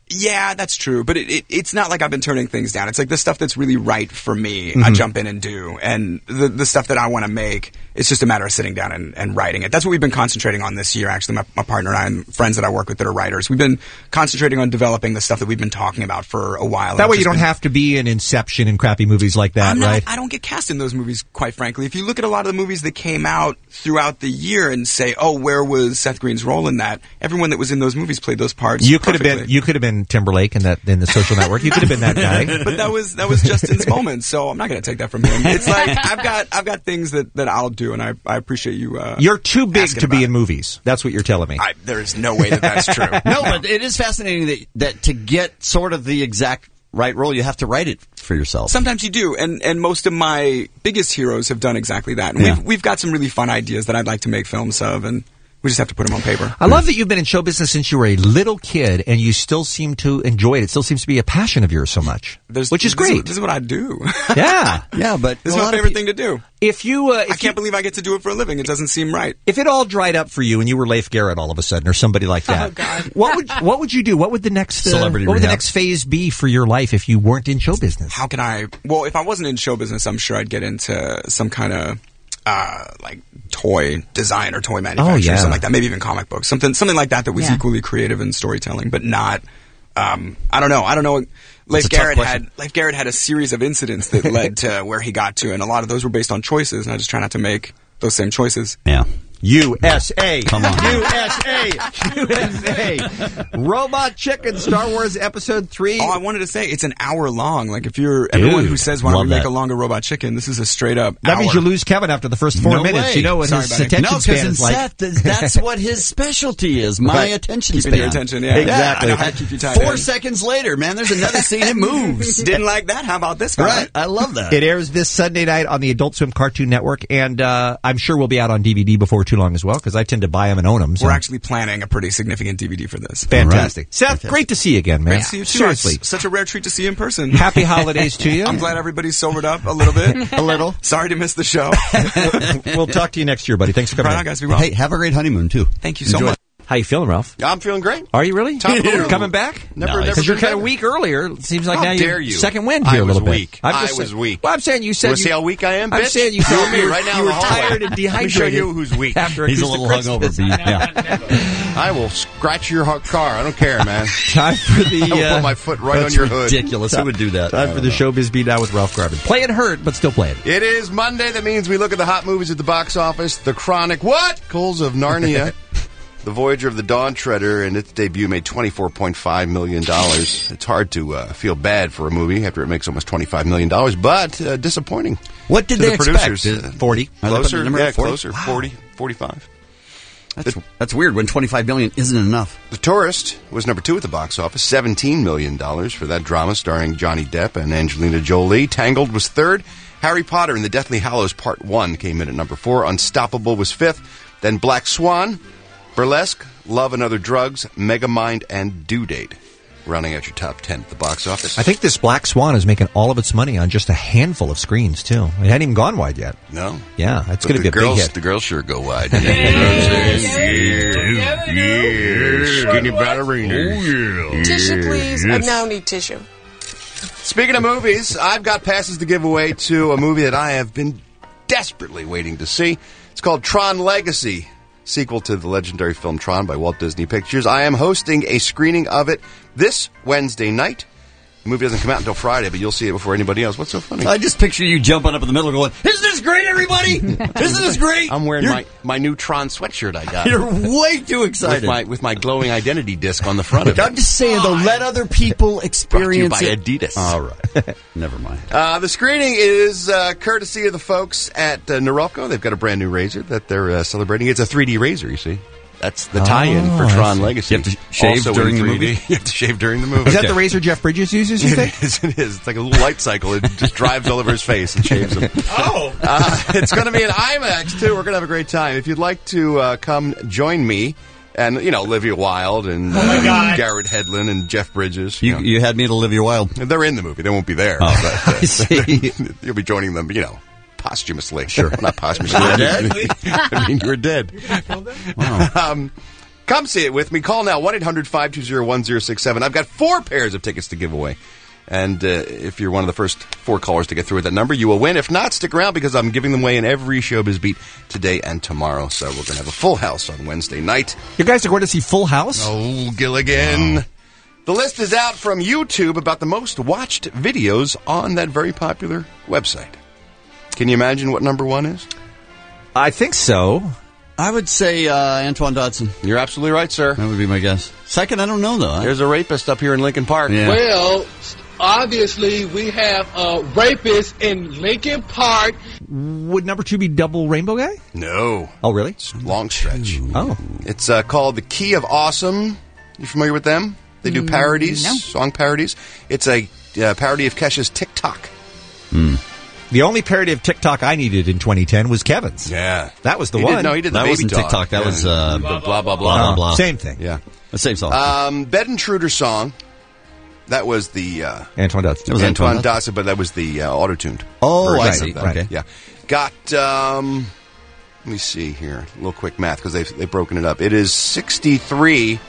Yeah, that's true. But it, it, it's not like I've been turning things down. It's like the stuff that's really right for me, Mm-hmm. I jump in and do. And the the stuff that I want to make, it's just a matter of sitting down and, and writing it. That's what we've been concentrating on this year, actually, my, my partner and I and friends that I work with that are writers. We've been concentrating on developing the stuff that we've been talking about for a while. That And way it's you just don't been- have to be in Inception and crappy movies like that, I'm not, right? I don't get cast in those movies, quite frankly. If you look at a lot of the movies that came out throughout the year and say, oh, where was Seth Green's role in that? Everyone that was in those movies played those parts You could have perfectly. been you could have been Timberlake in that in the Social Network. You could have been that guy. But that was that was Justin's moment, so I'm not going to take that from him. It's like I've got I've got things that, that I'll do, and I I appreciate you. Uh, You're too big asking to be about in movies. That's what you're telling me. I, there is no way that that's true. No, but it is fascinating that, that to get sort of the exact right role, you have to write it for yourself. Sometimes you do, and and most of my biggest heroes have done exactly that. And Yeah. we've we've got some really fun ideas that I'd like to make films of, and we just have to put them on paper. I love that you've been in show business since you were a little kid, and you still seem to enjoy it. It still seems to be a passion of yours so much, There's- which is this great. This is what I do. Yeah, yeah, but This is a my lot of favorite pe- thing to do. If you, uh, if I can't believe I get to do it for a living. It doesn't seem right. If it all dried up for you and you were Leif Garrett all of a sudden, or somebody like that, Oh, God. what would what would you do? What would the next uh, Celebrity what would the rehab. next phase be for your life if you weren't in show business? How can I? Well, if I wasn't in show business, I'm sure I'd get into some kind of uh, like toy design or toy manufacturing, yeah. something like that. Maybe even comic books, something something like that that was Yeah. equally creative in storytelling, but not. Um, I don't know. I don't know. Leif a tough Garrett question. had Leif Garrett had a series of incidents that led to where he got to, and a lot of those were based on choices. And I just try not to make those same choices. Yeah. U S A. Come on. U S A. U S A. Robot Chicken, Star Wars Episode three. Oh, I wanted to say it's an hour long. Like if you're everyone who says why don't love we make that. a longer Robot Chicken, this is a straight up. That hour. means you lose Kevin after the first four No minutes. way. You know what Sorry, his buddy. attention No, span because in is like. Seth, th- that's what his specialty is. My Right. attention Keeping span. your attention, yeah. Exactly. Yeah, I know how to keep you tied Four in. seconds later, man, there's another scene. It moves. Didn't like that? How about this guy? Right. I love that. It airs this Sunday night on the Adult Swim Cartoon Network, and uh, I'm sure we'll be out on D V D before too long as well, because I tend to buy them and own them. So. We're actually planning a pretty significant D V D for this. Fantastic. All Seth, great to see you again, man. Great to see you too. Seriously. It's such a rare treat to see you in person. Happy holidays to you. I'm glad everybody's sobered up a little bit. A little. Sorry to miss the show. We'll talk to you next year, buddy. Thanks for coming Right in. on, guys. Be well. Hey, have a great honeymoon, too. Thank you so Enjoy. much. How you feeling, Ralph? I'm feeling great. Are you really? Top of the world. Coming back? Never, No, never. Because you're been kind of better. weak earlier. It seems like How now dare you're you? second wind I here a was little bit. weak. I'm I just was saying- weak. Well, I'm saying you said You wanna you, see how weak I am, I'm bitch? saying you You felt and me you, right now you in were the hallway. tired and Let me dehydrated. show you who's weak. After He's a Acoustic little Christmas. hungover. but Yeah. I will scratch your ho- car. I don't care, man. Time for the. I will uh, put my foot right on That's your hood. ridiculous. Who would do that? Time for the Showbiz Beat Now with Ralph Garman. Play it hurt, but still play it. It is Monday. That means we look at the hot movies at the box office. The Chronic What? Chronicles of Narnia. The Voyager of the Dawn Treader, and its debut made twenty-four point five million dollars. It's hard to uh, feel bad for a movie after it makes almost twenty-five million dollars, but uh, disappointing. What did to they the expect? producers. Did- forty? Are they putting Closer, the number yeah, at forty? closer. Wow. forty, forty-five. That's, that's weird when twenty-five million isn't enough. The Tourist was number two at the box office, seventeen million dollars for that drama starring Johnny Depp and Angelina Jolie. Tangled was third. Harry Potter and the Deathly Hallows Part one came in at number four. Unstoppable was fifth. Then Black Swan, Burlesque, Love and Other Drugs, Megamind, and Due Date. Rounding out your top ten at the box office. I think this Black Swan is making all of its money on just a handful of screens, too. It hadn't even gone wide yet. No. Yeah, it's But going to be the a girls, big hit. The girls sure go wide. You know what I'm saying? Yeah, yeah, skinny ballerina. Oh, yeah. Tissue, please. I now need tissue. Speaking of movies, I've got passes to give away to a movie that I have been desperately waiting to see. It's called Tron Legacy, sequel to the legendary film Tron by Walt Disney Pictures. I am hosting a screening of it this Wednesday night. The movie doesn't come out until Friday, but you'll see it before anybody else. What's so funny? I just picture you jumping up in the middle going, isn't this great, everybody? Isn't this great? I'm wearing You're- my, my new Tron sweatshirt I got. You're way too excited. With my, with my glowing identity disc on the front of it. I'm just saying, though, let other people experience Brought to you it. by Adidas. All right. Never mind. Uh, the screening is uh, courtesy of the folks at uh, Norelco. They've got a brand new razor that they're uh, celebrating. It's a three D razor, you see. That's the tie-in Oh, for I Tron see. Legacy. You have to shave Also during in the three D. movie? You have to shave during the movie. Is that the razor Jeff Bridges uses, you think? It is, it is. It's like a little light cycle. It just drives all over his face and shaves him. Oh. Uh, it's going to be an IMAX, too. We're going to have a great time. If you'd like to uh, come join me and, you know, Olivia Wilde and Oh, my God. Garrett Hedlund and Jeff Bridges. You, know. you had me at Olivia Wilde. They're in the movie. They won't be there. Oh, but, uh, I see. You'll be joining them, you know, posthumously. Sure. Not posthumously. You're dead? I mean, you're dead. Wow. Um, Come see it with me. Call now, one eight hundred five two zero one zero six seven. I've got four pairs of tickets to give away. And uh, if you're one of the first four callers to get through with that number, you will win. If not, stick around because I'm giving them away in every Showbiz Beat today and tomorrow. So we're going to have a full house on Wednesday night. You guys are going to see Full House? Oh, Gilligan. Wow. The list is out from YouTube about the most watched videos on that very popular website. Can you imagine what number one is? I think so. I would say uh, Antoine Dodson. You're absolutely right, sir. That would be my guess. Second, I don't know, though. There's a rapist up here in Lincoln Park. Yeah. Well, obviously, we have a rapist in Lincoln Park. Would number two be Double Rainbow Guy? No. Oh, really? It's a long stretch. Oh. It's uh, called The Key of Awesome. You familiar with them? They do parodies, no. song parodies. It's a uh, parody of Kesha's TikTok. Hmm. The only parody of TikTok I needed in twenty ten was Kevin's. Yeah. That was the he one. Did, no, he did the that baby wasn't dog. TikTok. That yeah. was uh, blah, blah, blah, blah, blah, blah. Same thing. Yeah. The same song. Um, Bed Intruder song. That was the... Uh, Antoine Dodson. That was Antoine, Antoine Dodson, but that was the uh, auto-tuned Oh, version I of see. that. Okay. Yeah. Got... Um, let me see here. A little quick math because they've, they've broken it up. It is sixty-three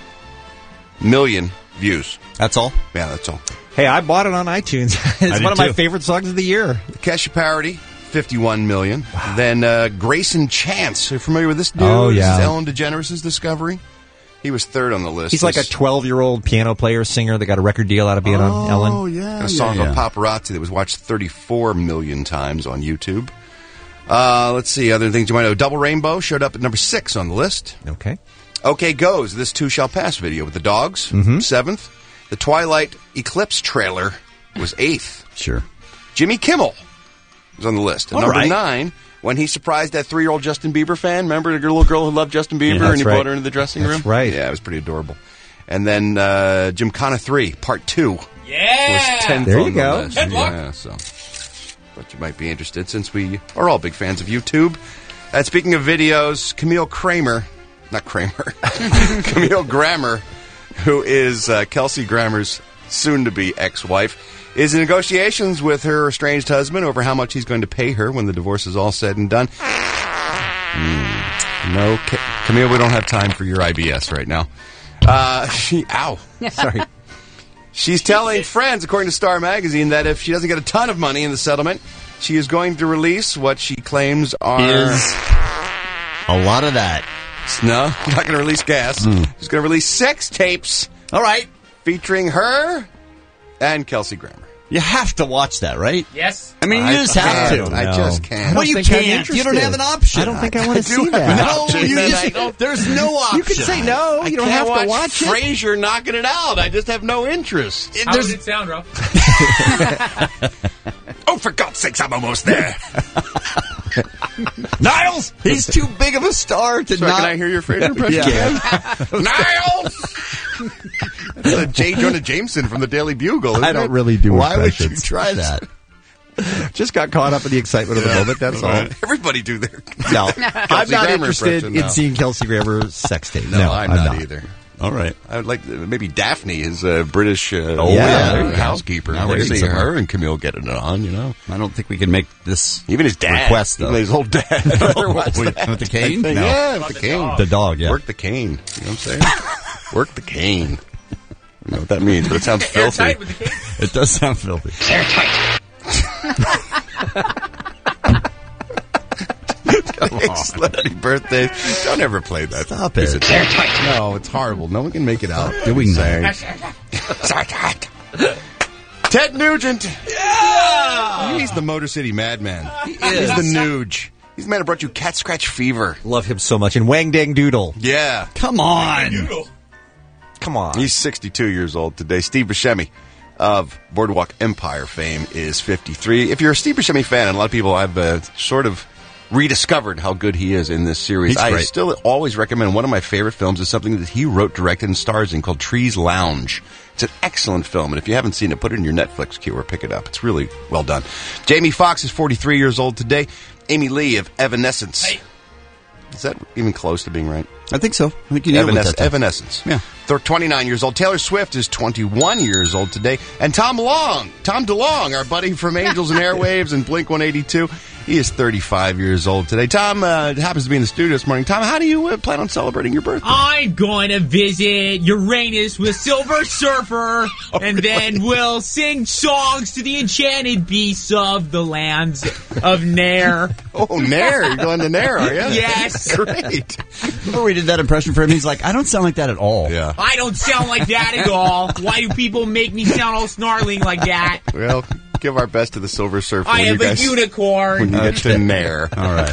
million views. That's all? Yeah, that's all. Hey, I bought it on iTunes. It's one of too. my favorite songs of the year. The Kesha parody, fifty-one million. Wow. Then uh, Grayson Chance. Are you familiar with this dude? Oh, yeah. This is Ellen DeGeneres' Discovery. He was third on the list. He's like a twelve-year-old piano player, singer that got a record deal out of being oh, on Ellen. Oh, yeah. A song yeah, called Paparazzi that was watched thirty-four million times on YouTube. Uh, let's see, other things you might know. Double Rainbow showed up at number six on the list. Okay. Okay Goes, This Too Shall Pass video with the dogs, mm-hmm. seventh. The Twilight Eclipse trailer was eighth. Sure. Jimmy Kimmel was on the list. At All number right. nine, when he surprised that three-year-old Justin Bieber fan. Remember the little girl who loved Justin Bieber Yeah, and he right. brought her into the dressing room? That's right. Yeah, it was pretty adorable. And then uh, Gymkhana three, part two. Yeah. Was tenth There you on go. the list. Good luck. Yeah, so. But you might be interested since we are all big fans of YouTube. And speaking of videos, Camille Kramer, not Kramer, Camille Grammer, who is uh, Kelsey Grammer's soon-to-be ex-wife, is in negotiations with her estranged husband over how much he's going to pay her when the divorce is all said and done. Mm, no, Ca- Camille, we don't have time for your I B S right now. Uh, she, ow, sorry. She's telling friends, according to Star Magazine, that if she doesn't get a ton of money in the settlement, she is going to release what she claims are... Is a lot of that. No, not going to release gas. Mm. She's going to release sex tapes. All right. Featuring her and Kelsey Grammer. You have to watch that, right? Yes. I mean, you I just have can't. to. I just can't. Well, you think I'm can't. You don't interested. have an option. I don't think I want to I do see have an that. option. No, you Then just, I don't- there's no option. You can say no. You don't I have can't to watch it. Frasier knocking it out. I just have no interest. How There's- does it sound, Ralph? Oh, for God's sakes, I'm almost there. Niles! He's too big of a star to Sorry, not... can I hear your Frasier impression Yeah. again? Niles! That's a J. Jonah Jameson from the Daily Bugle. Isn't I don't it? really do Why would you impressions. try that? Just got caught up in the excitement of the moment, that's all. Everybody do their. No, I'm not Grammer interested impression, in no. seeing Kelsey Grammer's sex tape. No, No, I'm, I'm not, not. either. All right. I would like to, maybe Daphne, his uh, British uh, Oh, yeah, there you go. housekeeper. Now I'd we're like to getting see somewhere. her and Camille getting it on, you know. I don't think we can make this Even his dad. request, though. Even his old dad. Oh, Watch with that. the cane? No. No. Yeah, with the cane. The dog, yeah. Work the cane. You know what I'm saying? Work the cane. I don't know what that means, but it sounds filthy. Airtight with the cane. It does sound filthy. Celebrity birthdays. Don't ever play that. Stop Is it. No, it's horrible. No one can make it out. Doing that. Ted Nugent. Yeah! He's the Motor City madman. He is. He's the Nuge. He's the man who brought you Cat Scratch Fever. Love him so much. And Wang Dang Doodle. Yeah. Come on. Come on. He's sixty-two years old today. Steve Buscemi of Boardwalk Empire fame is fifty-three. If you're a Steve Buscemi fan, and a lot of people I've uh, sort of rediscovered how good he is in this series. He's I great. still always recommend one of my favorite films is something that he wrote, directed, and stars in called Trees Lounge. It's an excellent film, and if you haven't seen it, put it in your Netflix queue or pick it up. It's really well done. Jamie Foxx is forty-three years old today. Amy Lee of Evanescence. Hey. Is that even close to being right? I think so. I think you nailed it Evanes- that time. Evanescence. Yeah. They're twenty-nine years old. Taylor Swift is twenty-one years old today. And Tom Long, Tom DeLonge, our buddy from Angels and Airwaves and Blink one eighty-two, He is thirty-five years old today. Tom uh, happens to be in the studio this morning. Tom, how do you uh, plan on celebrating your birthday? I'm going to visit Uranus with Silver Surfer, Oh, and then we'll sing songs to the enchanted beasts of the lands of Nair. Oh, Nair. You're going to Nair, are you? Yes. Great. Remember we did that impression for him? He's like, I don't sound like that at all. Yeah. I don't sound like that at all. Why do people make me sound all snarling like that? Well, give our best to the Silver Surfer. I when am you guys, a unicorn. When you get to Nair. All right.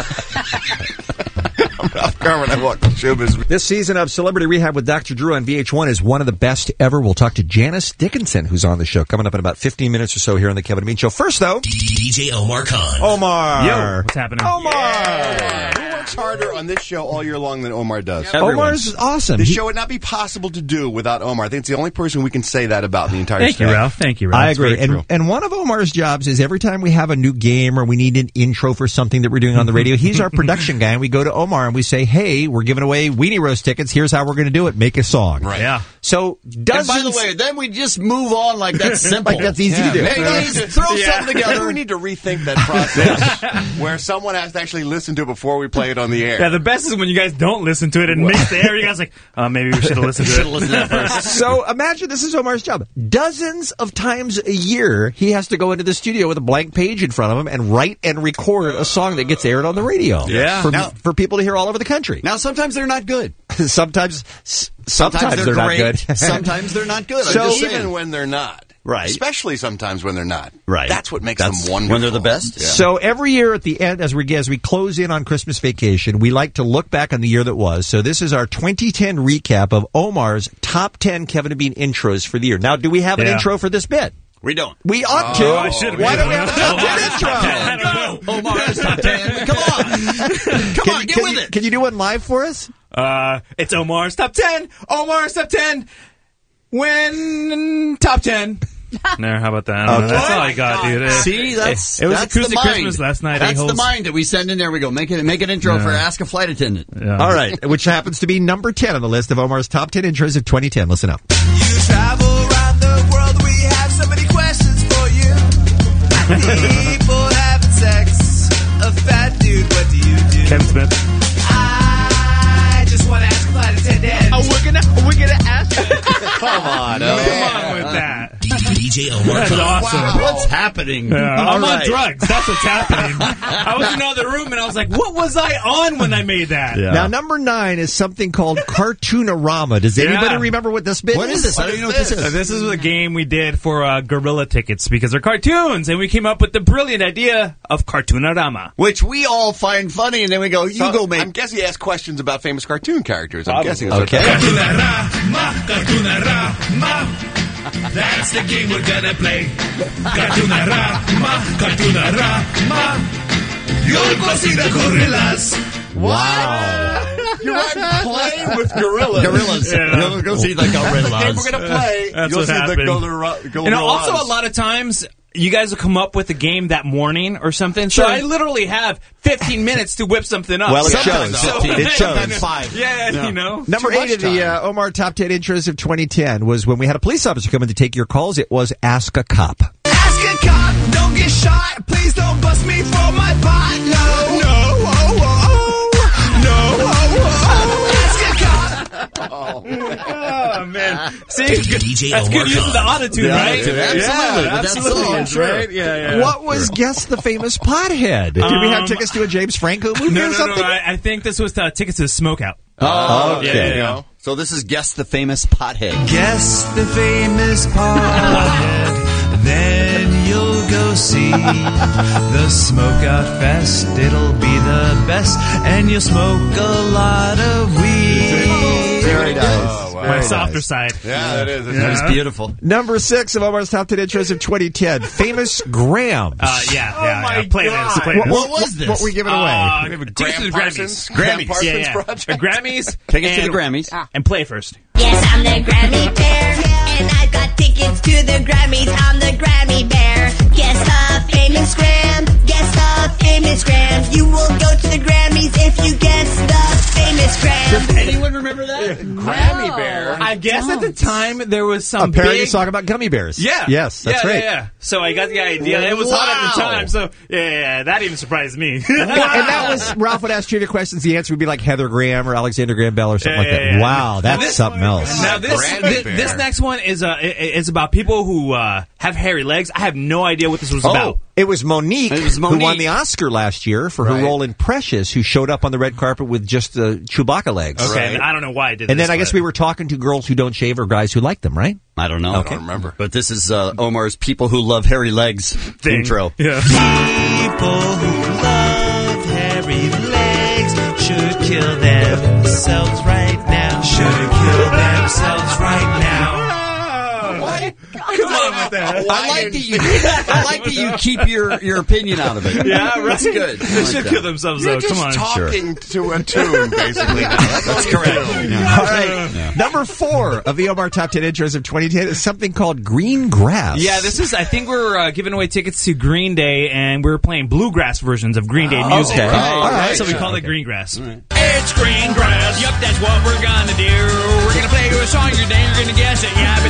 I'm Ralph Garman. I walk the showbiz. This season of Celebrity Rehab with Doctor Drew on V H one is one of the best ever. We'll talk to Janice Dickinson, who's on the show, coming up in about fifteen minutes or so here on the Kevin and Bean Show. First, though, D J Omar Khan. Omar. Yo, what's happening? Omar. Who works harder on this show all year long than Omar does? Omar's awesome. The He- show would not be possible to do without Omar. I think it's the only person we can say that about the entire Thank you, staff. Ralph. Thank you, I agree. And, and one of Omar's jobs is every time we have a new game or we need an intro for something that we're doing on the radio, he's our production guy, and we go to Omar and we say, hey, we're giving away Weenie Roast tickets. Here's how we're going to do it. Make a song. Right. Yeah. So dozens... And by the way, then we just move on like that's simple. Like that's easy Yeah. to do. Hey, guys, throw Yeah. something together. Maybe we need to rethink that process where someone has to actually listen to it before we play it on the air. Yeah, the best is when you guys don't listen to it and mix the air. You guys are like, oh, maybe we should have listened to it. listened to it first. So imagine this is Omar's job. Dozens of times a year, he has to go into the studio with a blank page in front of him and write and record a song that gets aired on the radio. Yeah. For, Now- for people to hear all over the country. Now, sometimes they're not good. sometimes, s- sometimes, they're, not great. good. Sometimes they're not good. I'm So just even saying. when they're not. Right. Especially sometimes when they're not. Right. That's what makes That's them wonderful. when they're the best. Yeah. So every year at the end, as we as we close in on Christmas vacation, we like to look back on the year that was. So this is our twenty ten recap of Omar's top ten Kevin and Bean intros for the year. Now, do we have an Yeah. intro for this bit? We don't. We ought to. Oh, I should've Why been. don't we have a top ten intro? I don't know. Omar's top ten. Come on. Come on, get can with you, it. Can you do one live for us? Uh, it's Omar's top ten. Omar's top ten. When top ten. No, how about that? I don't know. Okay. That's all I got, dude. See, that's it, it was that's the acoustic mind. Christmas last night. That's a-holes. the mind that we send in there. We go make it make an intro Yeah. for Ask a Flight Attendant. Yeah. All right, which happens to be number ten on the list of Omar's top ten intros of twenty ten. Listen up. You travel around the world, we have so many questions for you. People having sex, a fat dude, what do you do? Ken Smith. I just want to ask a flight attendant. Oh, we're gonna we're gonna ask. Come on. Come on with that. D J Omar. That's awesome. Wow. What's happening? Yeah, I'm All on right. drugs. That's what's happening. I was in another room and I was like, what was I on when I made that? Now, number nine is something called Cartoonorama. Does anybody Yeah. remember what this bit What is this? I don't even know what this Uh, is. this is a game we did for uh, Gorilla tickets because they're cartoons, and we came up with the brilliant idea of Cartoonorama. Which we all find funny, and then we go, you So, go make. I'm guessing he asked questions about famous cartoon characters. I'm Probably. guessing. that's what Okay. that is. Cartoonarama, Cartoonarama. That's the game we're gonna play. Cartoonarama, Cartoonarama. You'll go see the gorillas. Wow. You're right, playing with gorillas. Gorillas. Yeah. You'll go see the gorillas. The game we're going to play, That's you'll what see the happened. gorilla, gorillas. You know, also a lot of times you guys will come up with a game that morning or something. So Sure. I literally have fifteen minutes to whip something up. Well, it Sometimes shows. so- It shows. Sometimes five. Yeah, Yeah. you know. Number Too eight much of the uh, Omar Top ten Intros of twenty ten was when we had a police officer come in to take your calls. It was Ask a Cop. Ask a cop, don't get shot. Please don't bust me for my pot. No, no, oh, oh, oh. No, oh, oh, oh. Ask a cop. Oh man! See, D J that's good use of the autotune, The right? autotune, absolutely, Yeah, with that absolutely, song, is, sure. right? Yeah, yeah. What was Guess the Famous Pothead? Did we have Um, tickets to a James Franco movie No, or no, something? no. I, I think this was uh, tickets to the Smokeout. Oh, Okay. Yeah, yeah, yeah. So this is Guess the Famous Pothead. Guess the famous pothead, then you'll go see the Smokeout Fest. It'll be the best, and you'll smoke a lot of weed. Very nice. Oh, wow. My Very softer nice. side. Yeah, that is. That was beautiful. Number six of Omar's Top ten Intros of twenty ten. Famous Grams. Uh, yeah, Oh yeah, my yeah. Play God. this. Play What, this. what was this? What were we giving away? Uh, Graham tickets to the Parsons? Grammys. Graham Grammys. Parsons Yeah, yeah. Project? The Grammys. Tickets to and- the Grammys. And play first. Yes, I'm the Grammy Bear, and I got tickets to the Grammys. I'm the Grammy Bear. Guess the famous Gram. Guess the famous Gram. You will go to the Grammys if you guess the famous Gram. Does anyone remember that? Grammy Bear. I guess at the time there was some A parody big... song about gummy bears. Yeah. Yes, that's yeah, right. Yeah, yeah. So I got the idea. It was hot at the Wow. time, so yeah, yeah, yeah, that even surprised me. And that was, Ralph would ask trivia questions. The answer would be like Heather Graham or Alexander Graham Bell or something Yeah, like that. yeah, yeah. Wow, that's This- something else. Now this this, this next one is uh i- is about people who uh, have hairy legs. I have no idea what this was about. Oh, it was Monique, It was who won Monique. the Oscar last year for her Right. role in Precious, who showed up on the red carpet with just the Chewbacca legs. Okay, and I don't know why I did And this. then I guess we were talking to girls who don't shave or guys who like them, right? I don't know. Okay. I don't remember. But this is uh, Omar's People Who Love Hairy Legs intro. Yeah. People who love hairy legs should kill themselves right now. Should kill themselves right now. Come on with that. I like that you. I like that you keep your, your opinion out of it. Yeah, right. That's good. They I like should that. kill themselves, You're though. just Come on. talking to a tune, basically. Now. That's, That's all you correct. do. Yeah. All right. Number four of the Omar Top ten Intros of twenty ten is something called Green Grass. Yeah, this is. I think we're uh, giving away tickets to Green Day, and we're playing bluegrass versions of Green Day Oh, music. okay. All right. So we call it Green Grass. It's green grass. Yup, that's what we're gonna do. We're gonna play you a song. You're then you're gonna guess it. Yabba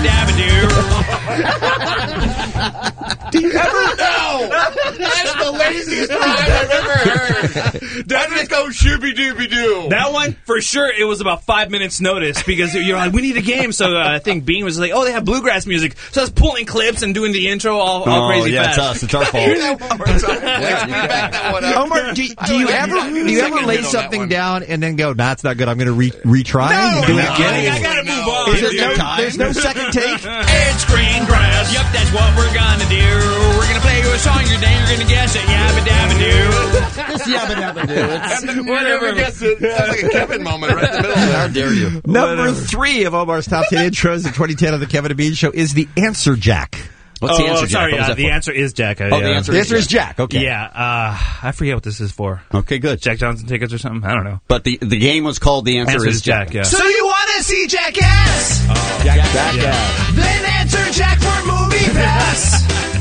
dabba doo. Do you ever know? That's the laziest rhyme I've ever heard. Doesn't it go shooby dooby doo? That one, for sure, it was about five minutes notice because you're like, we need a game. So uh, I think Bean was like, oh, they have bluegrass music. So I was pulling clips and doing the intro all, all Oh, crazy yeah, fast. it's us. It's our fault. Let's back that one up. Omar, do, do you ever do you ever lay something down and then go, nah, it's not good. I'm going to re- retry No, and do no, it again? I gotta move on. Is there dude. no, there's no second take? It's green grass. Yup, that's what we're gonna do. We're gonna play you a song. You're then you're gonna guess it. Yabba dabba doo. It's yabba dabba doo. Whatever. Gets it. That's like a Kevin moment right in the middle of How that. dare you? Number three of Omar's Top ten Intros of twenty ten of the Kevin and Bean Show is the Answer Jack. What's oh, the answer, Jack? sorry, What was uh, that the for? answer is Jack. Uh, Oh, the yeah. answer The is answer is Jack. Okay. Yeah, uh, I forget what this is for. Okay, good. Jack Johnson tickets or something? I don't know. But the the game was called The Answer, Answer is is Jack, yeah. So you wanna see Jackass? Jack, Jack. Then answer Jack for Movie Pass.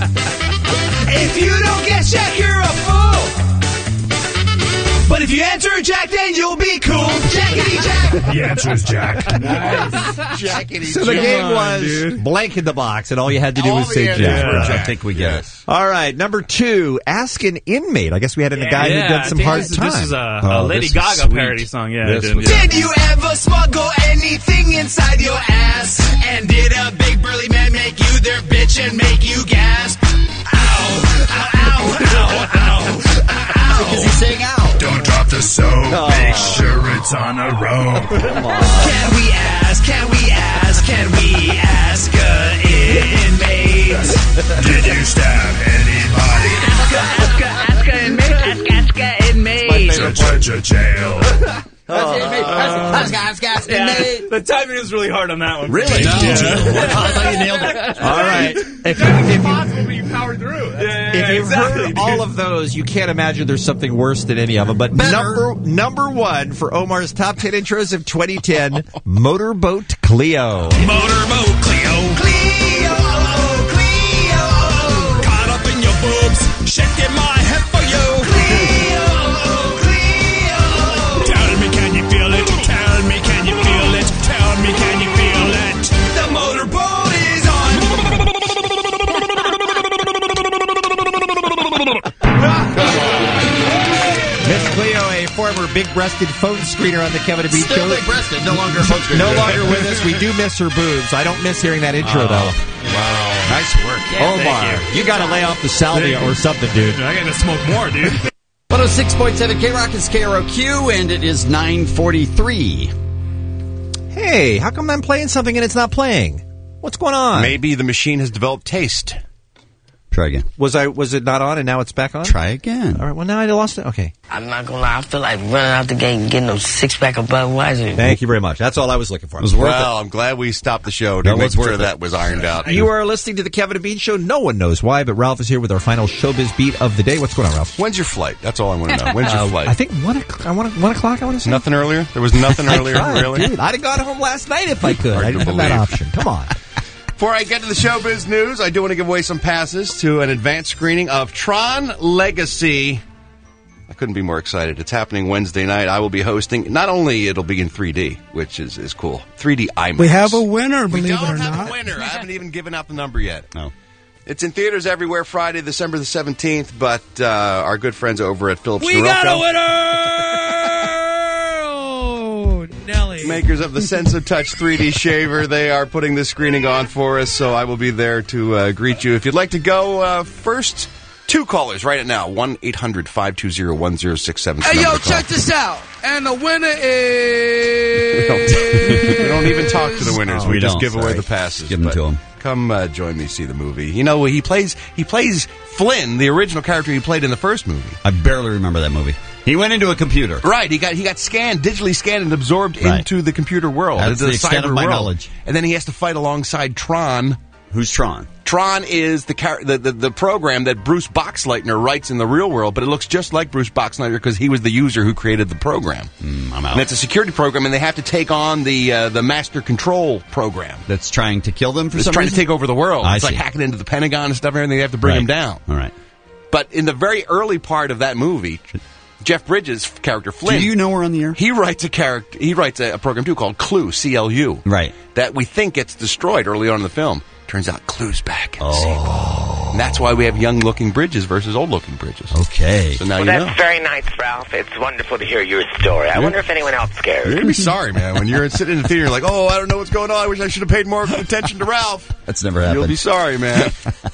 If you don't guess Jack, you're a fool. But if you answer Jack, then you'll be cool. Jackity Jack. The answer is Jack. Jackety So the Jack. game was dude. blank in the box, and all you had to do All was the say answers Jack. were Right. I think we get it. All right, number two, Ask an Inmate. I guess we had a guy yeah, who did some I think hard this, time. This is a, Oh, a Lady this was Gaga sweet. parody song. Yeah, This I did, was- yeah. Did you ever smuggle anything inside your ass? And did a big burly man make you their bitch and make you gasp? Ow, ow, ow, ow, ow, ow. Because he's saying ow. Don't drop the soap. Oh. Make sure it's on a rope. Can we ask, can we ask, can we ask a inmate? Did you stab anybody? Ask a, ask a inmate, ask, ask a inmate. Ch-ch-ch-jail. Yeah, the timing is really hard on that one. Really? No. I thought you nailed it. All right. If you, if you, Impossible, but you powered through. Yeah, yeah, if you've exactly, heard dude. all of those, you can't imagine there's something worse than any of them. But number number one for Omar's Top ten Intros of twenty ten, Motorboat Cleo. Motorboat Cleo. Cleo, Cleo. Caught up in your boobs, shaking my head for you. Cleo, Cleo. Tell me, can you feel it? Tell me, can you feel it? Tell me, can you feel it? The motorboat is on. Miss Cleo, a former big-breasted phone screener on the Kevin and Bean Still Show. big-breasted, no longer a phone screener. No longer with us. We do miss her boobs. I don't miss hearing that intro, though. Wow. Nice work. Omar, you, got to lay off the salvia or something, dude. I gotta smoke more, dude. one oh six point seven K-Rock is K R O Q, and it is nine forty-three. Hey, how come I'm playing something and it's not playing? What's going on? Maybe the machine has developed taste. Try again. Was I was it not on and now it's back on? Try again. All right. Well, now I lost it. Okay. I'm not gonna lie, I feel like running out the gate and getting those six pack of Budweiser. Thank you very much. That's all I was looking for. It was worth Well, I'm glad we stopped the show to That make was sure worth it. that was ironed out. You are listening to the Kevin and Bean Show. No one knows why, but Ralph is here with our final showbiz beat of the day. What's going on, Ralph? When's your flight? That's all I want to know. When's your Uh, flight? I think one. o'clock- I want one o'clock. I want to say Nothing earlier? There was nothing earlier, I tried, really? dude. I'd have gone home last night if I could. Hard I to didn't have that believe. option. Come on. Before I get to the showbiz news, I do want to give away some passes to an advanced screening of Tron Legacy. I couldn't be more excited. It's happening Wednesday night. I will be hosting. Not only it'll be in three D, which is, is cool. three D IMAX. We have a winner, believe we don't it or have not. a winner. I haven't even given out the number yet. No. It's in theaters everywhere Friday, December the seventeenth, but uh, our good friends over at Philips We Norelco, got a winner! Oh, Nelly. makers of the Sense of Touch three D shaver, they are putting this screening on for us, so I will be there to uh, greet you. If you'd like to go, uh, first two callers right now, one eight hundred five two zero one zero six seven. Hey, yo, check this out. And the winner is... We don't, we don't even talk to the winners. Oh, we, we just don't, give away sorry. the passes. Give them But to 'em. Come uh, join me, see the movie. You know, he plays he plays Flynn, the original character he played in the first movie. I barely remember that movie. He went into a computer. Right, he got he got scanned, digitally scanned and absorbed Right. into the computer world. That's into the extent cyber of my world. knowledge. And then he has to fight alongside Tron. Who's Tron? Tron is the, char- the, the the program that Bruce Boxleitner writes in the real world, but it looks just like Bruce Boxleitner because he was the user who created the program. Mm, I'm out. And it's a security program, and they have to take on the uh, the master control program. That's trying to kill them for It's some trying reason? to take over the world. I it's like see. hacking into the Pentagon and stuff and everything. They have to bring Right. him down. All right. But in the very early part of that movie, Jeff Bridges' character Flynn. Do you know we're on the air? He writes a character. He writes a, a program too called Clue, C L U. Right. That we think gets destroyed early on in the film. Turns out Clue's back. In the Oh. sequel. And that's why we have young-looking Bridges versus old-looking Bridges. Okay. So now Well, you that's know. very nice, Ralph. It's wonderful to hear your story. I Yeah. wonder if anyone else cares. You're gonna be sorry, man, when you're sitting in the theater. You're like, oh, I don't know what's going on. I wish I should have paid more attention to Ralph. That's never happened. You'll be sorry, man.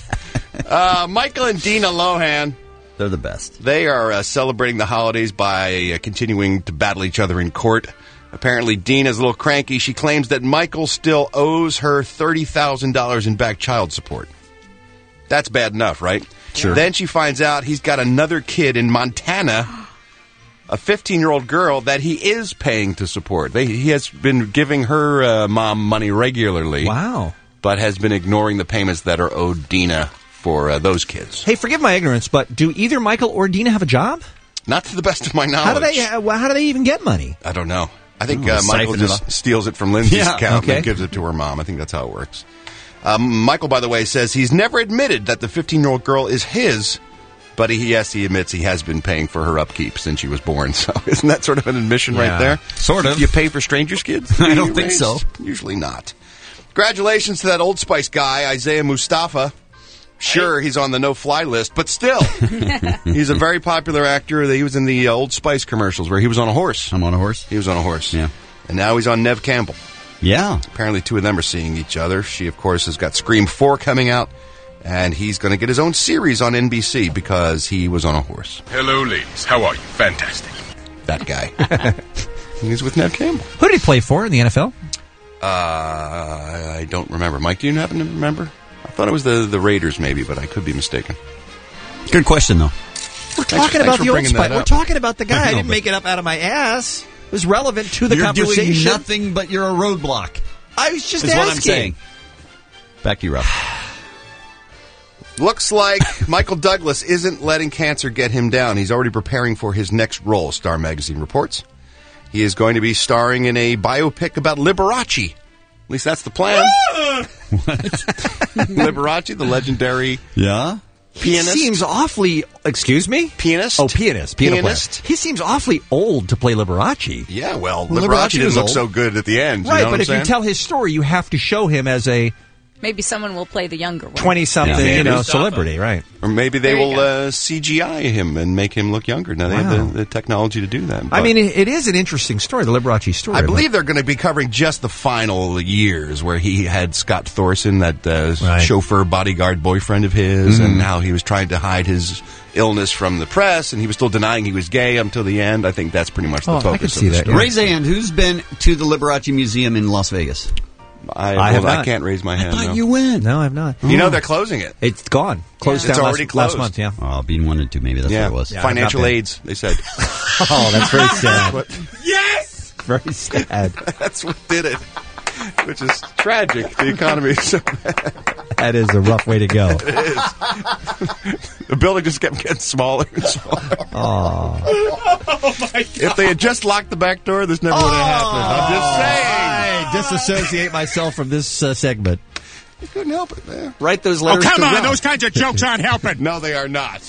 uh, Michael and Dina Lohan. They're the best. They are uh, celebrating the holidays by uh, continuing to battle each other in court. Apparently, Dina's a little cranky. She claims that Michael still owes her thirty thousand dollars in back child support. That's bad enough, right? Sure. Then she finds out he's got another kid in Montana, a fifteen-year-old girl that he is paying to support. They, he has been giving her uh, mom money regularly. Wow. But has been ignoring the payments that are owed Dina for uh, those kids. Hey, forgive my ignorance, but do either Michael or Dina have a job? Not to the best of my knowledge. How do they? Uh, how do they even get money? I don't know. I think Oh, uh, Michael siphon it just off. steals it from Lindsay's Yeah, account okay. and gives it to her mom. I think that's how it works. Um, Michael, by the way, says he's never admitted that the fifteen-year-old girl is his, but he, yes, he admits he has been paying for her upkeep since she was born. So isn't that sort of an admission Yeah. right there? Sort of. You pay for strangers' kids? I don't You think raise? so. Usually not. Congratulations to that Old Spice guy, Isaiah Mustafa. Sure, he's on the no-fly list, but still, he's a very popular actor. He was in the uh, Old Spice commercials where he was on a horse. I'm on a horse. He was on a horse. Yeah. And now he's on Nev Campbell. Yeah. Apparently, two of them are seeing each other. She, of course, has got Scream four coming out, and he's going to get his own series on N B C because he was on a horse. Hello, ladies. How are you? Fantastic. That guy. He's with Nev Campbell. Who did he play for in the N F L? Uh, I I don't remember. Mike, do you happen to remember? I thought it was the, the Raiders, maybe, but I could be mistaken. Good question, though. We're Thanks- talking thanks about for the Old bringing that Spice. We're up. talking about the guy. I I, know, didn't but- make it up out of my ass. It was relevant to the You're conversation. doing nothing, but you're a roadblock. I was just is asking. what I'm saying. Back to you, Rob. Looks like Michael Douglas isn't letting cancer get him down. He's already preparing for his next role, Star Magazine reports. He is going to be starring in a biopic about Liberace. At least that's the plan. Liberace, the legendary Yeah? pianist. He seems awfully. Excuse me? Pianist? Oh, pianist. Piano player. Pianist? He seems awfully old to play Liberace. Yeah, well, Well, Liberace, Liberace didn't was look old. so good at the end. You Right, know but what I'm if saying? you tell his story, you have to show him as a Maybe someone will play the younger one. twenty-something, Yeah, you know, maybe. celebrity, right? Or maybe they There you will go. uh, C G I him and make him look younger. Now, they Wow. have the, the technology to do that. I but- mean, it, it is an interesting story, the Liberace story. I but- believe they're going to be covering just the final years where he had Scott Thorson, that uh, Right. chauffeur bodyguard boyfriend of his, Mhm. and how he was trying to hide his illness from the press, and he was still denying he was gay until the end. I think that's pretty much the Oh, I focus could of see the that, story. Raise a hand. Who's been to the Liberace Museum in Las Vegas? I, I well, have I not. can't raise my hand. I thought no. you went. No, I've not. You know they're closing it. It's gone. Closed It's down already last, last closed. month, yeah. Oh, Bean wanted to. Maybe that's yeah, what it was. Yeah. financial I've not been. aids. They said Oh, that's very sad. what, Yes! Very sad. that's what did it, which is tragic. The economy is so bad. That is a rough way to go. It is. The building just kept getting smaller and smaller. Oh. Oh my God. If they had just locked the back door, this never would have happened. I'm just saying. I disassociate myself from this uh, segment. You couldn't help it, man. Write those Oh, letters come to on. Ralph. Those kinds of jokes aren't helping. No, they are not.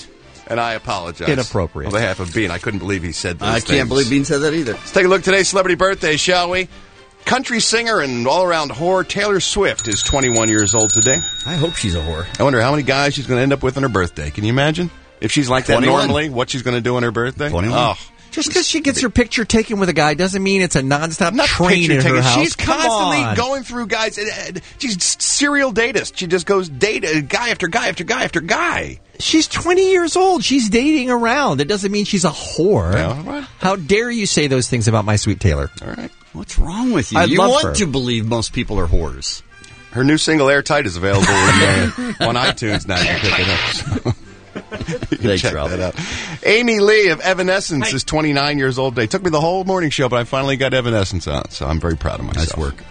And I apologize. Inappropriate. On behalf of Bean, I couldn't believe he said those I things. can't believe Bean said that either. Let's take a look at today's celebrity birthday, shall we? Country singer and all-around whore Taylor Swift is twenty-one years old today. I hope she's a whore. I wonder how many guys she's going to end up with on her birthday. Can you imagine? If she's like that twenty-one. normally, what she's going to do on her birthday? twenty-one. Oh. Just because she gets her picture taken with a guy doesn't mean it's a nonstop Not train picture in her taking. house. She's Come constantly on. going through guys. uh, She's serial datist. She just goes date uh, guy after guy after guy after guy. She's twenty years old. She's dating around. It doesn't mean she's a whore. Yeah, all right. How dare you say those things about my sweet Taylor? All right. What's wrong with you? I you love want her. to believe most people are whores. Her new single "Airtight" is available in, uh, on iTunes now. You can pick it up. You can Thanks, check Ralph. that out. Amy Lee of Evanescence is twenty-nine years old today. Took me the whole morning show, but I finally got Evanescence out, so I'm very proud of myself. Nice work.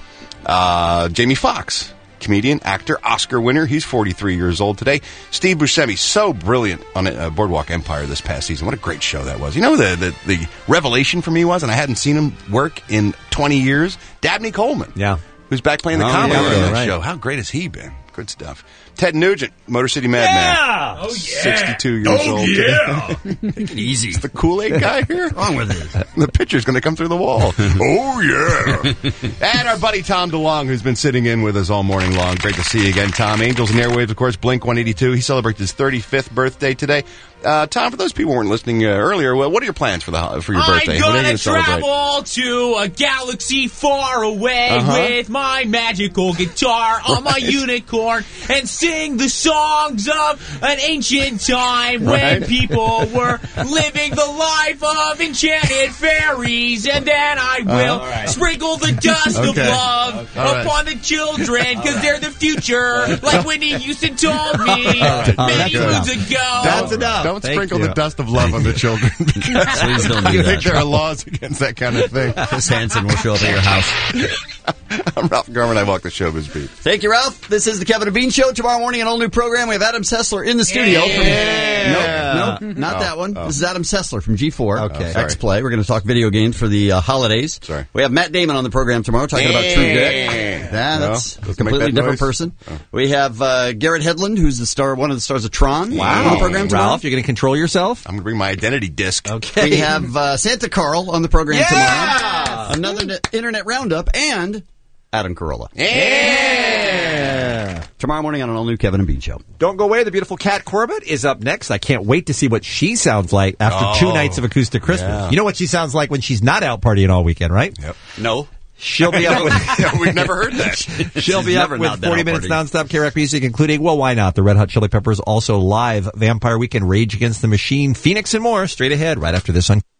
Uh, Jamie Foxx, comedian, actor, Oscar winner. He's forty-three years old today. Steve Buscemi, so brilliant on uh, Boardwalk Empire this past season. What a great show that was. You know, the, the, the revelation for me was, and I hadn't seen him work in twenty years, Dabney Coleman. Yeah. Who's back playing the Oh, comedy yeah, on that right. show. How great has he been? Good stuff. Ted Nugent, Motor City Madman. Yeah! Oh, yeah. sixty-two years Oh, old. yeah. Take it easy. Is the Kool-Aid guy here? What's wrong with it? The pitcher's going to come through the wall. Oh, yeah. And our buddy Tom DeLonge, who's been sitting in with us all morning long. Great to see you again, Tom. Angels and Airwaves, of course, Blink one eighty-two. He celebrates his thirty-fifth birthday today. Uh, Tom, for those people who weren't listening uh, earlier, well, what are your plans for the ho- for your birthday? I'm What are you gonna celebrate? travel to a galaxy far away Uh-huh. with my magical guitar on my Right. unicorn and sing the songs of an ancient time when Right. people were living the life of enchanted fairies, and then I will Uh-huh. All right. sprinkle the dust of Okay. love All right. upon the children because they're the future, like Whitney Houston told me right. many Good. moons ago. That's enough. Don't Thank sprinkle you. the dust of love on the children. Because Please don't do I that. think there are laws against that kind of thing. Chris Hansen will show up at your house. I'm Ralph Garman. I walk the showbiz beat. Thank you, Ralph. This is the Kevin and Bean Show. Tomorrow morning, an all-new program. We have Adam Sessler in the studio. Yeah. From, nope, nope, not Oh, that one. oh. This is Adam Sessler from G four. Okay. Oh, sorry. X-Play. We're going to talk video games for the uh, holidays. Sorry. We have Matt Damon on the program tomorrow talking about True Grit. Yeah. Yeah, No, that's doesn't a completely make that different noise. person. Oh. We have uh, Garrett Hedlund, who's the star, one of the stars of Tron. Wow. On the program tomorrow. Ralph, you're going to control yourself? I'm going to bring my identity disc. Okay. We have uh, Santa Carl on the program Yeah! tomorrow. Another net- internet roundup and Adam Carolla. Yeah. Tomorrow morning on an all-new Kevin and Bean Show. Don't go away. The beautiful Kat Corbett is up next. I can't wait to see what she sounds like after Oh, two nights of acoustic Christmas. yeah. You know what she sounds like when she's not out partying all weekend, right? Yep. No. She'll be up with Yeah, we've never heard that. She'll She's be up never not with been forty out minutes partying. nonstop K-Rock music, including, well, why not? The Red Hot Chili Peppers, also live Vampire Weekend, Rage Against the Machine, Phoenix, and more. Straight ahead, right after this on